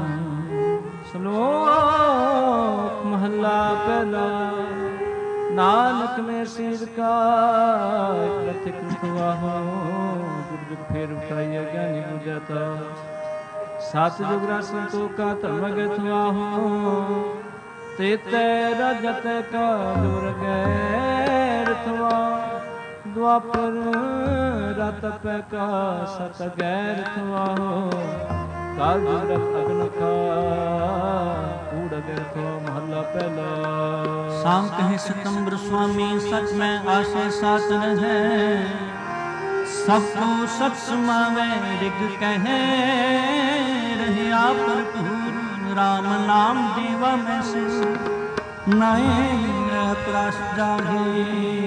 ਸ਼ਲੋਕ ਮਹੱਲਾ ਪਹਿਲਾ। ਨਾਨਕ ਮੈਂ ਸੀਰ ਕਾ ਪ੍ਰਤਿਕ ਰਖਵਾਹੋ ਜੁਗ ਜੁਗ ਫੇਰ ਉਠਾਈਆ ਗਿਆਨੀ ਬੁਝਾਤਾ ਸਤ ਜੁਗਰਾ ਸੰਤੋਖਾ ਧਰਮ ਗਥਵਾਹੋ ਤੇਤੈ ਰਜਤ ਕਾ ਦੁਰ ਗੈਰ ਥਵਾ ਦੁਆਪਰ ਰਤ ਪੈ ਕਾ ਸਤ ਗੈਰ ਥਵਾਹੋ ਕਾਲ ਜੁਗਰਤ ਅਗਨ ਕਾ ਕੂੜ ਗੈਰ ਥਵਾ। ਮਹੱਲਾ ਪਹਿਲਾ। ਸਾਮ ਕਹੇ ਸਿਤੰਬਰ ਸੁਆਮੀ ਸਚ ਮੈਂ ਆਸ਼ੇ ਸਾਤ ਰਹੈ ਸਭ ਕੋ ਸਤ ਸਮਾਵੈ ਰਿਗ ਕਹੈ ਰਹਿਆ ਭਰਪੂਰ ਰਾਮ ਨਾਮ ਜੀਵਾ ਮੈਂ ਸਿ ਨਾਏ ਪ੍ਰਾਸ ਜਾਗੇ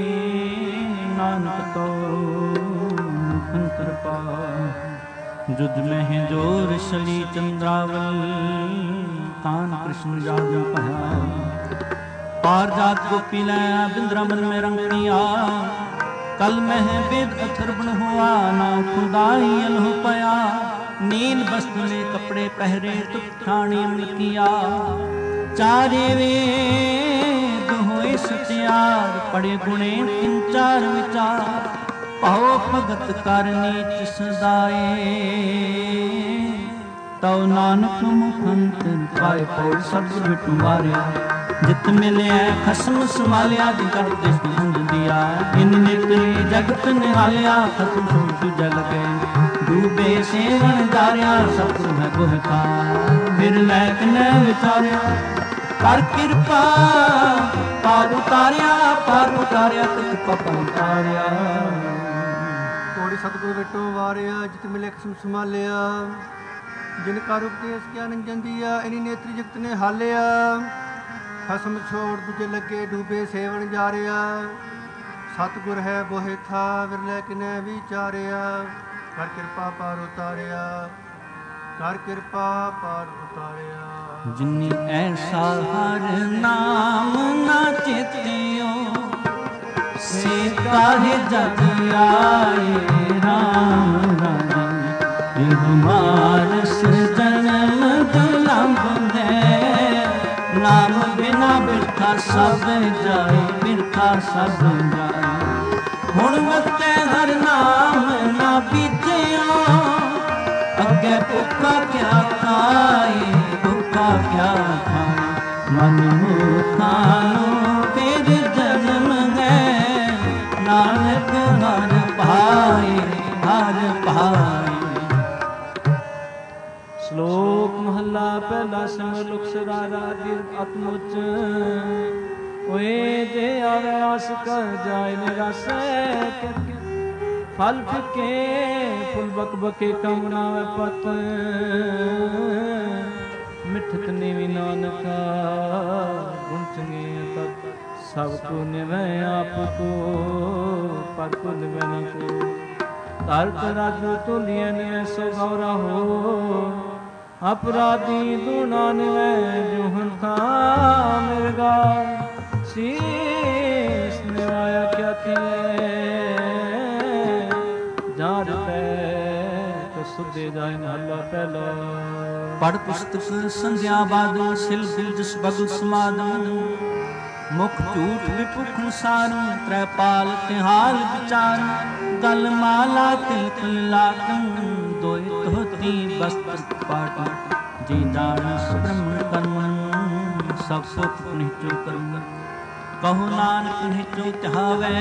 ਨਾਨਕ ਤੋ ਅੰਤਰ ਪਾ ਜੁਦ ਮਹਿ ਜੋਰ ਸਲੀ ਚੰਦਰਾਵਲ ਤਾਨ ਕ੍ਰਿਸ਼ਨ ਜਾਗਿ ਪਹਾ ਪਾਰ ਜਾਤ ਗੋਪੀ ਲੈ ਬਿੰਦਰਾਵਨ ਮੇ ਰੰਗਣੀਆ कल मह वेद अथर्वण हुआ ना खुदाई अल्ह पया नील वस्त्र में कपड़े पहरे तुक ठाणी अमल किया चारे वेद होए सत्यार पड़े गुणे तीन चार विचार पाओ भगत कर नीच सदाए तव नानक मुखंत पाए पौ सब बिटुआरिया जित मिले खसम संभालिया कर दिस अंज दिया इन नेत्रे जगत निहालिया खसम सोच जल गए डूबे सेवन दारिया सतगुर है गुहता फिर लैक न विचारिया कर कृपा पार उतारिया पार उतारिया कृपा पार उतारिया। कोड़ी सतगुर विटो वारिया जित मिले खसम संभालिया जिन का उपदेश ज्ञान जंदिया इनी नेत्री जगत ने हालिया ਖਸਮ ਛੋੜ ਦੂਜੇ ਲੱਗੇ ਡੂਬੇ ਸੇਵਨ ਜਾ ਰਿਆ ਸਤਿਗੁਰ ਹੈ ਬੋਹਿ ਥਾ ਵਿਰਲੇ ਕਿਨੇ ਵਿਚਾਰਿਆ ਕਰ ਕਿਰਪਾ ਪਾਰ ਉਤਾਰਿਆ ਕਰ ਕਿਰਪਾ ਪਾਰ ਉਤਾਰਿਆ। ਜਿਨੀ ਐਸਾ ਹਰ ਨਾਮ ਨਾ ਚੇਤਿਓ ਸੇ ਕਾਹੇ ਜਗ ਆਏ ਰਾਮ ਰਾਜੇ ਇਹ ਮਾਨਸ ਜਨਮ ਦੁਲਾ ਨਾਮ ਬਿਨਾ ਬਿਰਥਾ ਸਭ ਜਾਏ, ਬਿਰਥਾ ਸਭ ਜਾਏ। ਹੁਣ ਵਸੈ ਹਰ ਨਾਮ ਨਾ ਬੀਜਿਆ, ਅੱਗੇ ਭੁੱਖਾ ਕਿਆ ਖਾਏ, ਭੁੱਖਾ ਕਿਆ ਖਾਏ। ਮਨ ਮੁਖਾਂ ਨੂੰ ਫਿਰ ਜਨਮ ਹੈ, ਨਾਨਕ ਹਰ ਭਾਏ, ਹਰ ਭਾਏ। ਸ਼ਲੋਕ ਮਹੱਲਾ ਪਹਿਲਾ। ਸਿਮਰ ਲੁਕ ਸਰਾਰਾ ਦੀ ਅਤਮੁਚ ਓਏ ਜੇ ਆਵੇ ਆਸ ਕਰ ਜਾਏ ਨਿਰਾਸੈ। ਫਲ ਫਿੱਕੇ ਫੁੱਲ ਬਕ ਬਕੇ ਕਮ ਨਾ ਵੇ ਪਤ, ਮਿਠਤ ਨੀਵੀ ਨਾਨਕਾ ਗੁਣ ਚੰਗੇ ਤਤ। ਸਭ ਕੋ ਨਿਵੈ ਆਪ ਕੋ, ਪਰ ਕੋ ਨਿਵੈ ਨ ਕੋ। ਧਰਤ ਰਾਜੂ ਤੁਲਿਐ ਨਿਵੈ ਸੋ ਗੌਰਾ ਹੋ, ਅਪਰਾਧੀ ਦੁਨਾ ਨਿਵੈ ਜੋ ਹੰਤਾ ਮਿਰਗਾ। ਸੀਸ ਨਿਵਾਇਆ ਕਿਆ ਥੀਏ, ਜਾਰ ਪੈ ਤੋ ਸੁਧੇ ਜਾਇ ਮਹਲਾ ਪਹਿਲਾ। ਪੜ ਪੁਸਤਕ ਸੰਧਿਆ ਬਾਦਲ, ਸਿਲ ਸਿਲ ਜਿਸ ਬਗਲ ਸਮਾਦਮ। ਮੁਖ ਝੂਠ ਵਿਪੁਖ ਸਾਰੂ, ਤ੍ਰੈ ਪਾਲ ਤਿਹਾਲ ਵਿਚਾਰ। ਗਲ ਮਾਲਾ ਤਿਲ ਤਿਲ ਲਾਕੰ, ਦੋਇ ਧੋਤੀ ਬਸਤਰ ਪਾਟ। ਜੀ ਜਾਣਸ ਬ੍ਰਹਮ ਕਰਮ, ਸਭ ਸੁਖ ਨਿਚੋ ਕਰਮ। ਕਹੋ ਨਾਨਕ ਨਿਚੋ ਧਿਆਵੈ,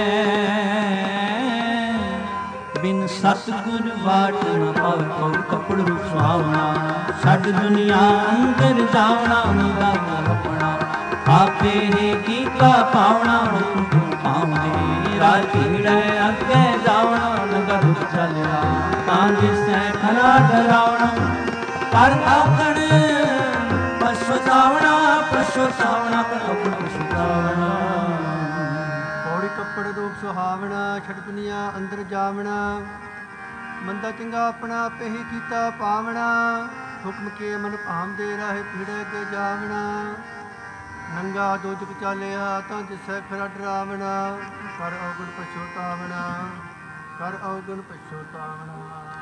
ਬਿਨ ਸਤਿਗੁਰ ਵਾਟ ਨ ਪਾਵੈ। ਕਉ ਕੱਪੜ ਰੂਪ ਸੁਹਾਵਣਾ, ਛੱਡ ਦੁਨੀਆ ਅੰਦਰ ਜਾਵਣਾ। ਮੁੰਦਾ ਆਪਣਾ ਆਪੇ ਹੀ ਕੀਤਾ ਪਾਵਣਾ, ਹੁਕਮ ਪਾਉਂਦੇ ਰਾਜ ਭੀੜੈ ਅੱਗੇ ਜਾਵਣਾ। ਨਗਰ ਚਲਿਆ ਤਾਂ ਜਿਸੈ ਖਰਾ ਡਰਾਵਣਾ, ਪਰ ਆਖਣ ਪਛਤਾਵਣਾ, ਪਛਤਾਵਣਾ ਪਰ ਆਖਣ ਪਛਤਾਵਣਾ। ਪੌੜੀ ਕੱਪੜ ਰੂਪ ਸੁਹਾਵਣਾ, ਛੱਡ ਦੁਨੀਆ ਅੰਦਰ ਜਾਵਣਾ। ਮੰਦਾ ਚੰਗਾ ਆਪਣਾ ਆਪੇ ਹੀ ਕੀਤਾ ਪਾਵਣਾ, ਹੁਕਮ ਕੇ ਮਨ ਭਾਮਦੇ ਰਾਹੇ ਭੀੜੈ ਅੱਗੇ ਜਾਵਣਾ। ਨੰਗਾ ਦੋਜਕ ਚਾਲਿਆ ਤਾਂ ਜਿਸੈ ਖਰਾ ਡਰਾਵਣਾ, ਕਰ ਔਗਣ ਪਛੋਤਾਵਣਾ, ਕਰ ਔਗਣ ਪਛੋਤਾਵਣਾ।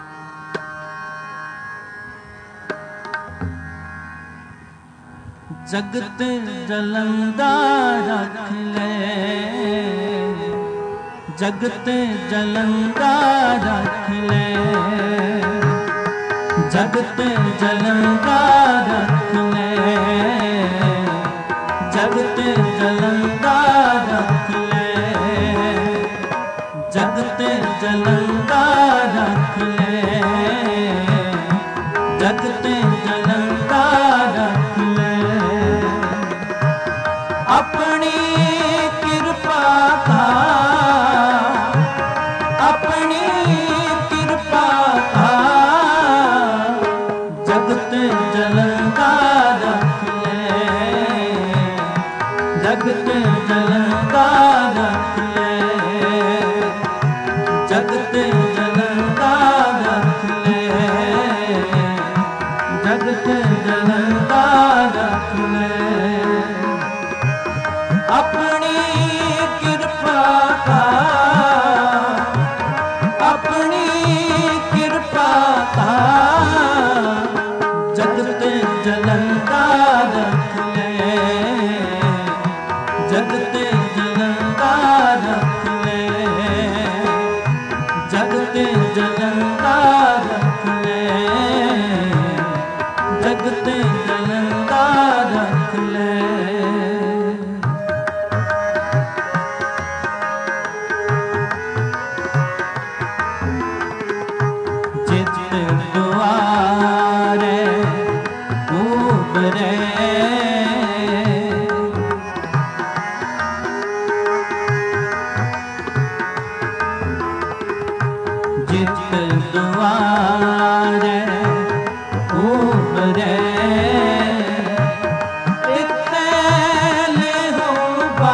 ਜਗਤ ਜਲੰਦਾ ਰੱਖ ਲੈ, ਜਗਤ ਜਲੰਦਾ ਰੱਖ ਲੈ। ਜਗਤ ਜਲੰਦਾ ਰੱਖ ਲੈ, ਜਗਤ ਜਲੰਦਾ ਰੱਖ ਲੈ। ਜਗਤ ਜਲੰਦਾ ਰੱਖ ਲੈ, ਜਗਤ ਜਲੰਦਾ ਰੱਖ ਲੈ। ਆਪਣੀ ਕਿਰਪਾ ਕਾ, ਆਪਣੀ ਕਿਰਪਾ ਕਾ। ਜਗਤ ਜਲੰਦਾ ਰੱਖ ਲੈ, ਜਗਤ ਜਲੰਦਾ ਰੱਖ ਲੈ। ਜਗਤ ਜਲੰਦਾ ਰੱਖ ਲੈ, ਜਗਤ ਜਲੰਦਾ ਰੱਖ ਲੈ। ਆਪਣੀ ਕਿਰਪਾ ਕਾ, ਆਪਣੀ ਕਿਰਪਾ ਕਾ। ਜਗਤ ਜਲੰਦਾ ਰੱਖ ਲੈ, ਜਗਤ ਜਲੰਦਾ ਰੱਖ ਲੈ। ਜਗਤ ਜਲੰਦਾ ਰੱਖ ਲੈ, ਜਗਤ ਜਲੰਦਾ ਰੱਖ ਲੈ। ਜਿਤ ਦੁਆਰੇ ਉਬਰੇ, ਜਿਤ ਦੁਆਰੇ ਉਬਰੇ। ਤਿੱਥੇ ਲਿਹੋ ਬਾ,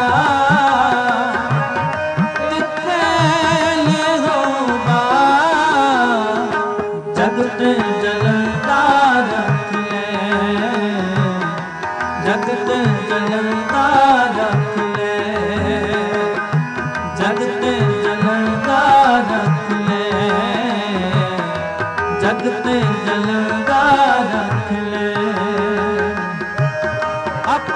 ਤਿੱਥੇ ਲਿਹੋ ਬਾ। ਜਗਤ ਜਲੰਦਾ ਰੱਖ ਲੈ, ਜਗਤ ਜਲੰਦਾ ਰੱਖ ਲੈ। ਜਗਤ ਜਲੰਦਾ ਰੱਖ ਲੈ, ਜਗਤ ਜਲੰਦਾ ਰੱਖ ਲੈ।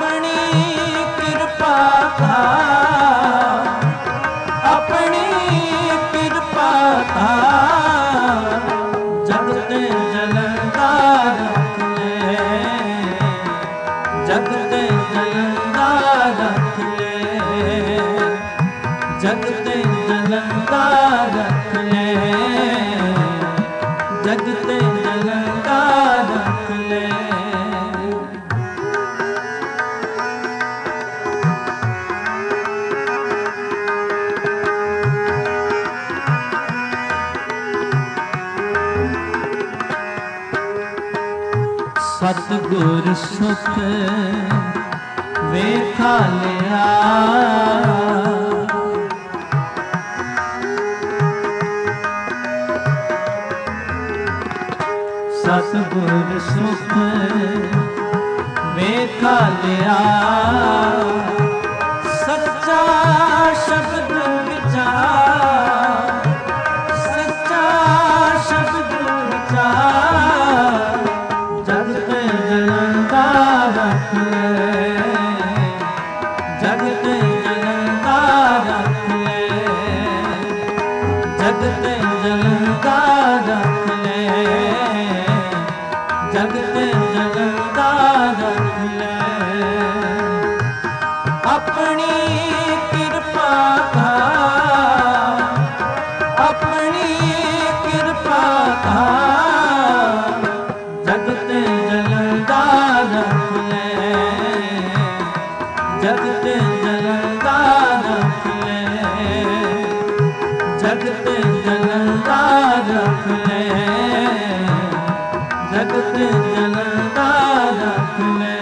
ਜਲੰਦਾ ਰੱਖ ਲੈ, ਜਗ ਤੇ ਜਲੰਦਾ ਰੱਖ ਲੈ। ਸਤਿਗੁਰ ਸੁਖ ਵੇਖਾ ਲਿਆ, ਸਤਿਗੁਰ ਸੁਖ ਵੇਖਾ ਲਿਆ, ਸੱਚਾ ਸ਼ਬਦ ਵਿਚਾਰ, ਸੱਚਾ ਸ਼ਬਦ ਵਿਚਾਰ, ਜਗ ਤੇ ਜਲੰਦਾ ਰੱਖ ਲੈ, ਜਗ ਤੇ ਜਲੰਦਾ ਰੱਖ ਲੈ, ਜਗ ਤੇ ਜਲੰਦਾ ਰੱਖ ਲੈ, ਜਗ ਤੇ ਜਲੰਦਾ ਰੱਖ ਲੈ। ਆਪਣੀ ਕਿਰਪਾ ਧਾਰ, ਆਪਣੀ ਕਿਰਪਾ ਧਾਰ, ਜਗ ਤੇ ਜਲੰਦਾ ਰੱਖ ਲੈ, ਜਗ ਤੇ ਜਲੰਦਾ ਰੱਖ ਲੈ, ਜਗ ਤੇ ਜਲੰਦਾ ਰੱਖ ਲੈ, ਜਗ ਤੇ ਜਲੰਦਾ ਰੱਖ ਲੈ।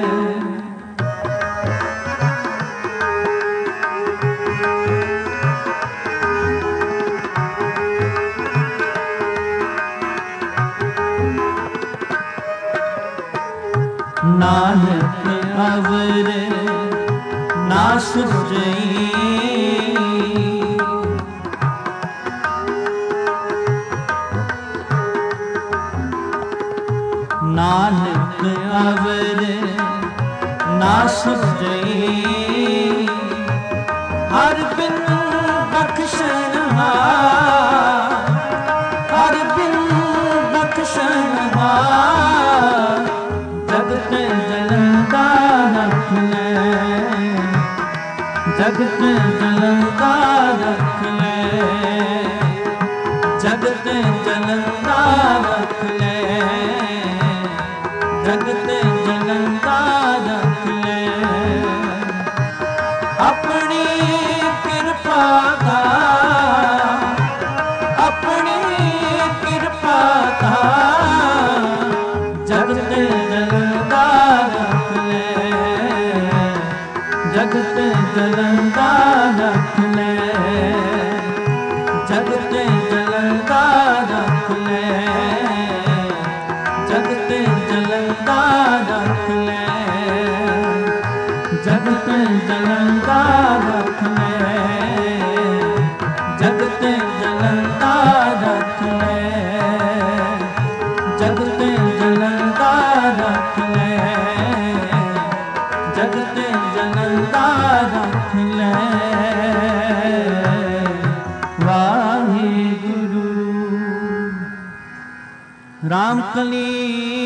ਨਾਨਕ ਅਵਰ ਨਾ ਸੁਝਈ, ਨਾਨਕ ਅਵਰ ਨਾ ਸੁਝਈ, ਹਰ ਬਿਨ ਬਖਸ਼ਣਹਾਰ, ਹਰ ਬਿਨ ਬਖਸ਼ਣਹਾਰ, ਜਗ ਤੇ ਜਲੰਦਾ ਰੱਖ ਲੈ, ਜਗ ਤੇ ਜਲੰਦਾ ਰੱਖ ਲੈ, ਜਗ ਤੇ ਜਲੰਦਾ ਰੱਖ ਲੈ, ਜਗ ਤੇ ਜਲੰਦਾ ਰੱਖ ਲੈ। ਆਪਣੀ ਕਿਰਪਾ ਧਾਰ, ਆਪਣੀ ਕਿਰਪਾ ਧਾਰ, ਜਗ ਤੇ ਜਲੰਦਾ ਰੱਖ ਲੈ, ਜਗ ਤੇ ਜਲੰਦਾ ਰੱਖ ਲੈ, ਜਗ ਤੇ ਜਲੰਦਾ ਰੱਖ ਲੈ, ਜਗ ਤੇ ਜਲੰਦਾ ਰੱਖ ਲੈ, ਜਗ ਤੇ ਜਲੰਦਾ ਰੱਖ ਲੈ, ਜਗ ਤੇ ਜਲੰਦਾ ਰੱਖ ਲੈ, ਜਗ ਤੇ ਜਲੰਦਾ ਰੱਖ ਲੈ, ਜਗ ਤੇ ਜਲੰਦਾ ਰੱਖ ਲੈ। ਵਾਹਿਗੁਰੂ। ਰਾਮ ਕਲੀ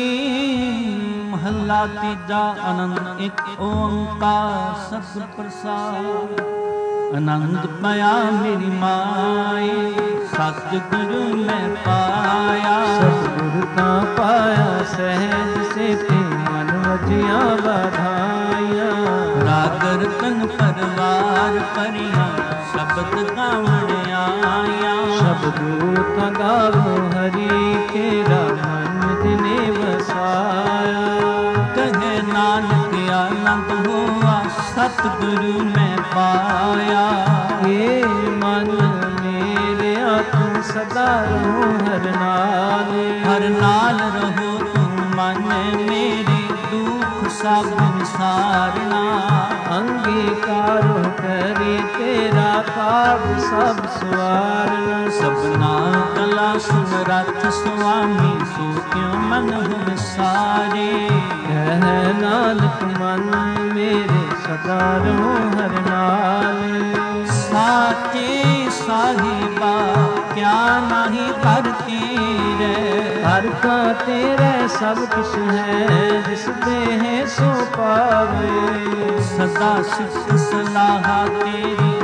ਮਹੱਲਾ ਤੀਜਾ। ਆਨੰਦ ਇੱਕ ਓੰਕਾਰ ਸਤਿ ਪ੍ਰਸਾਦ। ਆਨੰਦ ਪਾਇਆ ਮੇਰੀ ਮਾਏ, ਸਤਿਗੁਰੂ ਮੈਂ ਪਾਇਆ। ਸਤਿਗੁਰੂ ਤਾਂ ਪਾਇਆ ਸਹਿਜ ਸੇਤੀ, ਮਨ ਵਜਿਆ ਵਧਾਈਆਂ। ਰਾਗ ਰਤਨ ਪਰਵਾਰ ਭਰੀਆਂ, ਸ਼ਬਦ ਗਾਵਣ ਆਇਆ। ਸ਼ਬਦੋ ਤਾਂ ਗਾਵੋ ਹਰੀ ਕੇਰਾ, ਮਨ ਜਿਨੇ ਵਸਾਇਆ। ਕਹੇ ਨਾਨਕ ਆਨੰਦ ਹੋਆ, ਸਤਿਗੁਰੂ ਮੈਂ ਪਾਇਆ। ਏ ਮਨ ਮੇਰਿਆ ਤੂੰ ਸਦਾ ਰਹੋ ਹਰ ਨਾਲ। ਹਰ ਨਾਲ ਰਹੋ ਤੂੰ ਮਨ ਮੇਰੇ, ਦੁਖ ਸਭ ਵਿਸਾਰਨਾ। ਅੰਗੀਕਾਰੋ ਕਰੇ ਤੇਰਾ ਕਾਜ ਸਭ ਸਵਾਰਨਾ। ਸਭਨਾ ਕਲਾ ਸੁਮਰਥ ਸੁਆਮੀ, ਸੋ ਕਿਉ ਮਨ ਹੁ ਸਾਰੇ। ਕਹਿ ਨਾਨਕ ਮਨ ਮੇਰੇ ਸਦਾ ਰਹੋ ਹਰ ਨਾਲ। ਸਾਚੇ ਸਾਹਿਬਾ ਕਿਆ ਨਹੀਂ ਕਰ ਤੇਰੇ। ਹਰ ਕਾ ਤੇਰੇ ਸਭ ਕੁਛ ਹੈ, ਜਿਸ ਦੇ ਸੋ ਪਾਵੇ। ਸਦਾ ਸਿਫਤ ਸਲਾਹ ਤੇਰੀ, ਨਾ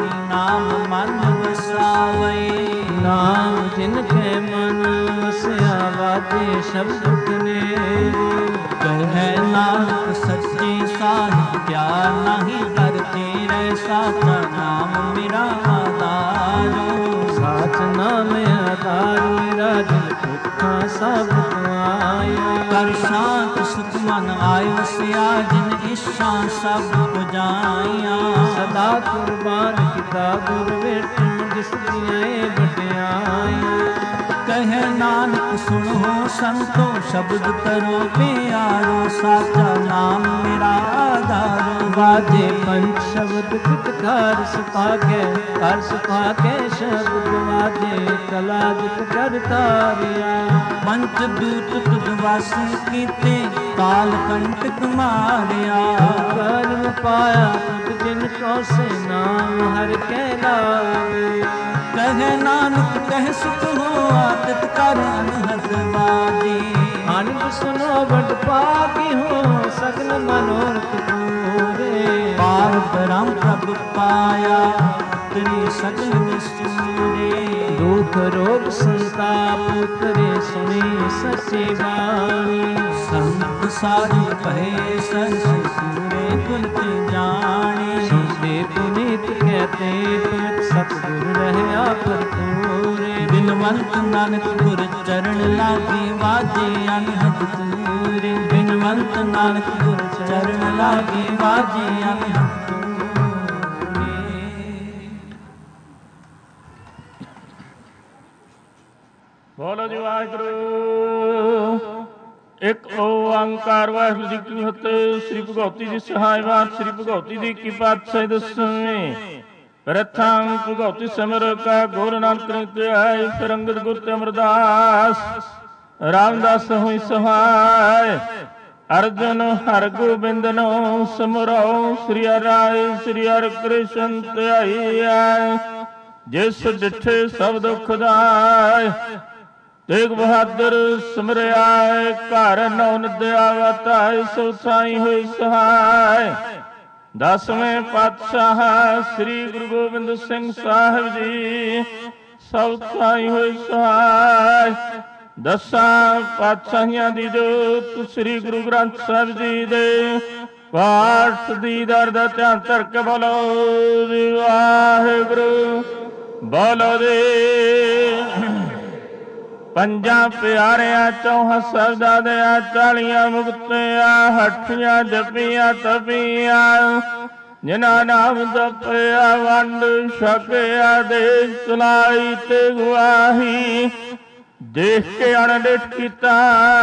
ਨਾਮ ਮਨ ਵਸਾਵੇ। ਨਾਮ ਜਿਨ ਕੇ ਮਨ ਵਸਿਆ ਵਾਜੇ ਸ਼ਬਦ ਨੇ। ਕਹੈ ਨਾਨਕ ਸੱਚੇ ਸਾਹਿਬ ਕਿਆ ਨਹੀਂ ਕਰਤੇ ਰਹਿ। ਸਾਚਾ ਨਾਮ ਮੇਰਾ ਆਧਾਰੋ। ਸਾਚ ਨਾਮ ਆਧਾਰ ਮੇਰਾ ਜਿਨ ਭੁੱਖਾ ਸਭ ਆਇਆ। ਕਰ ਸ਼ਾਂਤ ਸੁਖ ਮਨ ਆਇ ਵਸਿਆ ਜਿਨ ਇੱਛਾ ਸਭ ਪੁਜਾਈਆਂ। ਸਦਾ ਕੁਰਬਾਨ ਕੀਤਾ ਗੁਰ ਵੇਟਣ ਜਿਸ ਦੀਆਂ ਵਡਿਆਈਆਂ। ਕਹੈ ਨਾਨਕ ਸੁਣੋ ਸੰਤੋ ਸ਼ਬਦ ਕਰੋ ਪਿਆਰੋ। ਸਾਚਾ ਨਾਮ ਮੇਰਾ ਆਧਾਰੋ। ਵਾਜੇ ਪੰਜ ਸ਼ਬਦ ਕਿਤਕਾਰ ਸੁਪਾਕੇ ਕਰ ਸੁਪਾਕੇ ਸ਼ਬਦ ਵਾਜੇ ਕਲਾ ਜਿਤ ਕਰ ਤਾਰਿਆ। ਪੰਚ ਦੂਤ ਤੁਧ ਵਾਸੀ ਕੀਤੇ ਕਾਲ ਕੰਟਕ ਮਾਰਿਆ। ਕਰਮ ਪਾਇਆ ਤੁਧ ਜਿਨ ਕੋ ਸੇ ਨਾਮ ਹਰਿ ਕੈ ਲਾਵੇ। ਕਹੈ ਨਾਨਕ ਕਹਿ ਸੁਖ ਹੋ ਆਦਿਤ ਕਰ ਅਨਹਦ ਵਾਜੀ। ਅਨੰਦ ਸੁਨੋ ਵਡ ਭਾਗੀ ਹੋ ਸਗਲ ਮਨੋਰਥ ਪੂਰੇ। ਪਾਰ ਬ੍ਰਹਮ ਪ੍ਰਭ ਪਾਇਆ ਤੇਰੀ ਸਗਲ ਨਿਸੂਰੇ। ਦੁਖ ਰੋਗ ਸੰਤਾਪ ਉਤਰੇ ਸੁਣੀ ਸੱਚੀ ਬਾਣੀ। ਸੰਤ ਸਾਧੂ ਭਏ ਸਰਸ ਸੂਰੇ ਗੁਰ ਤੇ ਜਾਣੀ। ਸੁਣਦੇ ਪੁਨੀਤ ਕਹਤੇ ਤੁਮਿਤ ਸਤਿਗੁਰ ਰਹਿਆ ਭਰਪੂਰੇ। ਬਿਨਵੰਤ ਨਾਨਕ ਗੁਰ ਚਰਨ ਲਾਗੇ ਵਾਜੇ ਅਨਹਦ ਤੂਰੇ। ਬਿਨਵੰਤ ਨਾਨਕ ਗੁਰ ਚਰਨ ਲਾਗੇ ਵਾਜੇ ਅਨਹਦ ਤੂਰੇ। ਬੋਲੋ ਜੀ ਵਾਹਿਗੁਰੂ। ਇੱਕ ਓੰਕਾਰ ਵਾਹਿਗੁਰੂ ਜੀ ਕੀ ਫਤਿਹ। ਸ੍ਰੀ ਭਗਉਤੀ ਜੀ ਸਹਾਇਵਾਨ ਸ੍ਰੀ ਭਗਉਤੀ ਜੀ ਕੀ ਪਾਤਸ਼ਾਹੀ ਦਸਵੇਂ। ਪ੍ਰਥਮ ਭਗਉਤੀ ਸਿਮਰ ਕਾ ਗੁਰੂ ਨਾਨਕ ਨੇ ਧਿਆਏ। ਫਿਰ ਅੰਗਦ ਗੁਰ ਤੇ ਅਮਰਦਾਸ ਰਾਮਦਾਸ ਹੋਈ ਸਹਾਇ। ਅਰਜਨ ਹਰਿ ਗੋਬਿੰਦ ਨੋ ਸਿਮਰੋ। ਸ੍ਰੀ ਰਾਏ ਸ੍ਰੀ ਹਰਿ ਕ੍ਰਿਸ਼ਨ ਧਿਆਈਐ। ਜਿਸ ਡਿਠੇ ਸਭ ਦੁਖ ਦਾਇ। ਤੇਗ ਬਹਾਦਰ ਸਿਮਰਿਆ ਘਰ ਨੌ ਨਦਿਆ ਵਤਾਇ। ਸੋ ਸਾਈ ਹੋਈ ਸਹਾਇ। ਦਸਵੇਂ ਪਾਤਸ਼ਾਹ ਸ੍ਰੀ ਗੁਰੂ ਗੋਬਿੰਦ ਸਿੰਘ ਸਾਹਿਬ ਜੀ ਸਭ ਸਾਈ ਹੋਈ ਸਹਾਇ। ਦਸਾਂ ਪਾਤਸ਼ਾਹੀਆਂ ਦੀ ਜੋਤ ਸ੍ਰੀ ਗੁਰੂ ਗ੍ਰੰਥ ਸਾਹਿਬ ਜੀ ਦੇ ਪਾਠ ਦੀ ਦਰ ਦਾ ਧਿਆਨ ਧਰ ਕੇ ਬੋਲੋ ਜੀ ਵਾਹਿਗੁਰੂ। ਬੋਲੋ ਦੇ ਪੰਜਾਂ ਪਿਆਰਿਆਂ ਚੌਹਾਂ ਸ਼ਬਦਾਂ ਦਿਆਂ ਚਾਲੀਆਂ ਮੁਕਤਿਆਂ ਹੱਠੀਆਂ ਜਪੀਆਂ ਤਪੀਆਂ। ਜਿਨ੍ਹਾਂ ਨਾਮ ਜਪਿਆ ਵੰਡ ਛਕਿਆ ਦੇਸ਼ ਚਲਾਈ ਤੇ ਗਵਾਹੀ। ਦੇਖ ਕੇ ਅਣਡਿਠ ਕੀਤਾ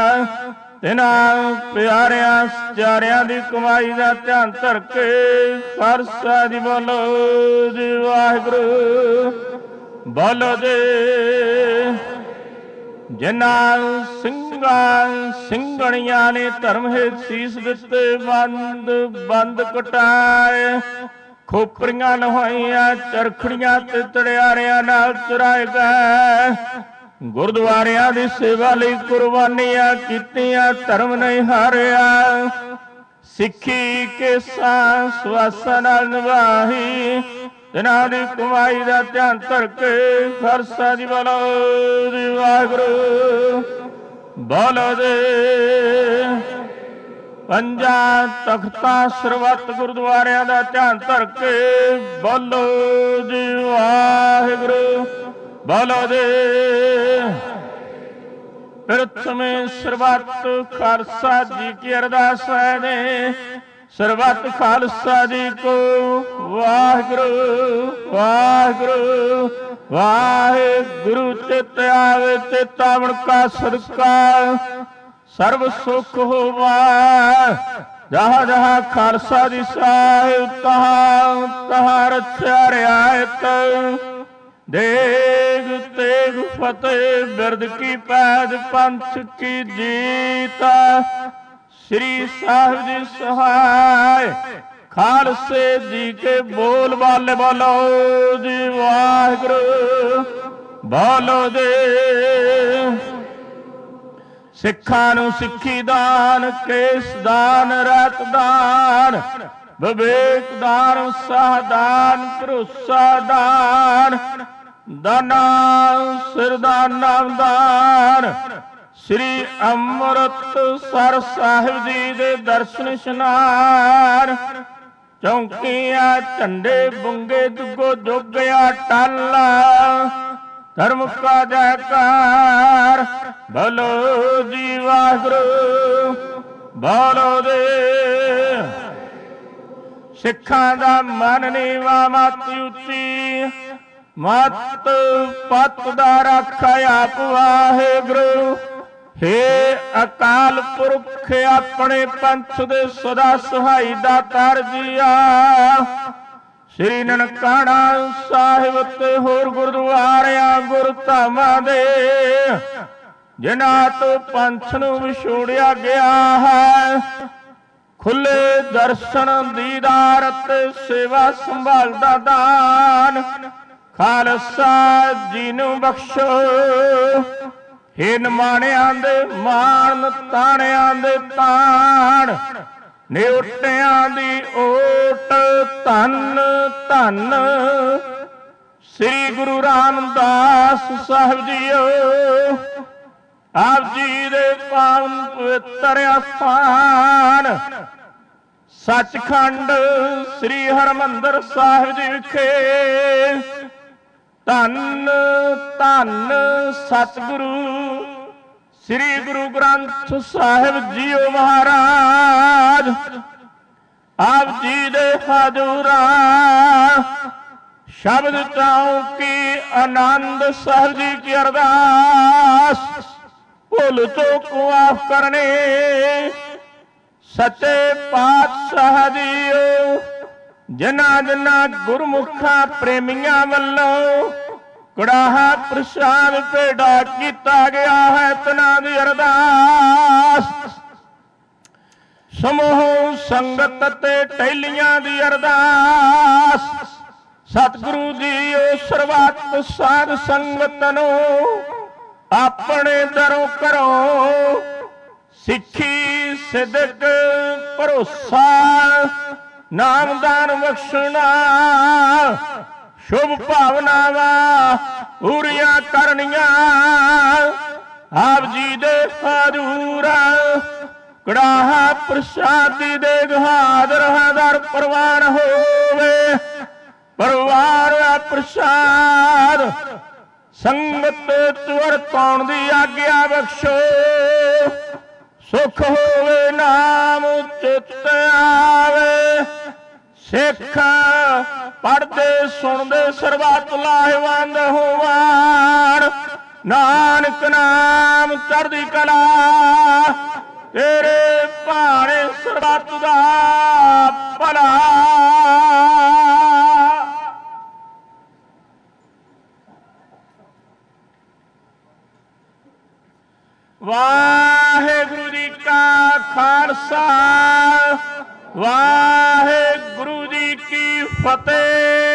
ਤਿਨਾਂ ਪਿਆਰਿਆਂ ਸਚਾਰਿਆਂ ਦੀ ਕਮਾਈ ਦਾ ਧਿਆਨ ਧਰ ਕੇ ਖਾਲਸਾ ਜੀ ਬੋਲੋ ਜੀ ਵਾਹਿਗੁਰੂ। ਬੋਲੋ ਜੀ ਜਿਨ੍ਹਾਂ ਸਿੰਘਾਂ ਸਿੰਘਣੀਆਂ ਨੇ ਧਰਮ ਹੇਤ ਸੀਸ ਦਿੱਤੇ ਬੰਦ ਬੰਦ ਕਟਾਏ। ਖੋਪਰੀਆਂ ਨਹਾਈਆਂ ਚਰਖੜੀਆਂ ਤੇ ਤੜਿਆਰਿਆਂ ਨਾਲ ਚੁਰਾਏ ਗਏ। ਗੁਰਦੁਆਰਿਆਂ ਦੀ ਸੇਵਾ ਲਈ ਕੁਰਬਾਨੀਆਂ ਕੀਤੀਆਂ ਧਰਮ ਨਹੀਂ ਹਾਰਿਆ। ਸਿੱਖੀ ਕੇਸਾਂ ਸਵਾਸਾਂ ਨਾਲ ਨਿਭਾਈ। ਤਿਨਾਂ ਦੀ ਕਮਾਈ ਦਾ ਧਿਆਨ ਧਰ ਕੇ ਖਾਲਸਾ ਜੀ ਬੋਲੋ ਜੀ ਵਾਹਿਗੁਰੂ। ਬੋਲੋ ਦੇ ਪੰਜਾਂ ਤਖਤਾਂ ਸਰਬੱਤ ਗੁਰਦੁਆਰਿਆਂ ਦਾ ਧਿਆਨ ਧਰ ਕੇ ਬੋਲੋ ਜੀ ਵਾਹਿਗੁਰੂ। ਬੋਲੋ ਦੇ ਪ੍ਰਥਮੇ ਸਰਬੱਤ ਖਾਲਸਾ ਜੀ ਕੀ ਅਰਦਾਸ ਹੈ ਨੇ। ਸਰਬੱਤ ਖਾਲਸਾ ਜੀ ਕੋ ਵਾਹਿਗੁਰੂ ਵਾਹਿਗੁਰੂ ਵਾਹਿਗੁਰੂ। ਚਿਤ ਆਵੇ ਤੇ ਤਾਵਣ ਕਾ ਸਦਕਾ ਸਰਬ ਸੁਖ ਹੋਵਾ। ਜਹਾਂ ਜਹਾਂ ਖਾਲਸਾ ਦੀ ਸਾਹਿਬ ਤਹਾਂ ਤਹਾਂ ਰਚਿਆ ਰਿਆਇਤ। ਦੇਗ ਤੇਗ ਫਤਿਹ ਬਿਰਦ ਕੀ ਪੈਦ ਪੰਥ ਕੀ ਜੀਤ। श्री साहिब जी सहाय खालसे जी के बोल वाले बोलो जी वाहिगुरू। बोलो दे सिखां नूं सिक्खी दान केस दान रात दान। ਵਿਵੇਕ ਦਾਨ, ਸਾਧਾਨ, ਭਰੋਸਾ ਦਾਨ, ਦਾਨਾ ਸਿਰਦਾਨ ਨਾਮਦਾਨ। ਸ੍ਰੀ ਅੰਮ੍ਰਿਤਸਰ ਸਾਹਿਬ ਜੀ ਦੇ ਦਰਸ਼ਨ ਇਸ਼ਨਾਨ। ਚੌਂਕੀਆਂ ਝੰਡੇ ਬੁੰਗੇ ਦੁੱਗੋ ਜੋਗਿਆ ਟਾਲਾ। ਧਰਮ ਕਾ ਜੈਕਾਰ ਬੋਲੋ ਜੀ ਵਾਹਿਗੁਰੂ ਬੋਲੋ ਦੇ। ਸਿੱਖਾਂ ਦਾ ਮਨ ਨੀਵਾ ਮਤ ਉੱਚੀ, ਮਤ ਪਤ ਦਾ ਰਾਖਾ ਆਪ ਵਾਹਿਗੁਰੂ। ਹੇ ਅਕਾਲ ਪੁਰਖ ਆਪਣੇ ਪੰਥ ਦੇ ਸਦਾ ਸਹਾਈ ਦਾਤਾਰ ਜੀਆ। ਸ੍ਰੀ ਨਨਕਾਣਾ ਸਾਹਿਬ ਤੇ ਹੋਰ ਗੁਰਦੁਆਰਿਆਂ ਗੁਰਧਾਮਾਂ ਦੇ ਜਿਨ੍ਹਾਂ ਤੋਂ ਪੰਥ ਨੂੰ ਵਿਛੋੜਿਆ ਗਿਆ ਹੈ, ਖੁੱਲੇ ਦਰਸ਼ਨ ਦੀਦਾਰ ਅਤੇ ਸੇਵਾ ਸੰਭਾਲ ਦਾ ਦਾਨ ਖਾਲਸਾ ਜੀ ਨੂੰ ਬਖਸ਼ੋ। ਹੇ ਨਿਮਾਣਿਆਂ ਦੇ ਮਾਣ, ਤਾਣਿਆਂ ਦੇ ਤਾਣ, ਨਿਉਟਿਆਂ ਦੀ ਓਟ ਧੰਨ ਧੰਨ ਸ੍ਰੀ ਗੁਰੂ ਰਾਮਦਾਸ ਸਾਹਿਬ ਜੀਓ। ਆਪ ਜੀ ਦੇ ਪਾਵਨ ਪਵਿੱਤਰ ਅਸਥਾਨ ਸੱਚਖੰਡ ਸ੍ਰੀ ਹਰਿਮੰਦਰ ਸਾਹਿਬ ਜੀ ਵਿਖੇ ਧੰਨ ਧੰਨ ਸਤਿਗੁਰੂ ਸ੍ਰੀ ਗੁਰੂ ਗ੍ਰੰਥ ਸਾਹਿਬ ਜੀਓ ਮਹਾਰਾਜ। ਆਪ ਜੀ ਦੇ ਹਜ਼ੂਰਾਂ ਸ਼ਬਦ ਚੌਂਕੀ ਆਨੰਦ ਸਾਹਿਬ ਜੀ ਕੀ ਅਰਦਾਸ। ਭੁੱਲ ਚੁੱਕ ਮਾਫ਼ ਕਰਨੇ ਸੱਚੇ ਪਾਤਸ਼ਾਹ ਜੀਓ। ਜਿਨ੍ਹਾਂ ਜਿਨ੍ਹਾਂ ਗੁਰਮੁਖਾਂ ਪ੍ਰੇਮੀਆਂ ਵੱਲੋਂ ਕੜਾਹਾ ਪ੍ਰਸ਼ਾਦ ਭੇਟਾ ਕੀਤਾ ਗਿਆ ਹੈ, ਤਨਾਂ ਦੀ ਅਰਦਾਸ। ਸਮੂਹ ਸੰਗਤ ਤੇ ਟਹਿਲੀਆਂ ਦੀ ਅਰਦਾਸ। ਸਤਿਗੁਰੂ ਜੀ ਉਹ ਸਰਬੱਤ ਸਾਧ ਸੰਗਤ ਨੂੰ ਆਪਣੇ ਦਰੋਂ ਘਰੋਂ ਸਿੱਖੀ ਸਿਦਕ ਭਰੋਸਾ ਨਾਮਦਾਨ ਬਖਸ਼ਣਾ। ਸ਼ੁਭ ਭਾਵਨਾਵਾਂ ਪੂਰੀਆਂ ਕਰਨੀਆਂ। ਆਪ ਜੀ ਦੇ ਹਜ਼ੂਰ ਕੜਾਹਾ ਪ੍ਰਸ਼ਾਦੀ ਦੇ ਹਾਜ਼ਰ ਹਾਜ਼ਰ ਪ੍ਰਵਾਨ ਹੋਵੇ। ਪਰਵਾਰ ਪ੍ਰਸ਼ਾਦ ਸੰਗਤ ਚਵਰ ਪਾਉਣ ਦੀ ਆਗਿਆ ਬਖਸ਼ੋ। ਸੁਖ ਹੋਵੇ ਨਾਮ ਚਿੱਤ ਆਵੇ। ਸਿੱਖ ਪੜ੍ਹਦੇ ਸੁਣਦੇ ਸਰਬੱਤ ਲਾਹੇਵੰਦ ਹੋਵਣ। ਨਾਨਕ ਨਾਮ ਚੜ੍ਹਦੀ ਕਲਾ ਤੇਰੇ ਭਾਣੇ ਸਰਬੱਤ ਦਾ ਭਲਾ। ਵਾਹਿਗੁਰੂ ਜੀ ਕਾ ਖਾਲਸਾ ਵਾਹਿਗੁਰੂ ਜੀ ਕੀ ਫਤਿਹ।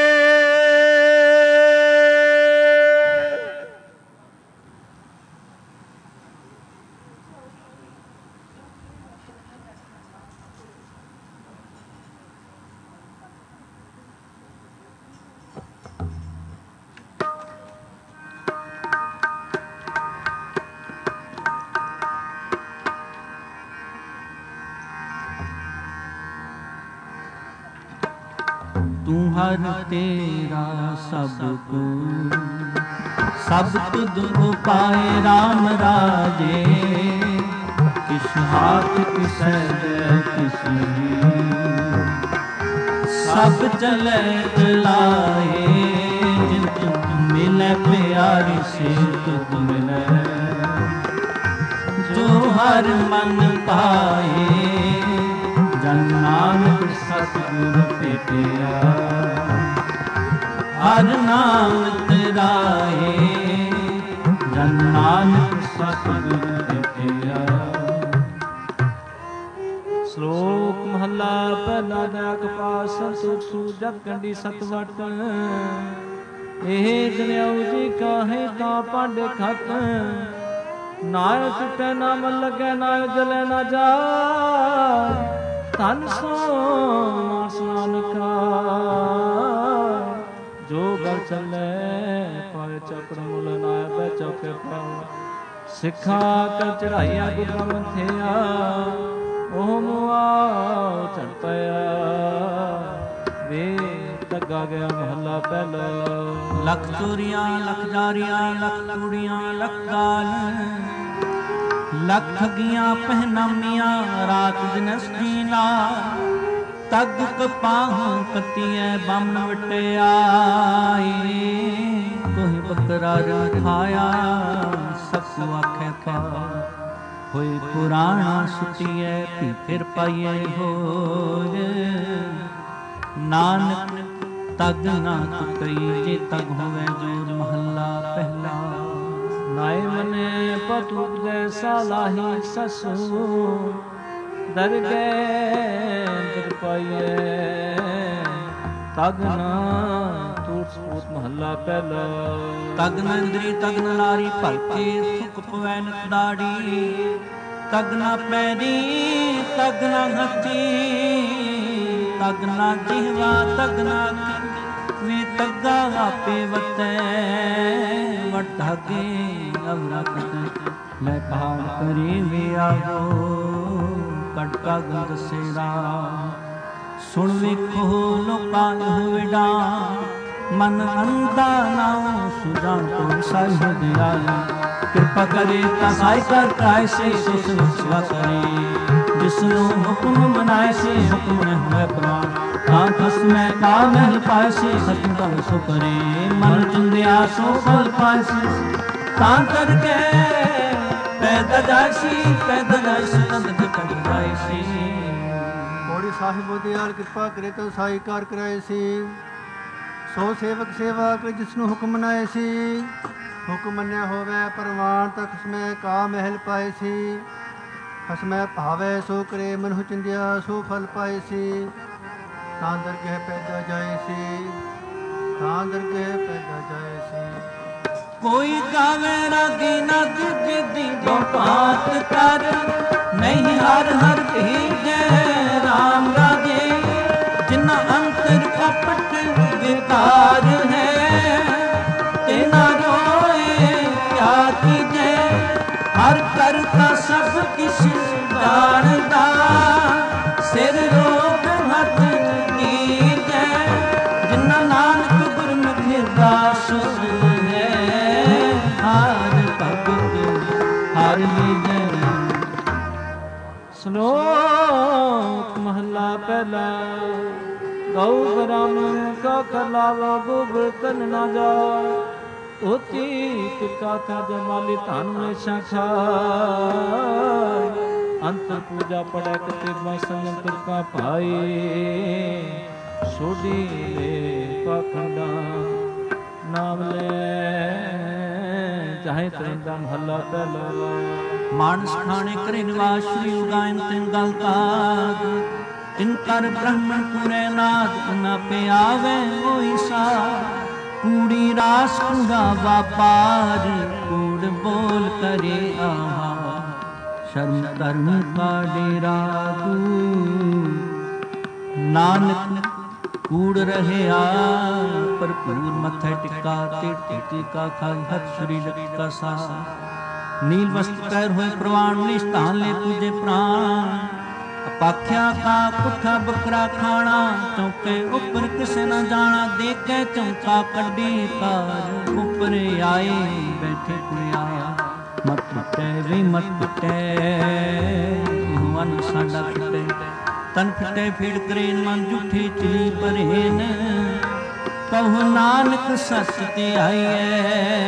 ਤੂੰ ਹਰ ਤੇਰਾ ਸਭ ਕੋ ਸਭ ਤੁਧ ਉਪਾਏ RAM ਰਾਜੇ। ਕਿਸ ਹਾਥ ਕਿਸੈ ਦੇ ਕਿਸੀ ਸਭ ਚਲੇ ਚਲਾਏ। ਜਿਨ ਤੁਧ ਮਿਲੈ ਪਿਆਰੀ ਸੇ ਤੁਧ ਮਿਲੈ। ਜੋ ਹਰ ਮਨ ਪਾਏ ਜਨ ਨਾਨਕ ਸਤਿਗੁਰ ਭੇਟਿਆ। ਹਰ ਨਾਮ ਤੇਰਾਏ ਜਨ ਨਾਨਕ ਸਤਿਗੁਰ ਭੇਟਿਆ। ਸ਼ਲੋਕ ਮਹੱਲਾ ਪਹਿਲਾ ਜਾਗ ਪਾਸ ਸੰਤੋਖ ਸੂਜਤ ਕੰਡੀ ਸਤਵਟ। ਇਹ ਜਨਿਆਉ ਜੀ ਕਾਹੇ ਤਾਂ ਪੰਡ ਖਤ। ਨਾਇ ਟੁਟੈ ਨਾਮ ਲੱਗੈ ਨਾਇ ਜਲੈ ਨਾ ਜਾਏ। ਧਨ ਸੋ ਸਨਾਨ ਕਾ ਜੋ ਗਲ ਚੱਲੇ ਪਾਏ ਚੱਕਰ ਮੁਲ ਨਾਇ ਬੈ ਚੌਕੇ ਪਾਉ ਸਿੱਖਾ ਕਰ ਚੜਾਈਆ ਗੁਰੂ ਮੰਥਿਆ ਉਹ ਮੁਆ ਝੜ ਪਿਆ ਵੇ ਲੱਗਾ ਗਿਆ ਮਹੱਲਾ ਪਹਿਲਾ। ਲੱਖ ਚੋਰੀਆਂ ਲੱਖ ਜਾਰੀਆਂ ਲੱਖ ਕੂੜੀਆਂ ਲੱਖ ਗਾਲ ਲੱਖ ਠੱਗੀਆਂ ਪਹਿਨਾਮੀਆਂ ਰਾਤ ਦਿਨਸ ਜੀਨਾ ਤਗ ਕਪਾਹ ਕੱਤੀਐ ਬਾਮਣ ਵਟਿਆਈ ਕੋਈ ਬੱਕਰਾ ਖਾਇਆ ਸਭ ਆਖੇ ਪਾ ਹੋਏ ਪੁਰਾਣਾ ਸੁਟੀਐ ਭੀ ਫਿਰ ਪਾਈਐ ਹੋਜ ਨਾਨਕ ਤਗ ਨਾ ਤੁਕਈ ਜੇ ਤਗ ਹੋਵੇ ਜੋਰ ਮਹੱਲਾ ਪਹਿਲਾ। ਨਾਏ ਮਨੇ ਪਤੂ ਦੇ ਸਾਲਾਹੀ ਸਸੂ ਦਰ ਗਏ ਦਰ ਪਾਈਏ ਤਗ ਨਾ ਟੂਟ ਸੂਤ ਮਹੱਲਾ ਪਹਿਲਾ। ਤਗ ਨ ਇੰਦਰੀ ਤਗ ਨ ਨਾਰੀ ਭਲਕੇ ਥੁਕ ਪਵੈ ਨ ਦਾੜੀ ਤਗ ਨਾ ਪੈਰੀ ਤਗ ਨਾ ਹੱਥੀ ਤਗ ਨਾ ਜੀਵਾ ਤਗ ਨਾ ਵੇ ਤੱਗਾ ਆਪੇ ਵਤੈ ਵਟਾਗੇ ਅਵਰਾ ਕਤ ਮੈਂ ਪਹਾੜ ਕਰੀ ਵੇ ਆਵੋ ਕਟਕਾ ਗੰਦ ਸੇਰਾ ਸੁਣ ਵੇਖੋ ਲੋਕਾਂ ਹੋਵੜਾ ਮਨ ਅੰਦਾ ਨਾਉ ਸੁਜਾਨ ਤੋਂ ਸਾਈ ਦਿਆਲਾ ਕਿਰਪਾ ਕਰੇ ਤਾਂ ਸਾਈ ਕਰ ਕਾਇ ਸੇ ਸੁਸ ਸਵਾ ਕਰੇ ਜਿਸ ਨੂੰ ਹੁਕਮ ਮਨਾਏ ਸੇ ਹੁਕਮ ਨ ਹੋਏ ਪ੍ਰਵਾਨ ਤਾਂ ਕਸ ਮੈਂ ਕਾ ਮਹਿਲ ਪਾਇ ਸੇ ਸਤਿ ਦਾ ਸੋ ਕਰੇ ਮਨ ਚੁੰਦਿਆ ਸੋ ਫਲ ਪਾਇ ਸੇ ਤਾਂ ਕਰਕੇ ਪੈਦਾ ਜਾਇਸੀ ਪੈਦਾ ਜਾਇਸੀ ਤੰਦ ਕਟ ਜਾਇ ਸੀ ਮੋੜੀ ਸਾਹਿਬ ਦਿਆਲ ਕਿਰਪਾ ਕਰੇ ਤਾਂ ਸਾਈ ਕਾਰ ਕਰਾਏ ਸੀ ਸੋ ਸੇਵਕ ਸੇਵਾ ਕਰ ਜਿਸ ਨੂੰ ਹੁਕਮ ਮਨਾਏ ਸੀ ਹੁਕਮ ਮੰਨਿਆ ਹੋਵੇ ਪ੍ਰਵਾਨ ਤੱਕ ਸਮੈ ਕਾ ਮਹਿਲ ਪਾਏ ਸੀ ਹਸਮੈ ਭਾਵੇ ਸੋ ਕਰੇ ਮਨੁ ਚਿੰਦਿਆ ਸੋ ਫਲ ਪਾਏ ਸੀ ਤਾਂ ਦਰਗਹਿ ਪੈਦਾ ਜਾਏ ਸੀ ਤਾਂ ਦਰਗਹਿ ਪੈਦਾ ਜਾਏ ਸੀ। ਕੋਈ ਗਾਵੇ ਰਾਗੀ ਨਾ ਦੂਜੇ ਦੀ ਬਾਤ ਕਰ ਨਹੀਂ ਹਰ ਹਰ ਭੀਜੈ ਰਾਮ ਰਾਜੇ ਜਿਨਾ ਅੰਤਰ ਕਪਟ ਵਿਕਾਰ ਹੈ ਤੇਨਾ ਰੋਏ ਕਿਆ ਕੀਜੈ ਹਰ ਕਰਤਾ ਸਭ ਕਿਛ ਜਾਣਦਾ ਸਿਰ ਰੋਗ ਹੱਥ ਦੀਜੈ ਜਿਨਾ ਨਾਨਕ ਗੁਰਮੁਖਿ ਦਾਸ ਹੈ ਹਰ ਭਗਤ ਹਰ ਲੀਜੈ। ਸ਼ਲੋਕ ਮਹੱਲਾ ਪਹਿਲਾ। ਗਊ ਬ੍ਰਾਹਮਣ ਕਾ ਖਲਾਵਾ ਗੋਬਰ ਤਨ ਨਾ ਜਾ ਤੋਤੀ ਤੁਕਾ ਥਾ ਜਮਾਲੀ ਧਨ ਮੇ ਸ਼ਖਾ ਅੰਤਰ ਪੂਜਾ ਪੜੈ ਕਤੇ ਮਸਨ ਤੁਕਾ ਭਾਈ ਸੋਢੀ ਲੈ ਪਾਖੰਡਾ ਨਾਮ ਲੈ ਚਾਹੇ ਤਰਿੰਦਾ ਮਹੱਲਾ ਪਹਿਲਾ। ਮਾਨਸ ਖਾਣੇ ਕਰੇ ਨਿਵਾਸ ਸ੍ਰੀ ਉਗਾਇਨ ਤਿਨ ਗਲ ਤਾਗ ਤਿਨ ਕਰ ਬ੍ਰਹਮਣ ਪੂਰੇ ਨਾਦ ਨਾ ਪਿਆਵੇ ਹੋਈ ਸਾ ਕੂੜੀ ਰਾਸ ਕੂੜਾ ਵਾਪਾਰ ਕੂੜ ਬੋਲ ਕਰੇ ਆਹਾ ਸ਼ਰਮ ਧਰਮ ਕਾ ਡੇਰਾ ਤੂ ਨਾਨਕ ਕੂੜ ਰਹਿਆ ਭਰਪੂਰ ਮੱਥੇ ਟਿਕਾ ਤੇ ਟਿਕਾ ਖਾਈ ਹੱਥ ਸਰੀਰ ਕਾ ਸਾ ਨੀਲ ਵਸਤ ਪੈਰ ਹੋਏ ਪ੍ਰਵਾਨ ਨਿਸ਼ਤਾਨ ਲੈ ਪੂਜੇ ਪ੍ਰਾਨ ਅਪਾਖਿਆ ਕਾ ਪੁੱਠਾ ਬੱਕਰਾ ਖਾਣਾ ਚੌਕੇ ਉੱਪਰ ਕਿਸੇ ਨਾ ਜਾਣਾ ਦੇਖੇ ਚੌਂਕਾ ਕੱਢੀ ਕਾਰ ਉੱਪਰ ਆਏ ਬੈਠੇ ਕੁੜਿਆ ਮਤ ਮਟੇ ਵੀ ਮਤ ਮਟੇ ਮਨ ਸਾਡਾ ਫਿੱਟੇ ਤਨ ਫਿੱਟੇ ਫੀੜ ਕਰੇ ਮਨ ਝੂਠੀ ਚਲੀ ਭਰੇਨ ਕਹੋ ਨਾਨਕ ਸੱਚ ਤੇ ਆਈਐ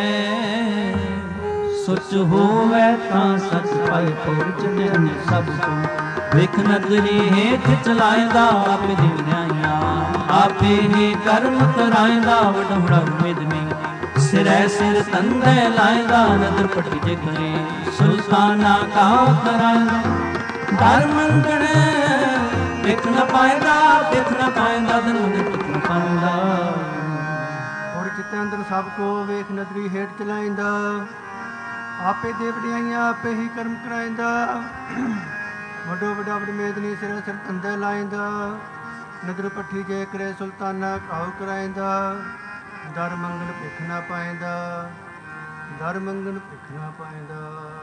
ਸੁਚ ਹੋਵੇ ਤਾਂ ਸੱਚ ਪਾਏ ਪਹੁੰਚ ਜਨ ਸਭ ਕੋ ਵੇਖ ਨਦਰੀ ਹੇਠ ਚਲਾਇਂਦਾ ਆਪੇ ਦੀ ਵਿਧਾਈਆਂ ਆਪੇ ਹੀ ਕਰਮ ਕਰਾਇਂਦਾ ਵਡੋੜਾ ਮੇਦਨੀ ਸਿਰੈ ਸਿਰ ਤੰਦੇ ਲਾਇਂਦਾ ਨਦਰ ਪੱਟੀ ਜੇ ਕਰੇ ਸੁਲਤਾਨਾ ਕਾ ਕਰਾਇਂਦਾ ਦਰ ਮੰਗਣੇ ਦੇਖ ਨਾ ਪਾਇਂਦਾ ਦੇਖ ਨਾ ਪਾਇਂਦਾ ਦਰ ਮੰਗਣੇ ਟਿਕ ਨਾ ਪਾਇਂਦਾ ਹੋਰ ਚਿੱਤੇ ਅੰਦਰ ਸਭ ਕੋ ਵੇਖ ਨਦਰੀ ਹੇਠ ਚਲਾਇਂਦਾ ਆਪੇ ਦੇ ਵਡਿਆਈਆਂ ਆਪੇ ਹੀ ਕਰਮ ਕਰਾਇਂਦਾ ਵੱਡੋ ਵੱਡਾ ਵਡ ਮੇਦਨੀ ਸਿਰ ਸਿਰ ਤੰਦੇ ਲਾਇਂਦਾ ਨਦਰ ਪੱਠੀ ਜੇ ਕਰੇ ਸੁਲਤਾਨਾ ਕਾਹੂ ਕਰਾਇੰਦਾ ਦਰ ਮੰਗਣ ਭਿਖ ਨਾ ਪਾਇੰਦਾ ਦਰ ਮੰਗਣ ਭਿਖ ਨਾ ਪਾਇੰਦਾ।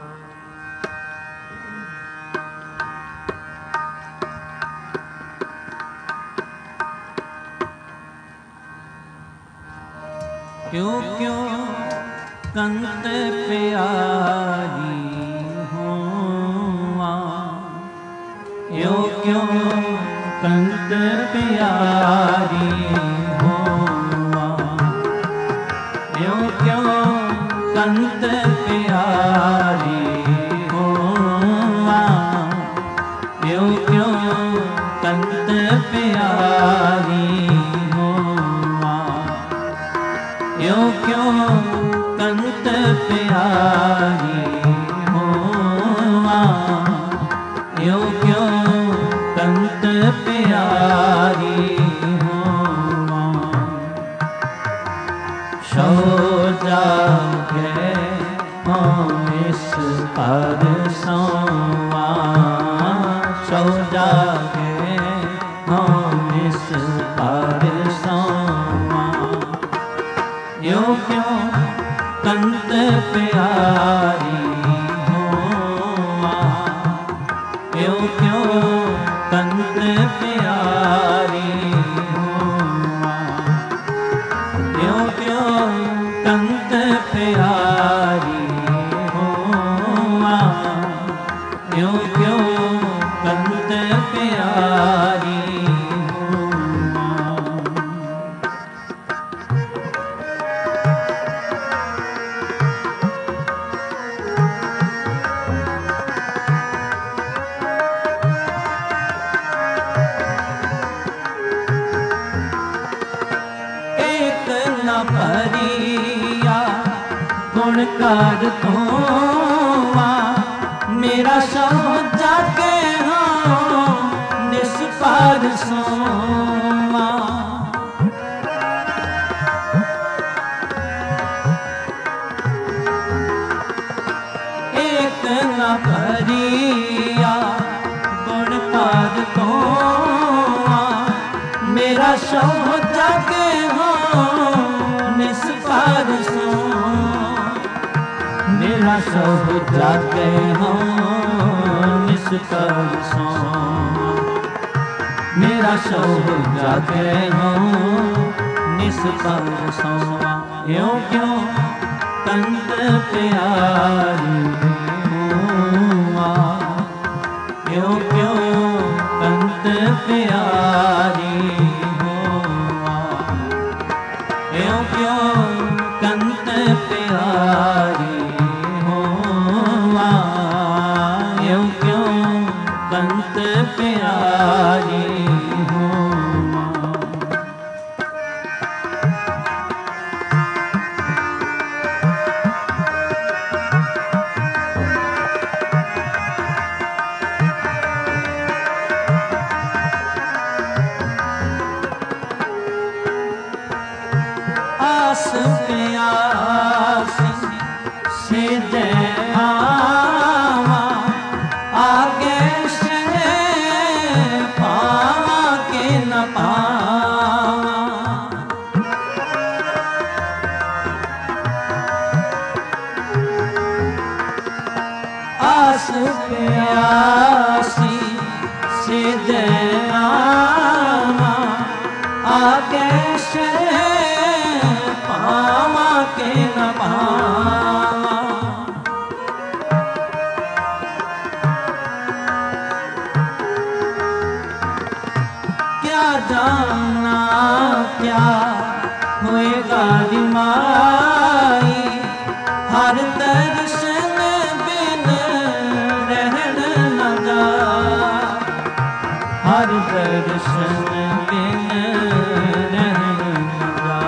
क्यों क्यों कंत प्यारी होवा, क्यों क्यों कंत प्यारी होवा, क्यों क्यों कंत प्यारी होवा, क्यों क्यों कंत प्यारी क्यों क्यों कंत प्यारी होवा, क्यों क्यों कंत प्यारी होवा। सो जागे हो इस पर सोवा, सो जागे हो इस पर सोवा, क्यों क्यों कंत प्यारी होवा, क्यों क्यों कंत प्यारी होवा, क्यों क्यों कंत प्यारी होवा, क्यों क्यों कंत प्यारी भरिया गुणकार धोवा, मेरा सब जागे हो निस्पार सोवा, एक न भरिया गुणकार धोवा, मेरा सब जागे हो निस्पार सो, मेरा सब जागे हो निस्पार सो, मेरा सब जागे हो निस्पार सो। क्यों क्यों कंत प्यारी होवा, क्यों क्यों कंत प्यारी होवा, क्यों क्यों कंत प्यारी होवा, क्यों क्यों कंत प्यारी होवा। आस प्यास से आवा, आगे से पावा के न पावा, आस प्यासी से आवा, आगे से पावा के न पावा, क्या जाना क्या होएगा दिमाई, हर दर्शन बिन रहन न जा, हर दर्शन बिन रहन न जा,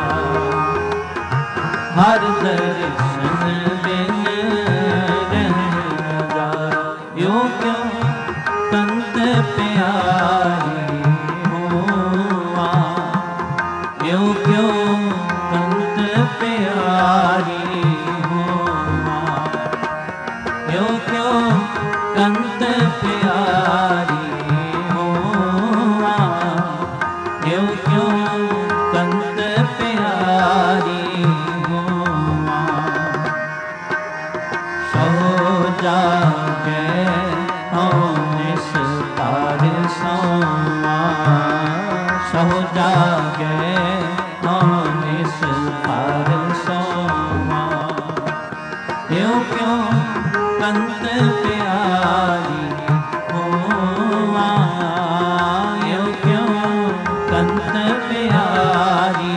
हर दर्शन बिन रहन न जा। क्यों क्यों कंत प्यारी होवा, क्यों क्यों कंत प्यारी होवा, क्यों क्यों कंत प्यारी होवा, जागे हम इस पर सोवा यूं क्यों कंत प्यारी होवा यूं क्यों कंत प्यारी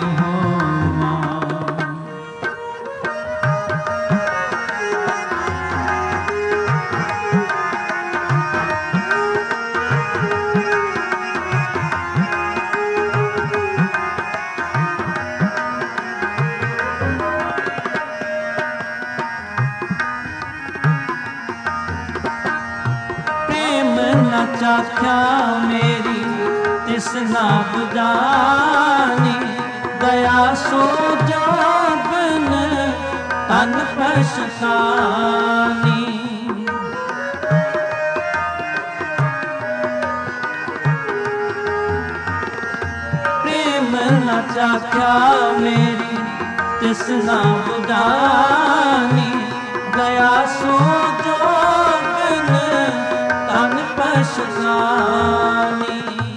चाख्या मेरी तिसना बुझानी दया सो जाबन तन पछतानी प्रेम न चाख्या मेरी तिसना बुझानी दया सो जाबन तन पछतानी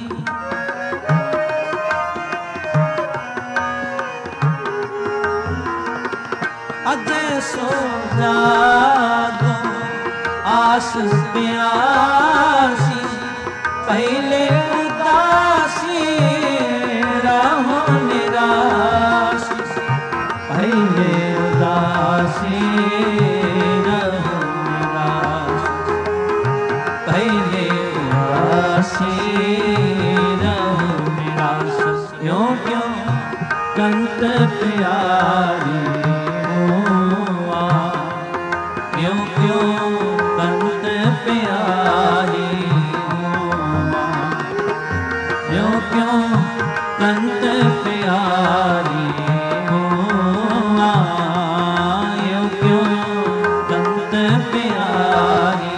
अजय सो जादो आस प्यासी पहले उदासी रहो निराश पहले उदासी रहो निराश पहले उदासी रहो निराश क्यों क्यों कंत प्यारी हुआ क्यों क्यों कंत प्यारी हुआ क्यों क्यों कंत प्यारी हुआ क्यों क्यों कंत प्यारी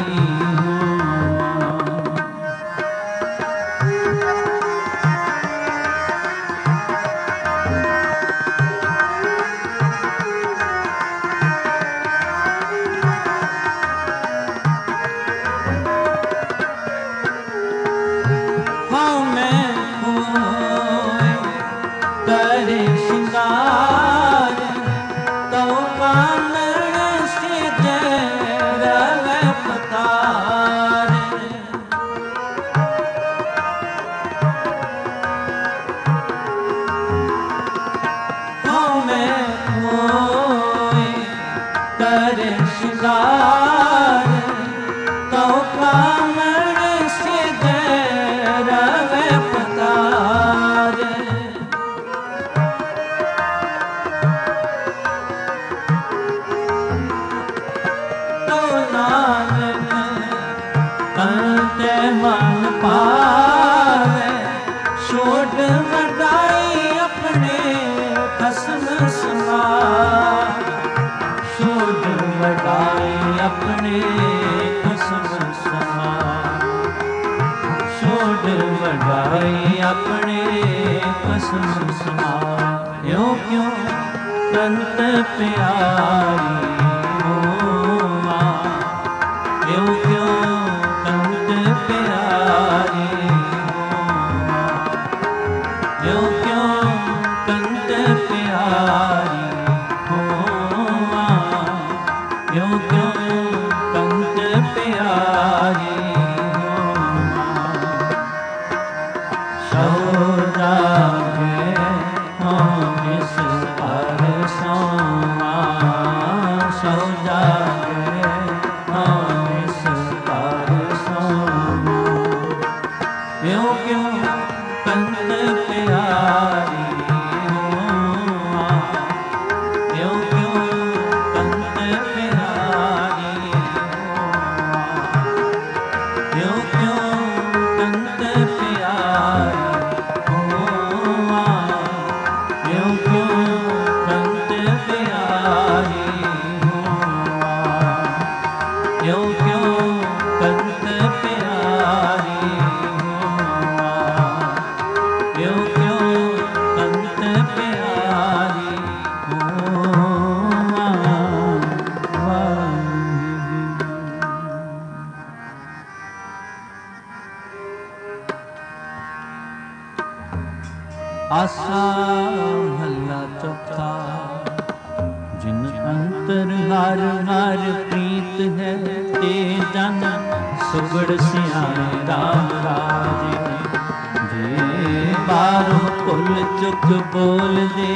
ਜਿਨ ਅੰਤਰ ਹਰ ਹਰ ਪ੍ਰੀਤ ਹੈ ਤੇ ਜਨ ਸੁਗੜ ਸਿਆਣੇ ਰਾਮ ਰਾਜੇ। ਜੇ ਬਾਰੋਂ ਭੁੱਲ ਚੁੱਕ ਬੋਲ ਦੇ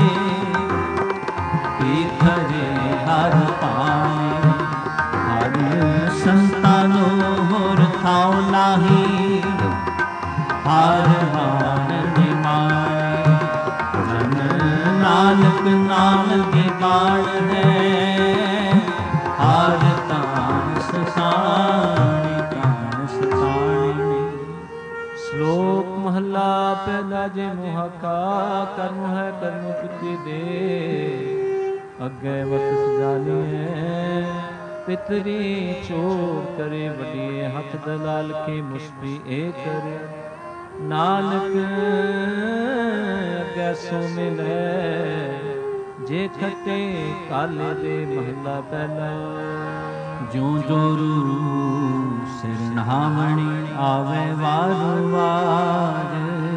ਕੀ ਕਰੇ ਹਰ ਪਾਣੀ। ਹਰ ਸੰਤਾਂ ਨੂੰ ਹੋਰ ਥਾਉ ਨਾਹੀ ਹਰ ਹਾਨ ਨਿਮਾਣੀ। ਜਨ ਨਾਨਕ ਨਾਮ ਦੀ ਬਾਣ ਹੈ ਹਰ ਤਾਨ ਸਤਾਣੀ ਤਾਨ ਸਤਾਣੀ। ਸ਼ਲੋਕ ਮਹੱਲਾ ਪਹਿਲਾ। ਜੇ ਮੁਹਾਕਾ ਕਰਮ ਹੈ ਕਰਮ ਪਿੱਤੇ ਦੇ ਅੱਗੇ ਵਤ ਸਜਾਲੀਐ। ਪਿਤਰੀ ਚੋਰ ਕਰੇ ਵੱਡੀਏ ਹੱਥ ਦਲਾਲ ਕੇ ਮੁਸਬੀ ਏ ਕਰੇ। ਨਾਨਕ ਅੱਗੇ ਸੋ ਮਿਲੈ ਜੇ ਖੱਟੇ ਕਾਲੇ ਦੇ ਮਹੱਲਾ ਪਹਿਲਾ। ਜਿਉ ਜੋਰੂ ਸਿਰ ਨਹਾਵਣੀ ਆਵੇ ਵਾਰੂ ਵਾਰ।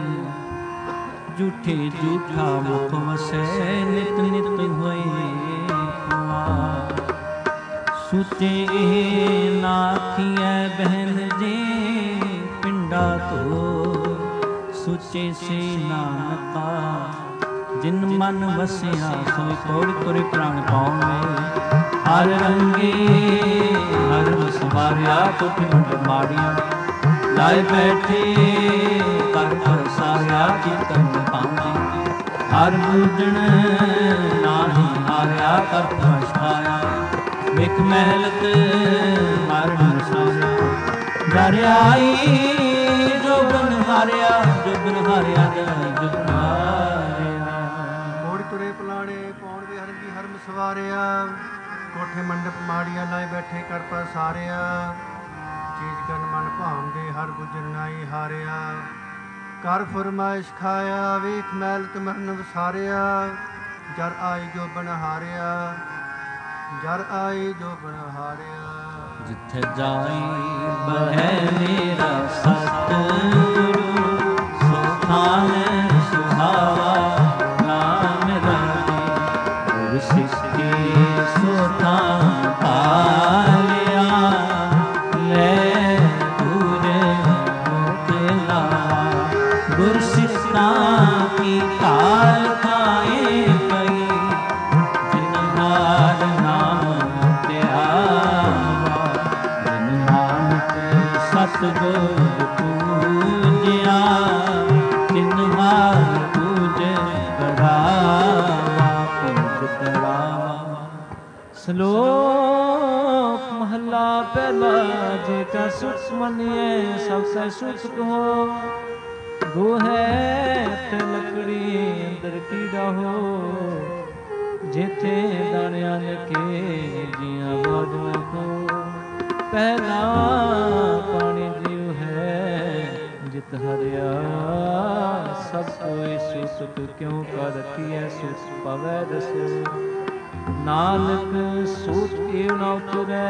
ਝੂਠੇ ਝੂਠਾ ਮੁਖ ਵਸੈ ਨਿਤ ਨਿਤ ਹੋਏ ਕੁਆਰ। ਸੁਚੇ ਇਹ ਨਾ ਆਖੀਐ ਬਹਿਨ ਜੀ ਪਿੰਡਾ ਧੋ। ਸੁਚੇ ਸੇ ਨਾਨਕਾ ਜਿਨ ਮਨ ਵਸਿਆ ਸੋਈ ਤੋੜ ਤੁਰੇ ਪ੍ਰਾਣ ਪਾਉਣੇ। ਹਰ ਰੰਗੇ ਹਰ ਸਵਾਰਿਆ ਤੁਠ ਮੰਡ ਮਾੜੀਆਂ। ਲਾਏ ਬੈਠੇ ਕਰ ਪ੍ਰਸਾਰਿਆ ਕੀਰਤਨ ਪਾਉਂਦੇ। ਹਰ ਬੂਝਣ ਨਾਹੀ ਹਾਰਿਆ ਕਰ ਪਛਤਾਇਆ। ਵਿਖ ਮਹਿਲਤ ਮਰਨ ਸਾਰਿਆ। ਜਰ ਆਈ ਜੋਬਨ ਹਾਰਿਆ ਜੋਬਨ ਹਾਰਿਆ ਜੋਬਨ ਹਾਰਿਆ। ਮੋੜ ਤੁਰੇ ਪਲਾਣੇ ਪੌਣ ਵੀ ਹਰੰਗੀ ਹਰਮ ਸਵਾਰਿਆ। ਕੋਠੇ ਮੰਡਪ ਮਾੜੀਆਂ ਲਾਏ ਬੈਠੇ ਕਰ ਪਸਾਰਿਆ। ਚੀਜ਼ ਕਰਨ ਮਨ ਭਾਉਂਦੇ ਹਰ ਗੁਜਰ ਨਾਈ ਹਾਰਿਆ। ਕਰ ਫਰਮਾਇਸ਼ ਖਾਇਆ ਵੇਖ ਮੈਲਤ ਮਰਨ ਵਸਾਰਿਆ। ਜਰ ਆਈ ਜੋ ਬਨ ਹਾਰਿਆ ਜਰ ਆਈ ਜੋ ਬਨ ਹਾਰਿਆ। ਜਿੱਥੇ ਜਾਈ ਬਹਿ ਮੇਰਾ ਸਤਿਗੁਰੂ ਸੋ ਥਾਨ ਸੁਹਾਵਾ। ਨਾਮ ਰਾਜੀ ਗੁਰ ਸਿੱਖੀ ਸੋ ਥਾਨ ਪਾਲਿਆ। ਲੈ ਪੂਰੇ ਮੋਤੇ ਲਾ ਗੁਰ ਸਿੱਖਾਂ ਕੀ ਕਾਲ ਖਾਏ ਪਈ। ਜਿਨ ਨਾਦ ਨਾਮ ਧਿਆਵਾ ਜਿਨ ਨਾਨਕ ਸਤਿਗੁਰ ਪੂਜਿਆ। ਤਿਨ ਹਾਰ ਪੂਜ ਬੜਾਵਾ ਪੂਜ ਬੜਾਵਾ। ਸ਼ਲੋਕ ਮਹੱਲਾ ਪਹਿਲਾ। ਜੇ ਕਾ ਸੁਖ ਮੰਨੀਏ ਸਭ ਸੈ ਸੁਖ ਕਹੋ। ਗੋਹੈ ਤੇ ਲੱਕੜੀ ਅੰਦਰ ਕੀੜਾ ਹੋ। ਜਿਥੇ ਦਾਣਿਆਂ ਲਕੇ ਜੀਆਂ ਬਾਜੂ ਕੋ। ਪਹਿਲਾ ਪਾਣੀ ਜੀਉ ਹੈ ਜਿਤ ਹਰਿਆ। ਸਭ ਕੋਈ ਸੁਖ ਕਿਉ ਕਰ ਰਖੀਐ ਸੁਖ ਪਵੈ ਦਸ। ਨਾਨਕ ਸੂਤ ਏਵ ਨ ਉਤਰੈ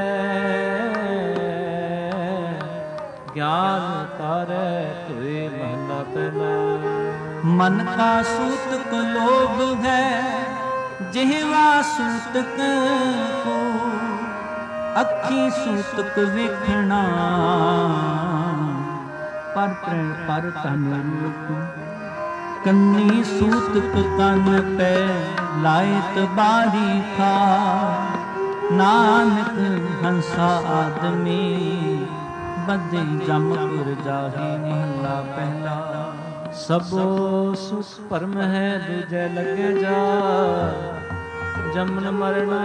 ਗਿਆਨ ਤਾਰੈ ਤੋਏ ਮਹਲਾ ਪਹਿਲਾ। ਮਨ ਕਾ ਸੂਤਕ ਲੋਭ ਹੈ ਜਿਹਵਾ ਸੂਤਕ ਕੋ। ਅੱਖੀ ਸੂਤਕ ਵੇਖਣਾ ਪਰ ਪ੍ਰਣ ਪਰ ਤਨ ਰੂਪ। ਕੰਨੀ ਸੂਤਕ ਕੰਨ ਪੈ ਲਾਇਤ ਬਾਰੀ ਥਾ। ਨਾਨਕ ਹੰਸਾ ਆਦਮੀ ਬੱਧੇ ਜਮ ਪੁਰ ਜਾਹੀ ਮਹਲਾ ਪਹਿਲਾ। ਸਭੋ ਸੁਖ ਭਰਮ ਹੈ ਦੂਜੈ ਲੱਗੇ ਜਾ। ਜਮਨ ਮਰਣਾ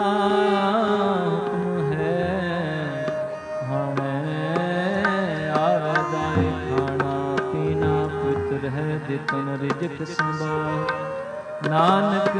ਹੁਕਮ ਹੈ। ਹਾਣੇ ਆਵੇ ਜਾਏ ਖਾਣਾ ਪੀਣਾ ਪਵਿੱਤਰ ਹੈ ਦਿੱਤਨ ਰਿਜਕ ਸੰਭਾਲ। ਨਾਨਕ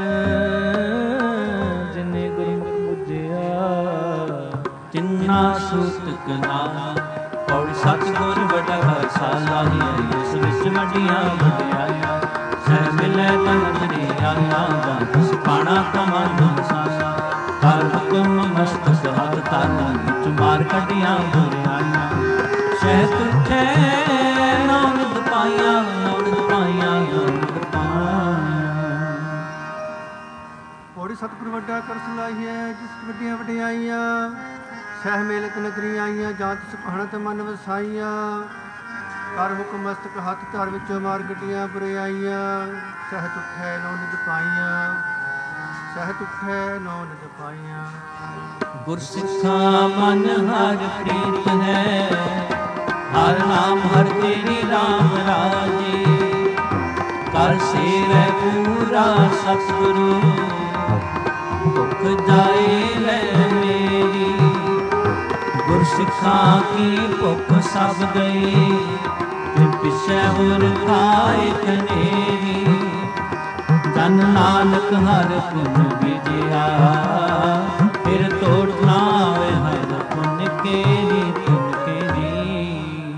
ਜਿਨੇ ਗੁਰਮੁਖ ਬੁਝਿਆ। ਤਿੰਨਾ ਸੂਤਕ ਨਾਮ ਪੌੜੀ ਸਤਿਗੁਰ ਵੱਡਾ ਖਾਲਸਾ ਲਾਹੀ। ਉਸ ਵਿੱਚ ਵੱਡੀਆਂ ਵਡਿਆਈਆਂ ਸਹਿ ਮਿਲੈ ਤਨ ਤੇਰੀ ਆਇਆ। ਜਾਂ ਸਿਪਾਣਾ ਕਮਨ ਸਾਸਾ ਹਰ ਹੁਕਮ ਮਸਤਕ ਹੱਥ ਤਾਨਾ। ਵਿੱਚ ਮਾਰ ਕੱਢੀਆਂ ਬੁਰਿਆਈਆਂ ਸਹਿ ਤੁਠੈ ਨਾਨਕ ਪਾਈਆਂ ਨਾਨਕ ਪਾਈਆਂ ਨਾਨਕ ਪਾਈਆਂ। ਪੌੜੀ ਸਤਿਗੁਰ ਵੱਡਾ ਵੱਡਾ ਕਰ ਸਲਾਹੀਐ ਜਿਸ ਵੱਡੀਆਂ ਵਡਿਆਈਆਂ ਸਹਿ ਮੇਲਕ ਨਗਰੀ ਆਈਆਂ ਜਾਂ ਤਿਸ ਪਹਾੜਤ ਮਨ ਵਸਾਈਆਂ ਕਰ ਹੁਕਮ ਮਸਤਕ ਹੱਥ ਧਰ ਵਿੱਚੋਂ ਮਾਰ ਗੱਡੀਆਂ ਬੁਰਿਆਈਆਂ ਸਹਿਤ ਉੱਠੈ ਨੌ ਨਿਜ ਪਾਈਆਂ ਸਹਿਤ ਉੱਠੈ ਨੌ ਨਿਜ ਪਾਈਆਂ। ਗੁਰਸਿੱਖਾ ਮਨ ਹਰ ਪ੍ਰੀਤ ਹੈ ਹਰ ਨਾਮ ਹਰ ਤੇਰੀ ਰਾਮ ਰਾਜੇ ਕਰ ਸੇਵੈ ਪੂਰਾ ਸਤਿਗੁਰੂ ਭੁਖ ਜਾਏ ਲੈ ਮੇਰੀ ਗੁਰਸਿੱਖਾਂ ਕੀ ਭੁਖ ਸਭ ਗਈ ਤੇ ਪਿਛੈ ਹੋਰ ਖਾਏ ਕਨੇਰੀ ਜਨ ਨਾਨਕ ਹਰ ਪੁਨ ਵਿਜਿਆ ਫਿਰ ਤੋੜ ਨਾ ਵੇ ਹਰ ਪੁਨ ਕੇਰੀ ਪੁਨ ਕੇਰੀ।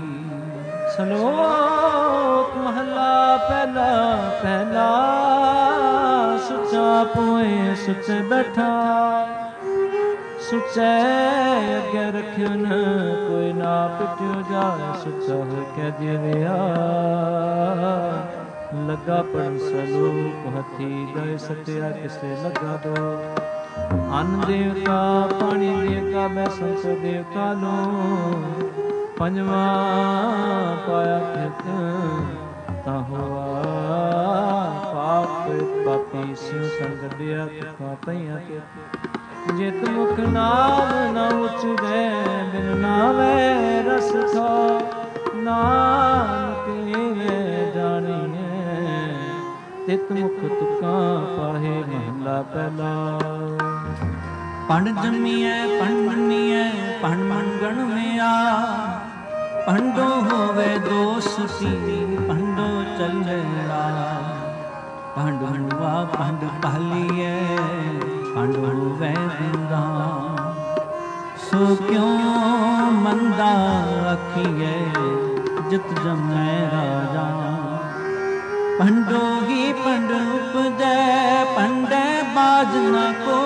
ਸਲੋਕ ਮਹਲਾ ਪਹਿਲਾ ਪਹਿਲਾ ਸੁਚਾ ਪੋਏ ਸੁਚੇ ਬੈਠਾ ਸੁਚੇ ਅੱਗੇ ਰੱਖਿਓ ਨ ਕੋਈ ਨਾ ਪਿਟਿਓ ਜਾਏ ਸੁਚਾ ਹੋ ਕੇ ਜਿਵਿਆ ਲੱਗਾ ਪੜਨ ਸਲੋਕ ਹੱਥੀ ਗਏ ਸਤਿਆ ਕਿਸੇ ਲੱਗਾ ਦੋ ਅੰਨ ਦੇਵਤਾ ਪਾਣੀ ਦੇਵਤਾ ਮੈਂ ਸੰਤ ਦੇਵਤਾ ਲੋ ਪੰਜਵਾ ਪਾਇਆ ਕਿਤ ਤਾ ਹੋਆ ਪਾਪ ਪਾਪੀ ਸਿਉ ਸੰਗਦਿਆ ਤੁਖਾ ਪਈਆਂ ਕਿ ਜਿਤ ਮੁਖ ਨਾਮ ਨ ਉਚਰੈ ਬਿਨ ਨਾਵੇ ਰਸ ਥਾ ਨਾਨਕ ਏ ਜਾਣੀਐ ਤਿਤ ਮੁਖ ਤੁਕਾਂ ਪਾਹੇ ਮਹਲਾ ਪਹਿਲਾ। ਪੰਡ ਜੰਮੀਐ ਪੰਡਨੀਐ ਪੰਡ ਮੰਗਣ ਮਿਆ ਪੰਡੋ ਹੋਵੇ ਦੋਸਤੀ ਪੰਡੋ ਚੱਲੇ ਰਾਹ ਪੰਡ ਹੰਡਵਾ ਪੰਡ ਪਾਲੀਐ ਪੰਡ ਹੋਵੇ ਬਿੰਦਾ ਸੋ ਕਿਉ ਮੰਦਾ ਆਖੀਐ ਜਿਤ ਜਮੈ ਰਾਜਾ ਪੰਡੋ ਹੀ ਪੰਡ ਉਪਜੈ ਪੰਡੈ ਬਾਜ ਨ ਕੋ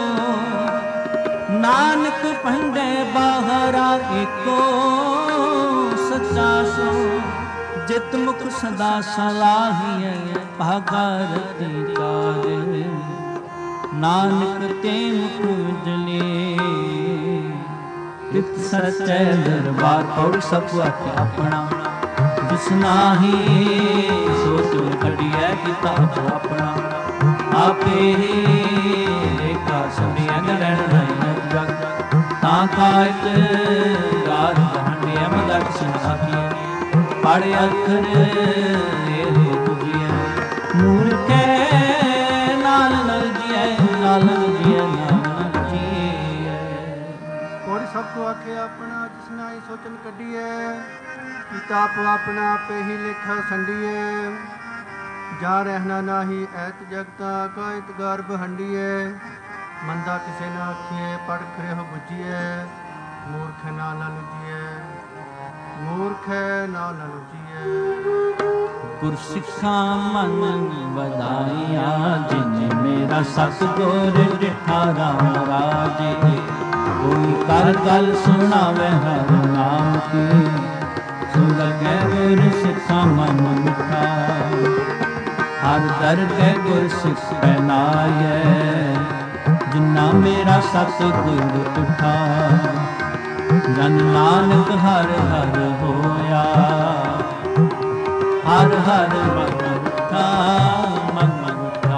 ਨਾਨਕ ਪੰਡੈ ਬਾਹਰਾ ਏਕੋ ਸੱਚਾ ਸੋ ਜਿਤ ਮੁਖ ਸਦਾ ਸਲਾਹੀਐ ਭਾਗਾ ਰਤੀ ਕਾਰੇ ਨਾਨਕ ਤੇ ਮੁਖ ਜਲੇ ਤਿਤ ਸਚੈ ਦਰਬਾਰ ਪੌੜ ਸਭ ਆਪਣਾ ਜਿਸ ਨਾਹੀ ਸੋ ਤੁਮ ਕਢੀਐ ਕਿਤਾਬ ਆਪਣਾ ਆਪੇ ਲੇਖਾ ਸਭੀ ਅੰਗ ਰਹਿਣ ਨਹੀਂ ਜਗ ਤਾਂ ਕਾਇਤ ਰਾਜ ਬਹੰਡਿਆ ਮਦਕ ਸੁਨਾਖੀਐ ਪੜ੍ਹ ਅੱਖਰ ਇਹ ਤੁਜੀਐ ਮੂਰਖੈ ਨਾਲ ਨਲ ਜੀਐ ਨਾਲ ਜੀਐ ਨਾਲ ਜੀਐ। ਔਰ ਸਭ ਕੋ ਆਖੇ ਆਪਣਾ ਜਿਸ ਨਾਹੀ ਸੋਚਨ ਕੱਢੀਐ ਕਿਤਾਬ ਆਪਣਾ ਆਪੇ ਹੀ ਲੇਖਾ ਸੰਡੀਐ ਜਾ ਰਹਿਣਾ ਨਾਹੀ ਐਤ ਜਗਤਾ ਕਾਇਤ ਗਰਭ ਹੰਡੀਐ ਮੰਦਾ ਕਿਸੇ ਨਾ ਆਖੀਏ ਪੜ ਖਰੇ ਹੋ ਬੁਝੀਐ ਮੂਰਖ ਨਾ ਨਾ ਲੁਜੀਐ ਮੂਰਖ ਨਾ ਨਾ ਲੁਜੀਐ। ਗੁਰਸਿੱਖਾ ਮਨ ਵਧਾਈਆ ਜਿਨ ਮੇਰਾ ਸਤਿਗੁਰ ਡਿਠਾ ਰਾਮ ਰਾਜੇ ਕੋਈ ਕਰ ਗੱਲ ਸੁਣਾਵੇ ਹਰ ਨਾਮ ਕੀ ਸੋ ਲਗੈ ਗੁਰਸਿੱਖਾ ਮਨ ਮਿਠਾ ਹਰ ਦਰਗਹਿ ਗੁਰਸਿੱਖ ਪਹਿਨਾਇਐ ਜਿਨਾ ਮੇਰਾ ਸਤਿਗੁਰ ਤੁਠਾ ਜਨ ਨਾਨਕ ਹਰ ਹਰ ਹੋਇਆ ਹਰ ਹਰ ਮਨ ਮਿਠਾ ਮਨ ਮਿਠਾ।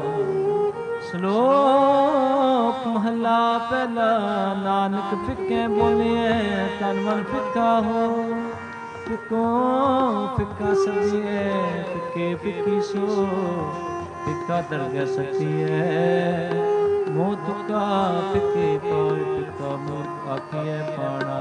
ਸ਼ਲੋਕ ਮਹਲਾ ਪਹਿਲਾ ਨਾਨਕ ਫਿੱਕੇ ਬੋਲੀਐ ਤਨ ਮਨ ਫਿੱਕਾ ਹੋ ਫਿੱਕੋ ਫਿੱਕਾ ਸਭੀਐ ਫਿੱਕੇ ਫਿੱਕੀ ਸੋ ਫਿੱਕਾ ਦਰਗਹਿ ਸਕੀਐ ਮੋਹ ਤੁਕਾ ਫਿੱਕੇ ਪਾਏ ਫਿੱਕਾ ਮੂਰਖ ਆਖੀਐ ਪਾਣਾ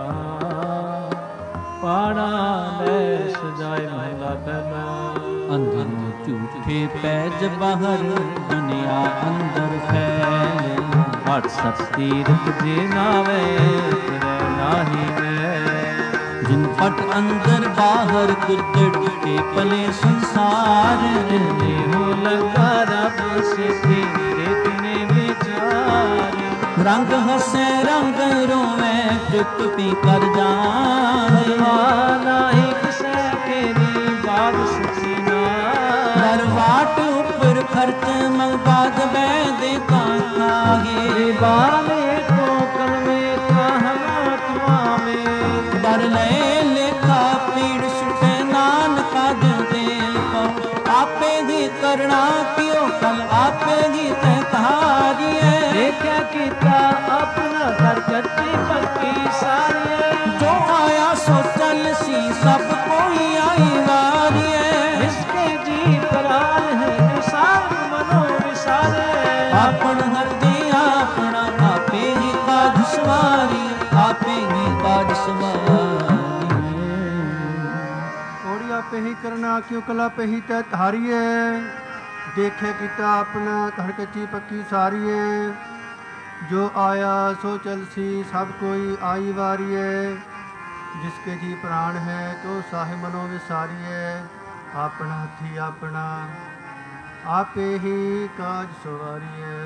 ਪਾਣਾ ਲੈ ਸਜਾਏ ਮਹਲਾ ਪਹਿਲਾ। ਅੰਦਰ ਝੂਠੇ ਪੈਜ ਬਾਹਰ ਦੁਨੀਆ ਅੰਦਰ ਫੈਲੇ ਹਟ ਸਤ ਤੀਰਥ ਜੇ ਨਾਵੇ ਤੇਰੇ ਨਾਹੀ ਵੇ ਜਿਨ ਪਟ ਅੰਦਰ ਬਾਹਰ ਕੁੱਦੜ ਕੇ ਪਲੇ ਸੰਸਾਰ ਰਹਿ ਹੋ ਲਗਾ ਰੱਬ ਸਿੱਖੀ ਤੇਨੇ ਵਿਚਾਰ ਰੰਗ ਹਸੇ ਰੰਗ ਰੋਵੇ ਚੁੱਪ ਪੀ ਕਰ ਜਾਏ ਨਾਹੀ ਕਿਸੇ ਤੇਰੀ ਬਾਤ ਸੱਚੀ ਨਾ ਦਰਵਾਟ ਉੱਪਰ ਖਰਚ ਮੰਗਾਦ ਬੈ ਦੇ ਕਾਖਾ लागे दीवाने को कलमे का हाथवा में बर ले लेखा पीड़ सुटे नानका दिल पाओ आपे ही करना क्यों कल आपे ही तय कहारिए देखा किता अपना घर कच्ची पक्की सारी जो आया सो चल सी सब कोई आई वारी इसके जी पराल है निसार मनो विसारे अपन हृदय अपना आपे ही काज सवारी आपे ही काज सवारी ओड़िया पे ही करना क्यों कला पे ही तय धारिए देखे किता अपना घर कच्ची पक्की सारिए जो आया सो चल सी सब कोई आई वारिए जिसके जी प्राण है तो साहे मनो विसारिए अपना हथी अपना आपे ही काज सवारिए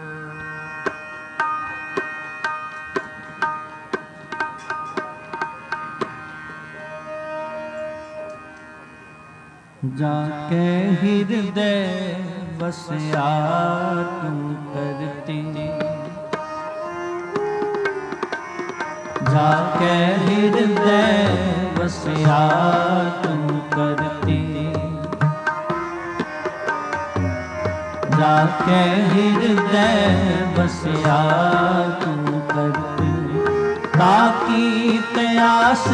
जाके हृदय बसया तू करती जाके हृदय बसया तू करती जाके हृदय बसया तू करती ताकि तयास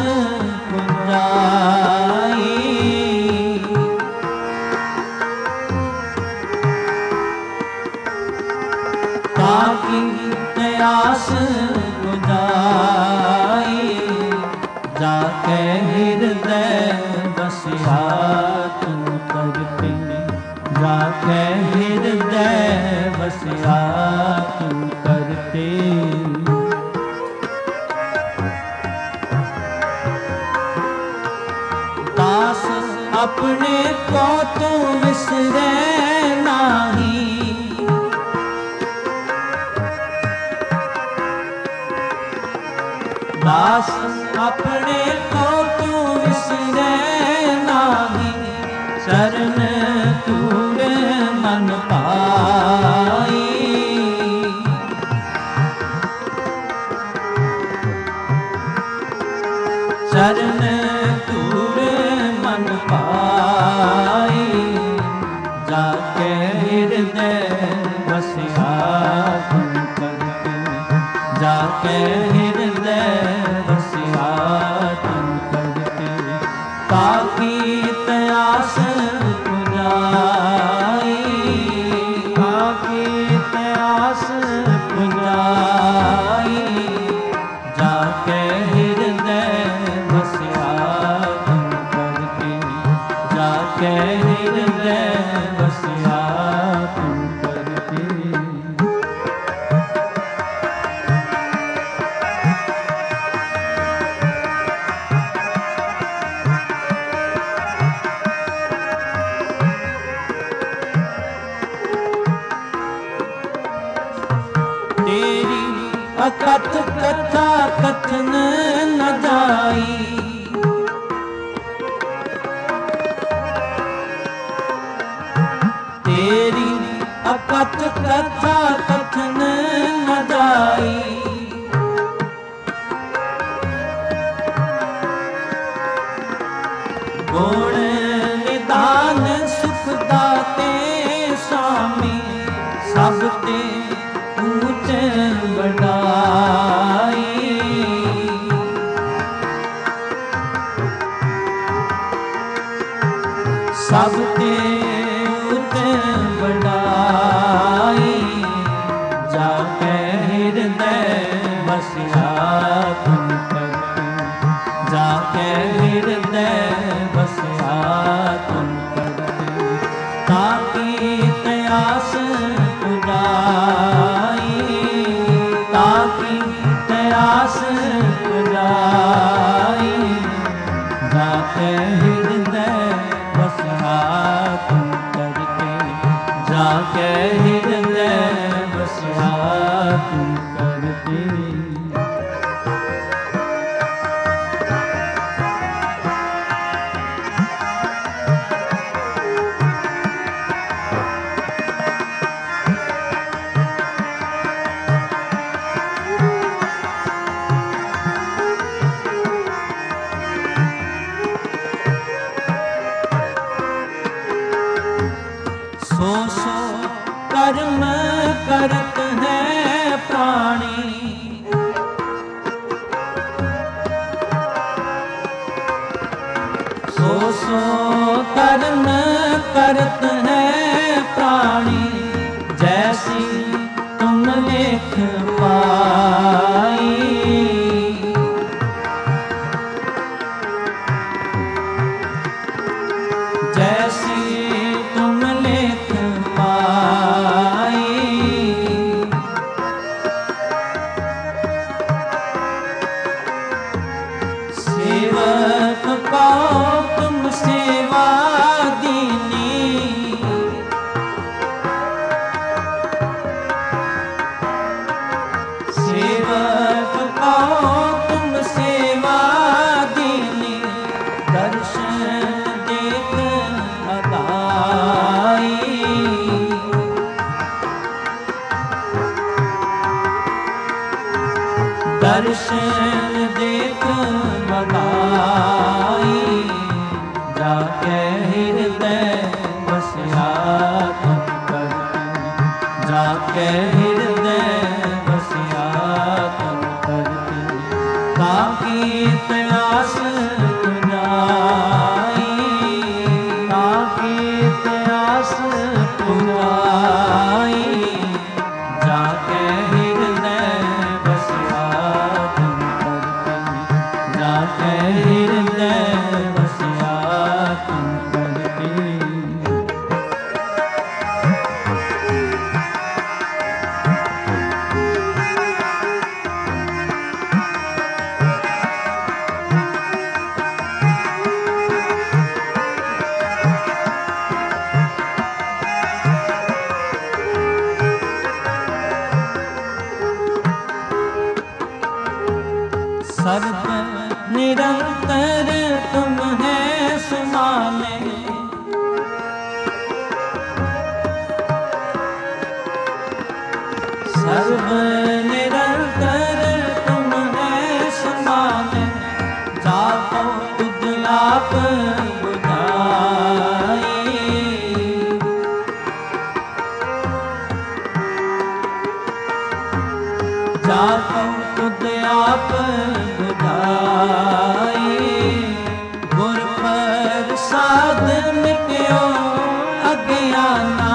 पुंजाई ताकि तयास बुझाई जाके हृदय बसया तू करती जाके हृदय बसया तू करती दास अपने को तू विसरे नाही दास अपने को तू विसरे नाही शरण तूरे मन पाई शरण तूरे मन पाई जाके हृदय बसया तू करके जाके हृदय बसया तू करके ताकि तयास पुजाई ताकि तयास पुजाई जाके हृदय बसया तू करके जाके हृदय बसया तू करके तेरी अकथ कथा कथन न जाई तेरी अकथ कथा कथन न जाई गुण निदान सुख दाते स्वामी सब ते ऊंच बढ़ाई सब ते ऊंच बढ़ाई जाके हृदय बसया तू करके जाके हृदय बसया तू करके ताकि तयास पुजाई ताकि तयास पुजाई जाके हृदय बसया तू करके जाके हृदय बसया तू करके दर्शन देख बधाई जाके हृदय बसया तुम करती जाके हृदय बसया तुम करती ताकि प्यास पुजाई ताकि प्यास पुजाई जाके हृदय बसया तुम करती जाके हृदय बसया तुम करती। सर्व निरंतर तुम है सुमाने सर्व निरंतर तुम है सुमाने जाको तुझ आप बुझाई जाको तुझ आप गुर प्रसाद मिट्यो अज्ञाना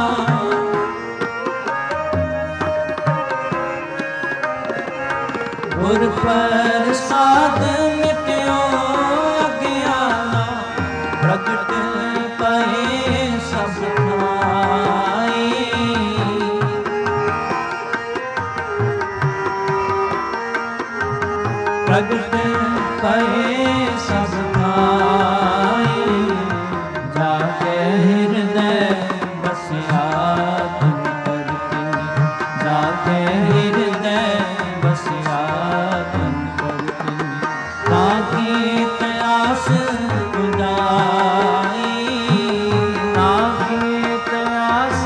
गुर प्रसाद मिट्यो अज्ञाना प्रगट पए सब थाई प्रगट पए सब थाई जाके हृदय बसया तुम करती जाके हृदय बसया तुम करती ताकि प्यास बुझाई ताकि प्यास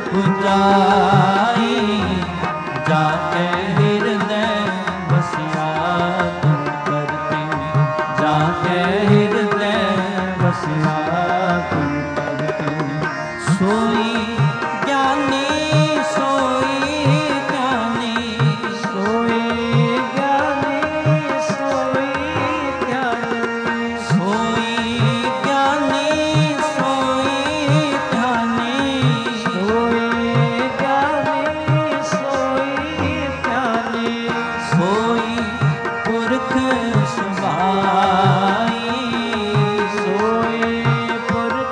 बुझाई जाके हृदय बसया तुम करती जाके हृदय बसया तुम करती सोई ज्ञानी सोई ज्ञानी सोई ज्ञानी सोई ज्ञानी सोई ज्ञानी सोई ज्ञानी सोई ज्ञानी सोई ज्ञानी सोई पुरख सुभाई सोई पुरख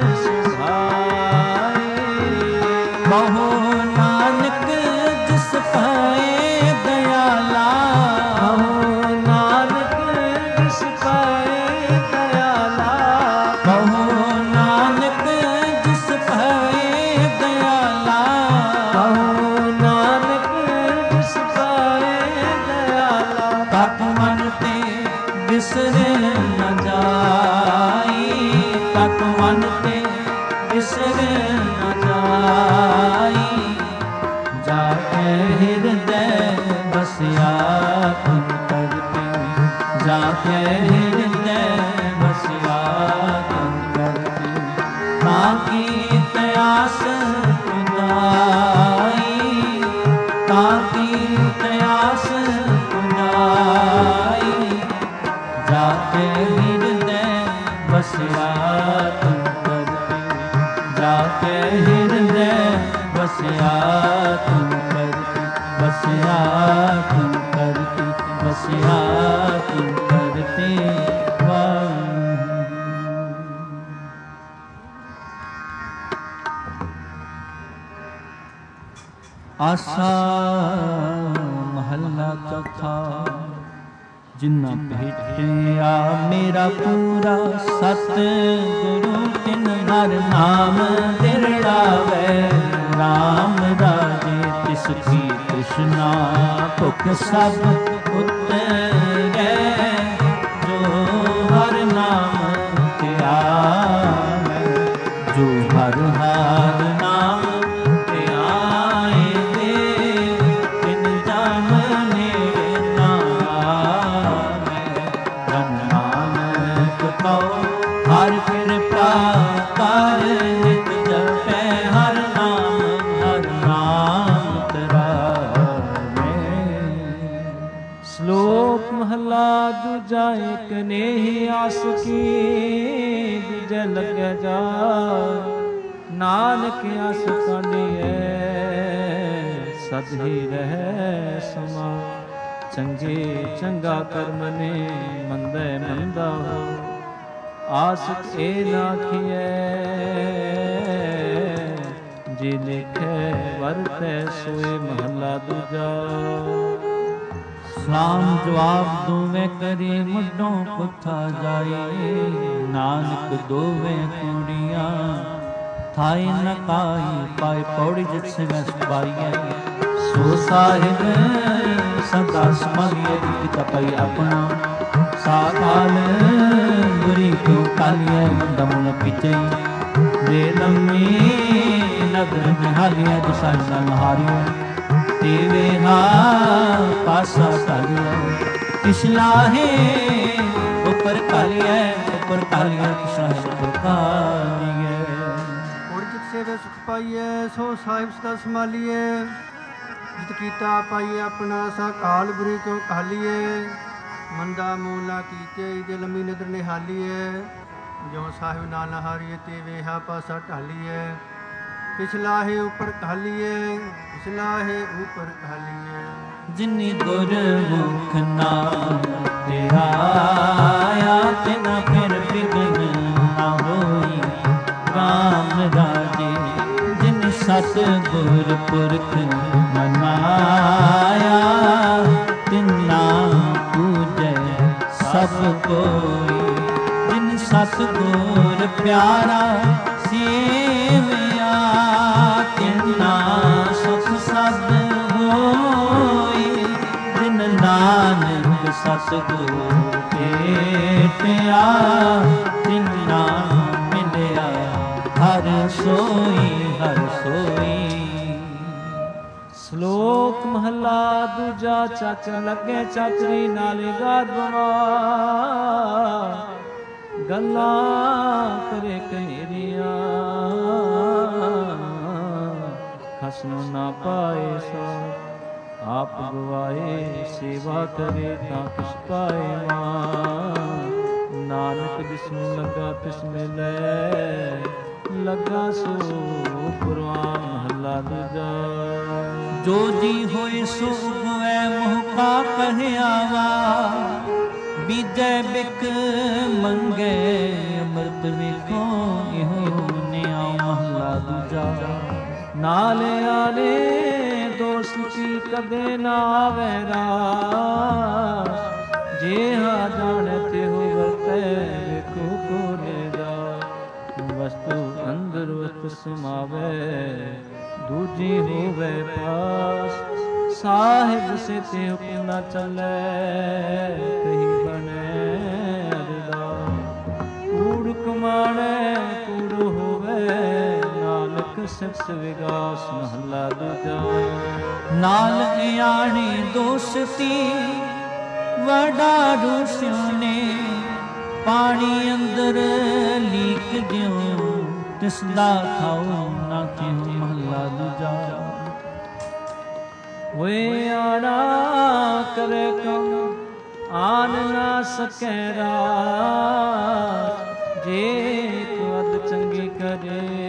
सुभाई कहो नानक जिस पाए दयाला कहो नानक जिस पाए दयाला कहो नानक जिस पाए दयाला कहो नानक जिस पाए दयाला तत मन ते बिसरे न जाई तत मन ते बिसरे न जाई जाके हृदय बसया तुम करती जाके हृदय बसया तुम करती ताकि प्यास पुजाई ताकि प्यास पुजाई जाके हृदय बसया तुम करती जाके हृदय बसया तुम करती बसया तुम करती बसया तुम करती आसा महला चौथा जिन्ना भेटिया मेरा पूरा सतगुरु तिन हर नाम दिरड़ावे राम राजे तिसकी कृष्णा भुख सब उतरे जो हर नाम त्यावे जो हर हर नाम त्याए दे तिन जाम नेड़े ਸ਼ਲੋਕ ਮਹਲਾ ਦੂਜਾ ਏਕ ਨੇਹੀ ਆਸ ਕੀ ਦੂਜੇ ਲੱਗਿਆ ਜਾ ਨਾਨਕ ਆਸ ਕਾਂਡੀਐ ਸਦ ਹੀ ਰਹਿ ਸਮਾ ਚੰਗੇ ਚੰਗਾ ਕਰਮ ਨੇ ਮੰਦੇ ਮੰਦਾ ਹੋ ਆਸਕ ਇਹ ਨਾ ਕੀਐ ਜੇ ਲਿਖੈ ਵਰਤੈ ਸੋਏ ਮਹਲਾ ਦੂਜਾ ਸਲਾਮ ਜਵਾਬ ਦੋਵੇਂ ਕਰੀ ਮੁੱਢੋਂ ਪੁੱਠਾ ਜਾਏ ਨਾਨਕ ਦੋਵੇਂ ਕੁੜੀਆਂ ਥਾਈ ਨ ਕਾਈ ਪਾਏ ਪੌੜੀ ਜਿਤ ਸਿਵੈ ਸੁਭਾਈਐ ਸੋ ਸਾਹਿਬ ਸਦਾ ਸਮਾਲੀਏ ਕਿਤਾ ਪਈ ਆਪਣਾ ਸਾਕਾਲ ਗੁਰੀ ਕਿਉ ਕਾਲੀਐ ਦਮਨ ਪਿਚਈ ਦੇ ਲੰਮੀ ਨਦਰ ਨਿਹਾਲੀਐ ਦਿਸ਼ਾ ਨਾਲ ਹਾਰੀਐ ਤੇਵੇ ਹਾ ਪਾਸਾ ਕਾਲੀਐ ਕਿਸਲਾਹੇ ਉਪਰ ਕਾਲੀਐ ਉਪਰ ਕਾਲੀਐ ਕਿਸਲਾਹੇ ਉਪਰ ਕਾਲੀਐ ਸੇਵੇ ਸੁਖ ਪਾਈਐ ਸੋ ਸਾਹਿਬ ਸਦਾ ਸੰਭਾਲੀਏ ਜਿਤ ਕੀਤਾ ਪਾਈਏ ਆਪਣਾ ਸਾ ਕਾਲ ਬੁਰੀ ਕਿਉ ਕਾਲੀਏ ਮੰਦਾ ਮੂਲਾ ਕੀਤੇ ਜੇ ਲੰਮੀ ਨਦਰ ਨਿਹਾਲੀਏ ਜੋ ਸਾਹਿਬ ਨਾਲ ਹਾਰੀਏ ਤੇ ਵੇਹਾ ਪਾਸਾ ਢਾਲੀਏ ਪਿਛਲਾ ਹੈ ਉਪਰ ਕਾਲੀਏ ਪਿਛਲਾ ਹੈ ਉਪਰ ਕਾਲੀਏ ਜਿਨੀ ਗੁਰਮੁਖ ਨਾਮ ਧਿਆਇਆ ਤਿਨਾ ਫਿਰ ਬਿਗਨ ਨਾ ਹੋਈ ਰਾਮ ਰਾਜੇ ਜਿਨ ਸਤ ਗੁਰ ਪੁਰਖ ਮਨਾਇਆ ਤਿਨਾ ਪੂਜੈ ਸਭ ਕੋਈ ਜਿਨ ਸਤ ਗੁਰ ਪਿਆਰਾ ਸੇਵਿਆ ਤਿਨਾ ਸੁਖ ਸਦ ਹੋਈ ਜਿਨ ਨਾਨਕ ਸਤ ਗੁਰ ਭੇਟਿਆ ਤਿਨਾ ਮਿਲਿਆ ਹਰ ਸੋਈ ਹਰ ਸੋਈ। ਸ਼ਲੋਕ ਮਹਲਾ ਦੂਜਾ ਚਾਚਾ ਲੱਗੇ ਚਾਚਰੀ ਨਾਲੇ ਗਾਦਵਾ ਗੱਲਾਂ ਕਰੇ ਕਨੇਰੀਆਂ ਖਸਮ ਨਾ ਪਾਏ ਸੋ ਆਪ ਗਵਾਏ ਸੇਵਾ ਕਰੇ ਤਾਂ ਕਿਛ ਪਾਏ ਮਾਂ ਨਾਨਕ ਜਿਸਨੂੰ ਲੱਗਾ ਤਿਸ ਮਿਲੈ ਲੱਗਾ ਸੋ ਪੁਰਵਾਨ ਮਹੱਲਾ ਦੂਜਾ ਜੋ ਜੀ ਹੋਏ ਸੋ ਹੋਵੇ ਮੋਹ ਕਾ ਕਹਿਆ ਵਾ ਬੀਜੈ ਬਿਕ ਮੰਗੇ ਅੰਮ੍ਰਿਤ ਵੇਖੋ ਇਹੋ ਨਿਆ ਮਹੱਲਾ ਦੂਜਾ ਨਾਲੇ ਆਲੇ ਦੋਸਤੀ ਕਦੇ ਨਾ ਆਵੇ ਰਾਸ ਜੇ ਹਾ ਜਾਣੇ ਤੇ ਹੋ ਵਰਤੈ ਵੇਖੋ ਕੋਨੇ ਦਾ ਵਸਤੂ ਅੰਦਰ ਵਸਤ ਸਮਾਵੇ ਦੂਜੀ ਹੋਵੇ ਪਾਸ ਸਾਹਿਬ ਸੇ ਤੇ ਹੁਕਮ ਨਾ ਚੱਲੇ ਕਹੀ ਬਣੇ ਅਰਦਾ ਕੂੜ ਕਮਾਣੇ ਕੂੜ ਹੋਵੇ ਨਾਨਕ ਸਿਫਤ ਵਿਗਾਸ ਮਹੱਲਾ ਦੂਜਾ ਨਾਲ ਆਣੀ ਦੋਸਤੀ ਵਡਾ ਰੂਸਿਓ ਨੇ ਪਾਣੀ ਅੰਦਰ ਲੀਕ ਜਿਉ ਤਿਸ ਦਾ ਖਾਉ ਨਾ ਕਿਉ ਮਹੱਲਾ ਦੂਜਾ ਵੇ ਆਣਾ ਕਰੇ ਕਮ ਆਨ ਨਾ ਸਕੈ ਰਾਸ ਜੇ ਤੁਧ ਚੰਗੀ ਕਰੇ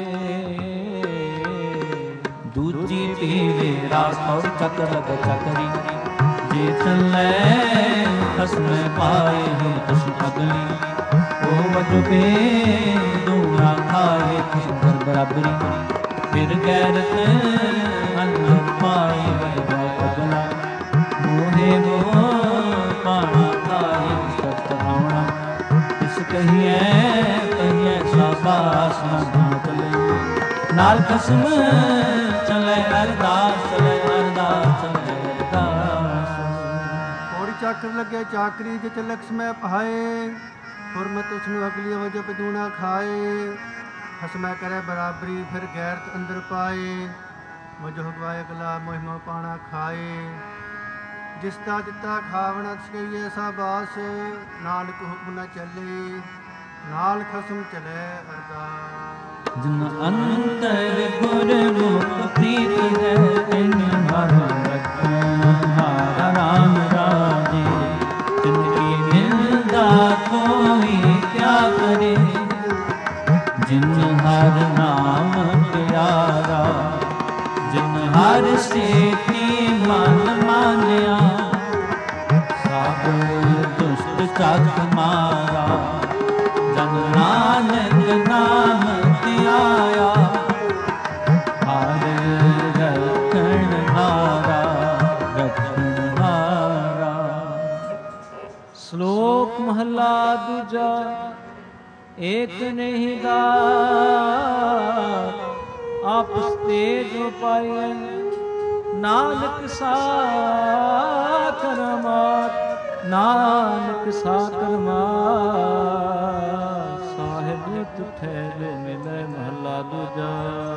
ਦੂਜੀ ਪੀਵੇ ਰਾਸ ਮੌੜ ਚੱਕਰ ਲਗ ਚੱਕਰੀ ਜੇ ਚੱਲੇ ਖਸਮ ਪਾਏ ਹਮ ਤਸ ਅਗਲੀ ਉਹ ਵਜਬੇ ਦੂਰਾ ਖਾਏ ਖਿਸ਼ਦਰ ਬਰਾਬਰੀ ਫਿਰ ਗੈਰਤ ਅੰਨ ਪਾਏ ਵਜਬਾ ਅਗਲਾ ਮੋਹੇ ਮੋਹ ਪਾਣਾ ਖਾਏ ਸਤ ਆਉਣਾ ਇਸ ਕਹੀਏ ਕਹੀਏ ਸਾਬਾਸ ਨਾ ਭਾਤਲੇ ਨਾਲ ਖਸਮ ਚਲੇ ਅਰਦਾਸ ਚਲੇ ਅਰਦਾਸ ਚਲੇ ਚਾਕਰ ਲੱਗੇ ਚਾਕਰੀ ਜਿਤ ਲਕਸ਼ਮੈ ਪਾਏ ਹੁਰਮਤ ਉਸਨੂੰ ਅਗਲੀ ਵਜ੍ਹਾ ਪਦੂਣਾ ਖਾਏ ਹਸਮੈ ਕਰੇ ਬਰਾਬਰੀ ਫਿਰ ਗੈਰਤ ਅੰਦਰ ਪਾਏ ਮੁਝ ਹੁਗਵਾਏ ਅਗਲਾ ਮੋਹਿਮਾ ਪਾਣਾ ਖਾਏ ਜਿਸ ਦਾ ਦਿੱਤਾ ਖਾਵਣਾ ਸਕਈਏ ਸਾਬਾਸ ਨਾਨਕ ਹੁਕਮ ਨਾ ਚੱਲੇ ਨਾਲ ਖਸਮ ਚਲੇ ਅਰਦਾਸ ਜਿਨ ਅੰਤਰ ਗੁਰਮੁਖ ਪ੍ਰੀਤ ਹੈ ਤਿਨ ਹਰ ਰੱਖੈ ਹਰ ਰਾਮ ਰਾਜੇ ਏਕ ਨਹੀਂ ਦਾਤ ਆਪਸ ਤੇਜ ਪਾਇਐ ਨਾਨਕ ਸਾਖਰ ਮਾਤ ਨਾਨਕ ਸਾਖਰ ਮਾਤ ਸਾਹਿਬ ਤੁਠੈ ਮਿਲੈ ਮਹਲਾ ਦੂਜਾ।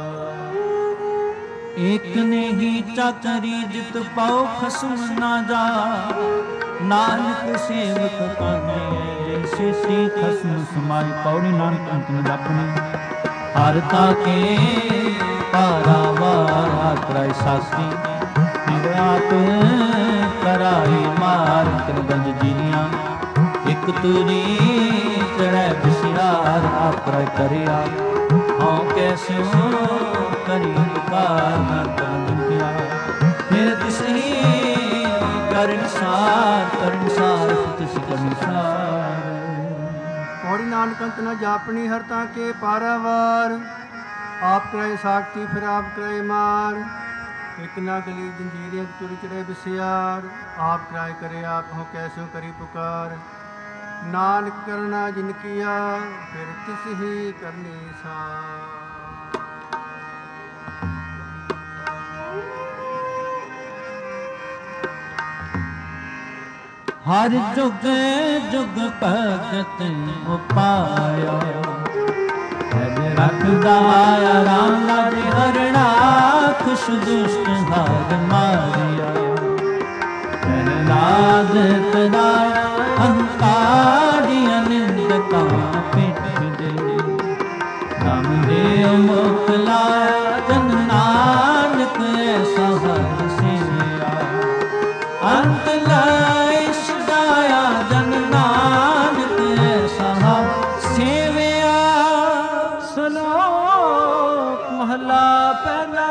ਏਕ ਨਹੀਂ ਚਾਤਰੀ ਜਿਤ ਪਾਉ ਖਸਮ ਨਾ ਜਾ ਨਾਨਕ ਸੇਵਕ ਕਾਂਜੈ ਜੈਸੇ ਸੀ ਖਸਮ ਸਮਾਈ। ਪੌੜੀ ਨਾਨਕ ਅੰਤਨ ਜਾਪਣੀ ਹਰ ਤਾਕੇ ਪਾਰਾਵਾਰ ਆਤਰਾਇ ਸਾਸੀ ਨਿਵਾਤ ਕਰਾਈ ਮਾਰ ਕਰਗੰਜ ਜੀਆਂ ਇਕ ਤੁਰੀ ਚੜੈ ਬਿਸਿਆਰ ਆਤਰਾਇ ਕਰਿਆ ਹਉ ਕੈਸਿਉ ਕਰੀ ਪੁਕਾਰ ਨਾ ਕੰਦਿਆ ਫਿਰ ਤਿਸਹੀ ਕਰਨਸਾਰ ਕਰਨਸਾਰ ਤਿਸ ਕਰਨਸਾਰ। ਪੌੜੀ ਨਾਨਕ ਅੰਤ ਨ ਜਾਪਣੀ ਹਰ ਤਾਂ ਕੇ ਪਾਰਾਵਾਰ ਆਪ ਕਰਾਏ ਸਾਖਤੀ ਫਿਰ ਆਪ ਕਰਾਏ ਮਾਰ ਇਕ ਨਾ ਗਲੀ ਜੰਜੀਰ ਤੁਰ ਚੜੇ ਬਿਸਿਆਰ ਆਪ ਕਰਾਏ ਕਰੇ ਆਪ ਹੋ ਕੈਸੋ ਕਰੀ ਪੁਕਾਰ ਨਾਨਕ ਕਰਨਾ ਜਿਨ ਕੀਆ ਫਿਰ ਤਿਸ ਹੀ ਕਰਨੀ ਸਾਰ। ਹਰ ਜੁਗ ਜੁਗ ਭਗਤ ਉਪਾਇਆ ਹੈ ਰੱਖਦਾ ਰਾਮ ਲਾਜ ਹਰਣਾ ਖੁਸ਼ ਦੁਸ਼ਟ ਹਾਰ ਮਾਰਿਆ ਪ੍ਰਹਲਾਦ ਤਦਾ ਅਹੰਕਾਰੀ ਅਨੰਦ ਕਾ ਪਿੱਠ ਦੇ ਨਾਮ ਦੇ ਮੁਕਲਾ ਜਨ ਨਾਨਕ ਐਸਾ ਹਰ ਸਿਆ ਅੰਤ ਲਾਇ ਸਦਾਇਆ ਜਨ ਨਾਨਕ ਐਸਾ ਸੇਵਿਆ। ਸ਼ਲੋਕ ਮਹਲਾ ਪਹਿਲਾ।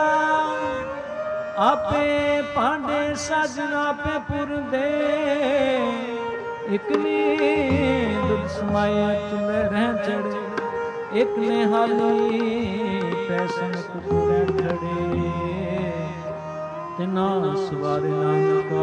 ਆਪੇ ਭਾਂਡੇ ਸਾਜਨ ਆਪੇ ਪੁਰਦੇ ਇਕ ਨੇ ਦੁੱਧ ਸਮਾਇਆ ਚੁਲੇ ਰਹਿ ਚੜੇ ਇਕ ਨੇ ਹਾਲੀ ਪੈਸਨ ਕੁਟੁਰੇ ਖੜੇ ਤਿਨਾ ਸਵਾਰੇ ਨਾਨਕਾ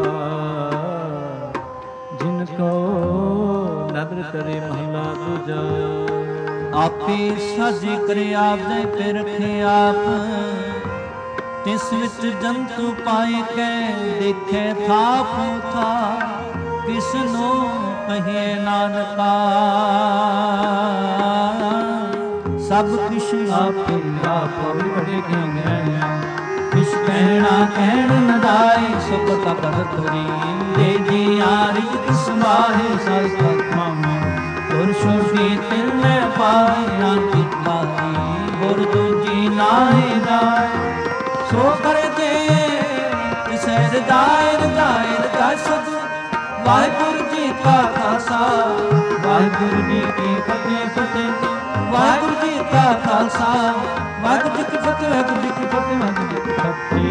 ਜਿਨ ਕੋ ਨਦਰ ਕਰੇ ਮਹਲਾ ਦੂਜਾ। ਆਪੇ ਸਾਜੇ ਕਰੇ ਆਪ ਦੇ ਤੇ ਰੱਖੇ ਆਪ ਤਿਸ ਵਿੱਚ ਜੰਤੂ ਪਾਏ ਕੈ ਦੇਖੇ ਥਾਪ ਥਾ ਕਿਸ ਨੂੰ ਕਹੀਏ ਨਾਨਕਾ ਸਭ ਕਿਛ ਆਪੇ ਆਪ ਬੜੇ ਗਏ ਕਿਛ ਕਹਿਣਾ ਕਹਿਣ ਨ ਦਾਏ ਸੁਖ ਤਪ ਤੁਰੀ ਦੇ ਜੀ ਆਰਿ ਸਮਾਹੇ ਸਤ ਮਾਮੇ ਗੁਰ ਛੋਟੀ ਤਿੰਨੇ ਪਾਏ ਅੰਕਿਤ ਲਾਈ ਗੁਰ ਦੂਜੀ ਨਾਹੀ ਜਾਏ ਸੋ ਕਰਦੇ ਤਿਸੈ ਰਜਾਇ ਰਜਾਇ ਰਜਾਇ ਸਦ ਵਾਹਿਗੁਰੂ ਜੀ ਕਾ ਖਾਲਸਾ ਵਾਹਿਗੁਰੂ ਜੀ ਕੀ ਫਤਿਹ ਫਤਿਹ ਵਾਹਿਗੁਰੂ ਜੀ ਕਾ ਖਾਲਸਾ ਵਾਹਿਗੁਰੂ ਜੀ ਕੀ ਫਤਿਹ ਵਾਹਿਗੁਰੂ ਜੀ ਕੀ ਫਤਿਹ ਵਾਹਿਗੁਰੂ ਜੀ ਕੀ ਫਤਿਹ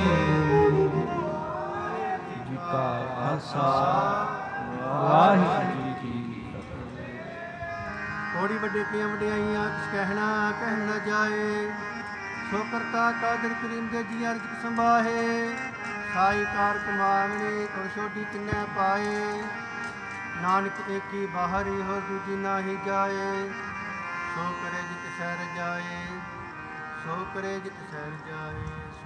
ਜੀ ਕਾ ਖਾਲਸਾ ਵਾਹਿਗੁਰੂ ਜੀ ਕੀ ਫਤਿਹ। ਥੋੜੀ ਵੱਡੇ ਕੀਆਂ ਵਡਿਆਈਆਂ ਕਿਸ ਕਹਿਣਾ ਕਹਿਣ ਨਾ ਜਾਏ ਸੋ ਕਰਤਾ ਕਾਦਰ ਕਰੀਮ ਦੇ ਜੀ ਅਰਜ ਸੰਭਾਹੇ ਸਾਈ ਕਾਰ ਕਮਾਵਣੀ ਔਰ ਛੋਟੀ ਤਿੰਨੇ ਪਾਏ ਨਾਨਕ ਏਕੀ ਬਾਹਰੀ ਹੋ ਦੂਜੀ ਨਾਹੀ ਜਾਏ ਸੋ ਕਰੇ ਜਿਤ ਸਹਿਰ ਜਾਏ ਸੋ ਕਰੇ ਜਿਤ ਸਹਿਰ ਜਾਏ ਸੋ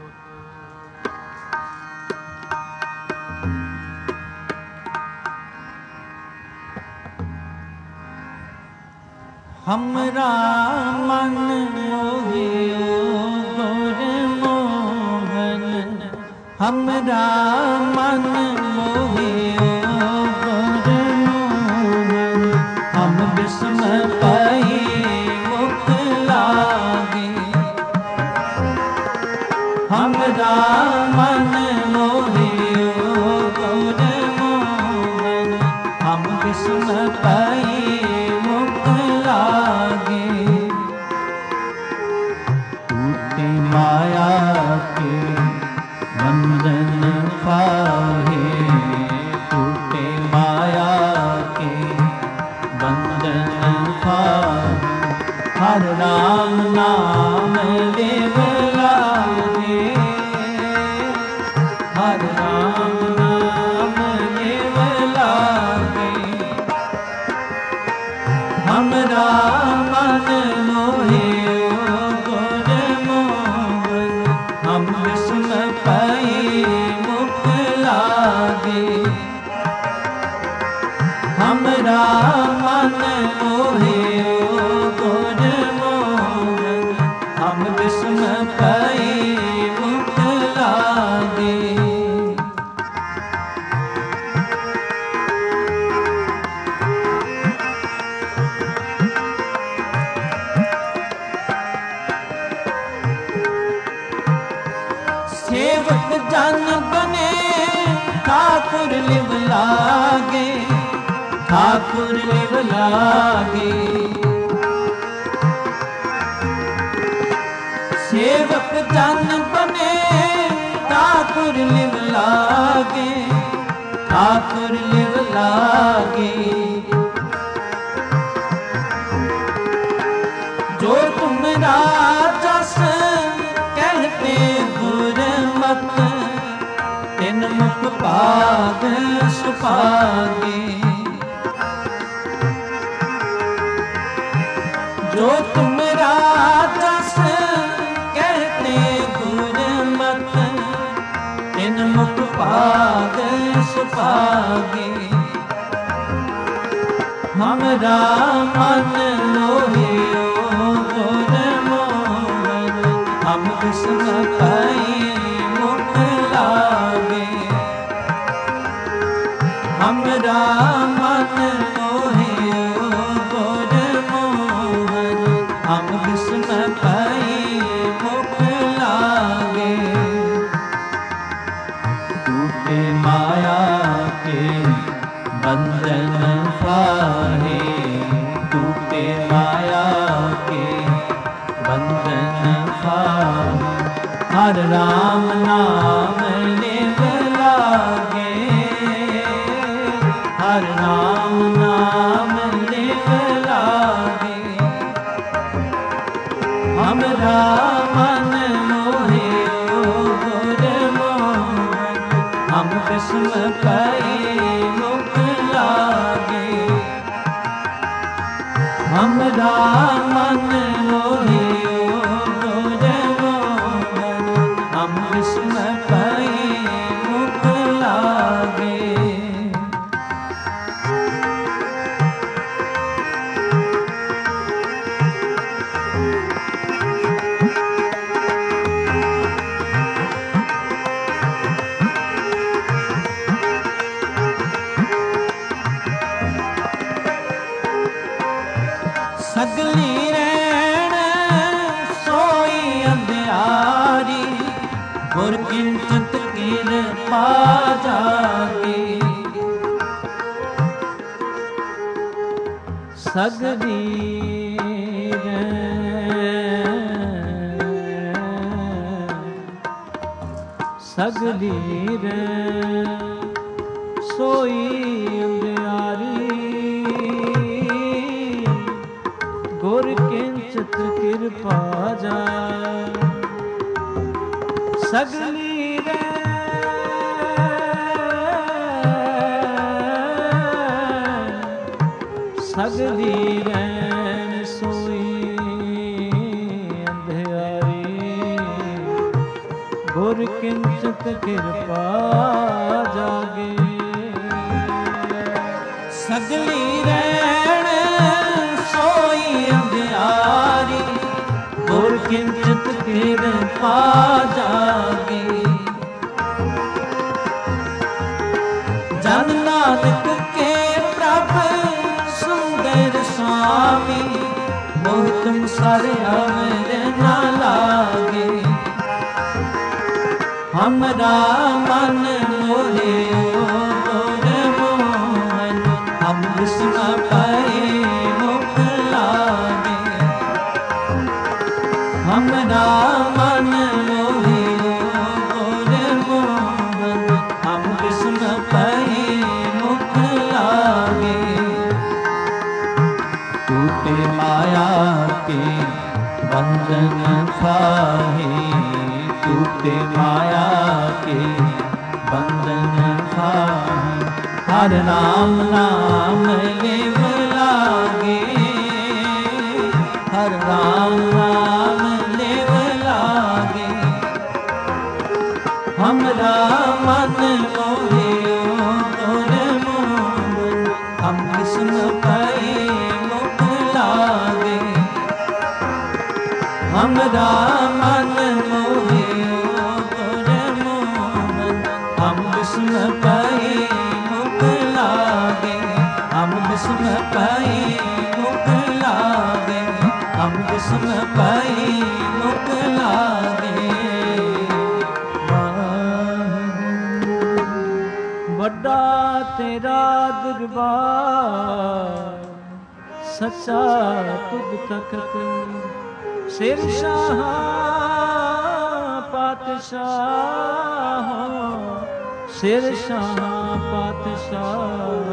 हमरा मन मोहियो गुर मोहन हमरा मन मोहियो गुर मोहन हम विस्म पाई मुख लागे हमरा मन मोहियो गुर मोहन हम विस्म पाई टूटे माया के बंधन पाहे टूटे माया के बंधन पाहे हर राम नाम लेव लागे हर राम नाम लेव लागे हम राम हमरा मन मोहियो गुर मोहन हम विस्म पई मुख लागे। सेवक जन बने ठाकुर लिव लागे, ठाकुर लिव लागे। सेवक जन बने ठाकुर लिव लागे, ठाकुर लिव लागे। जो तुम राजस कहते गुरमत तिन मुख पाग सुपागे। जो तुम राजस कहते गुरमत तिन मुख पाग सुपागे। हमरा मन मोहियो गुर मोहन हम विस्म पई मुख लागे। हमरा मन मोहियो गुर मोहन हम विस्म पई मुख लागे। टूटे माया के बंधन फाहे, टूटे माया के बंधन फाहे। हर राम नाम लिव लागे, हर राम नाम लिव लागे। हमरा मन मोहियो गुर मोहन हम विस्म पई मुख लागे। हमरा मन मोहियो गुर मोहन हम विस्म पई मुख लागे। सगली रैण सोई अंधियारी, गुर किंचित किरपा जागे। सगली सगली सोई अंधियारी, गुर किंचित किरपा जाए। सगली रे सगली रैन सोई अंधियारी, गुर किंचित किरपा जागे। सगली रैन सोई अंधियारी, गुर किंचित किरपा जागे। जन नानक के प्रभ सुंदर स्वामी, मोह तुम सर अवर न लागे। हमरा मन मोहियो गुर मोहन हम विस्म पई मुख लागे। हमरा मन मोहियो गुर मोहन हम विस्म पई मुख लागे। टूटे माया के बंधन फाहे, टूटे माया के बंधन फाहे। हर राम नाम लिव लागे, हर राम नाम लिव लागे। हमरा मन मोहियो गुर मोहन हम विस्म ਹਮਰਾ ਮਨ ਮੋਹਿਓ ਤੁਰੇ ਮੋਹਨ ਹਮ ਬਿਸਮ ਪਈ ਮੁਖ ਲਾਗੇ ਹਮ ਬਿਸਮ ਪਈ ਮੁਖ ਲਾਗੇ ਹਮ ਬਿਸਮ ਪਈ ਮੁਖ ਲਾਗੇ ਵੱਡਾ ਤੇਰਾ ਦਰਬਾਰ ਸੱਚਾ ਤੁਧ ਤਖਤ ਸਿਰ ਸ਼ਾਹ ਪਾਤਸ਼ਾਹ ਸਿਰ ਸ਼ਾਹ ਪਾਤਸ਼ਾਹ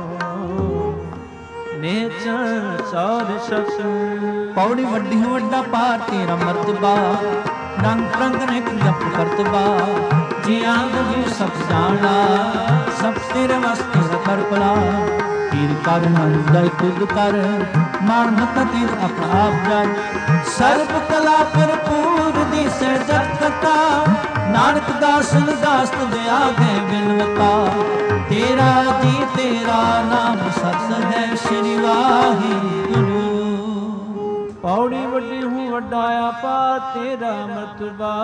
ਨੇਚਰ ਚਾਰ ਸ਼ਖਸ ਪੌੜੀ ਵੱਡੀ ਵੱਡਾ ਪਾਰ ਤੇਰਾ ਮਰਤਬਾ ਰੰਗ ਰੰਗ ਨੇ ਜਪ ਕਰਤਬਾ ਜਿਆਂ ਜੀ ਸਭ ਜਾਣਾ ਸਭ ਤੇਰੇ ਵਾਸਤੇ ਕਰ ਭਲਾ ਪੀਰ ਕਰ ਮੰਦੈ ਤੁਧ ਕਰ ਮਾਨਤ ਤੇਰ ਆਪਣਾ ਆਪ ਜਾਏ ਸਰਬ ਕਲਾ ਭਰਪੂਰ ਦੀ ਸੇ ਜਗਤਾ ਨਾਨਕ ਦਾਸ ਦਾਸ ਤੁਦੇ ਆਗੇ ਬਿਨਵਤਾ ਤੇਰਾ ਜੀ ਤੇਰਾ ਨਾਮ ਸਤ ਹੈ ਸ਼੍ਰੀ ਵਾਹਿਗੁਰੂ ਪੌੜੀ ਵੱਡੀ ਹੂੰ ਵੱਡਾ ਆਪਾ ਤੇਰਾ ਮਰਤਬਾ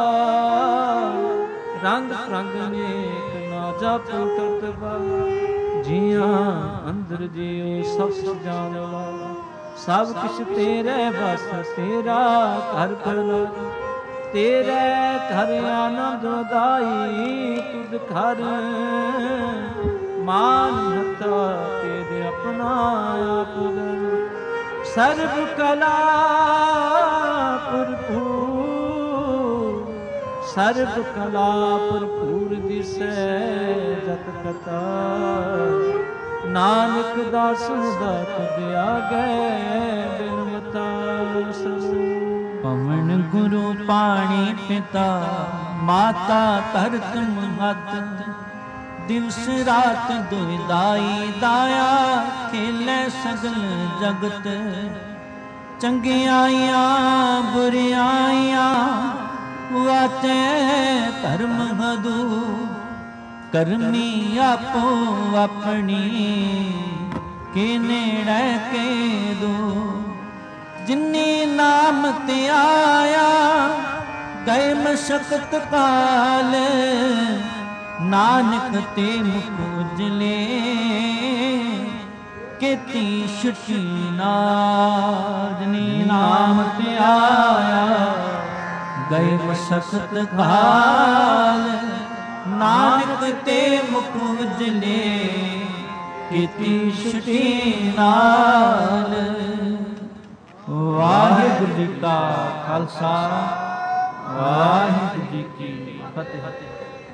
ਰੰਗ ਰੰਗ ਨੇਕ ਨਾ ਜਪ ਕਰਤਬਾ ਜੀਆਂ ਅੰਦਰ ਜਿਉ ਸਭ ਜਾਣ ਵਾਲਾ ਸਭ ਕੁਛ ਤੇਰੇ ਬਸ ਤੇਰਾ ਘਰ ਭਲਾ ਤੇਰੇ ਘਰ ਆਨੰਦ ਦਾਈ ਤੁਧ ਘਰ ਮਾਨ ਹਤਾ ਤੇਰੇ ਆਪਣਾ ਆਪ ਸਰਬ ਕਲਾ ਭਰਪੂਰ ਸਰਬ ਕਲਾ ਭਰਪੂਰ ਦਿਸੈ ਜਤ ਕਤਾ ਨਾਨਕ ਦਾਸ ਦਾਤ ਦਿਆ ਗਏ ਬਿਨਵਤਾ ਪਵਨ ਗੁਰੂ ਪਾਣੀ ਪਿਤਾ ਮਾਤਾ ਧਰਤ ਮਹਤ ਦਿਵਸ ਰਾਤ ਦੁਇਦਾਈ ਦਾਇਆ ਖੇਲੇ ਸਗਲ ਜਗਤ ਚੰਗਿਆਈਆਂ ਬੁਰਿਆਈਆਂ ਵਾਤੇ ਧਰਮ ਹਦੂ ਕਰਮੀ ਆਪੋ ਆਪਣੀ ਕੇ ਨੇੜੇ ਕੇ ਦੋ ਜਿਨੀ ਨਾਮ ਤੇ ਆਇਆ ਗਏ ਮਸ਼ਕਤ ਕਾਲ ਨਾਨਕ ਤੇ ਮੁਖ ਉਜਲੇ ਕੀਤੀ ਛੁਟੀ ਨਾਲ ਜਿਨੀ ਨਾਮ ਤੇ ਆਇਆ ਗਏ ਮਸ਼ਕਤ ਕਾਲ ਨਾਨਕ ਤੇ ਮੁਖ ਉਜਲੇ ਕੀਤੀ ਛੁਟੀ ਨਾਲ ਵਾਹਿਗੁਰੂ ਜੀ ਕਾ ਖਾਲਸਾ ਵਾਹਿਗੁਰੂ ਜੀ ਕੀ ਫਤਿਹ।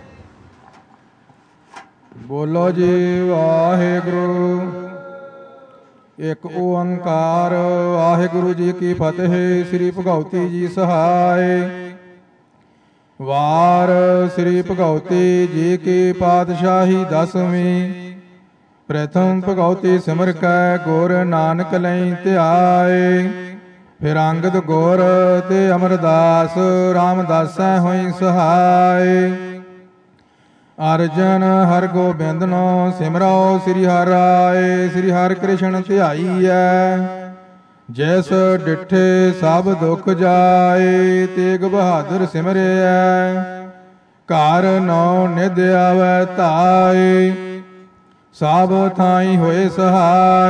ਬੋਲੋ ਜੀ ਵਾਹਿਗੁਰੂ ਇੱਕ ਓੰਕਾਰ ਵਾਹਿਗੁਰੂ ਜੀ ਕੀ ਫਤਿਹ। ਸ੍ਰੀ ਭਗਉਤੀ ਜੀ ਸਹਾਇ ਵਾਰ ਸ੍ਰੀ ਭਗਉਤੀ ਜੀ ਕੀ ਪਾਤਸ਼ਾਹੀ ਦਸਵੀਂ ਪ੍ਰਥਮ ਭਗਉਤੀ ਸਿਮਰ ਕੈ ਗੁਰ ਨਾਨਕ ਲਈ ਧਿਆਏ ਫਿਰ ਅੰਗਦ ਗੁਰ ਤੇ ਅਮਰਦਾਸ ਰਾਮਦਾਸੈ ਹੋਈ ਸਹਾਇ ਅਰਜਨ ਹਰ ਗੋਬਿੰਦਨੋ ਸਿਮਰੋ ਸ੍ਰੀ ਹਰਿ ਰਾਏ ਸ੍ਰੀ ਹਰਿ ਕ੍ਰਿਸ਼ਨ ਧਿਆਈਐ ਜੈਸ ਡਿਠੇ ਸਭ ਦੁਖ ਜਾਏ ਤੇਗ ਬਹਾਦਰ ਸਿਮਰਿਐ ਘਰ ਨੌ ਨਿਧ ਆਵੈ ਧਾਏ ਸਭ ਥਾਈ ਹੋਏ ਸਹਾਇ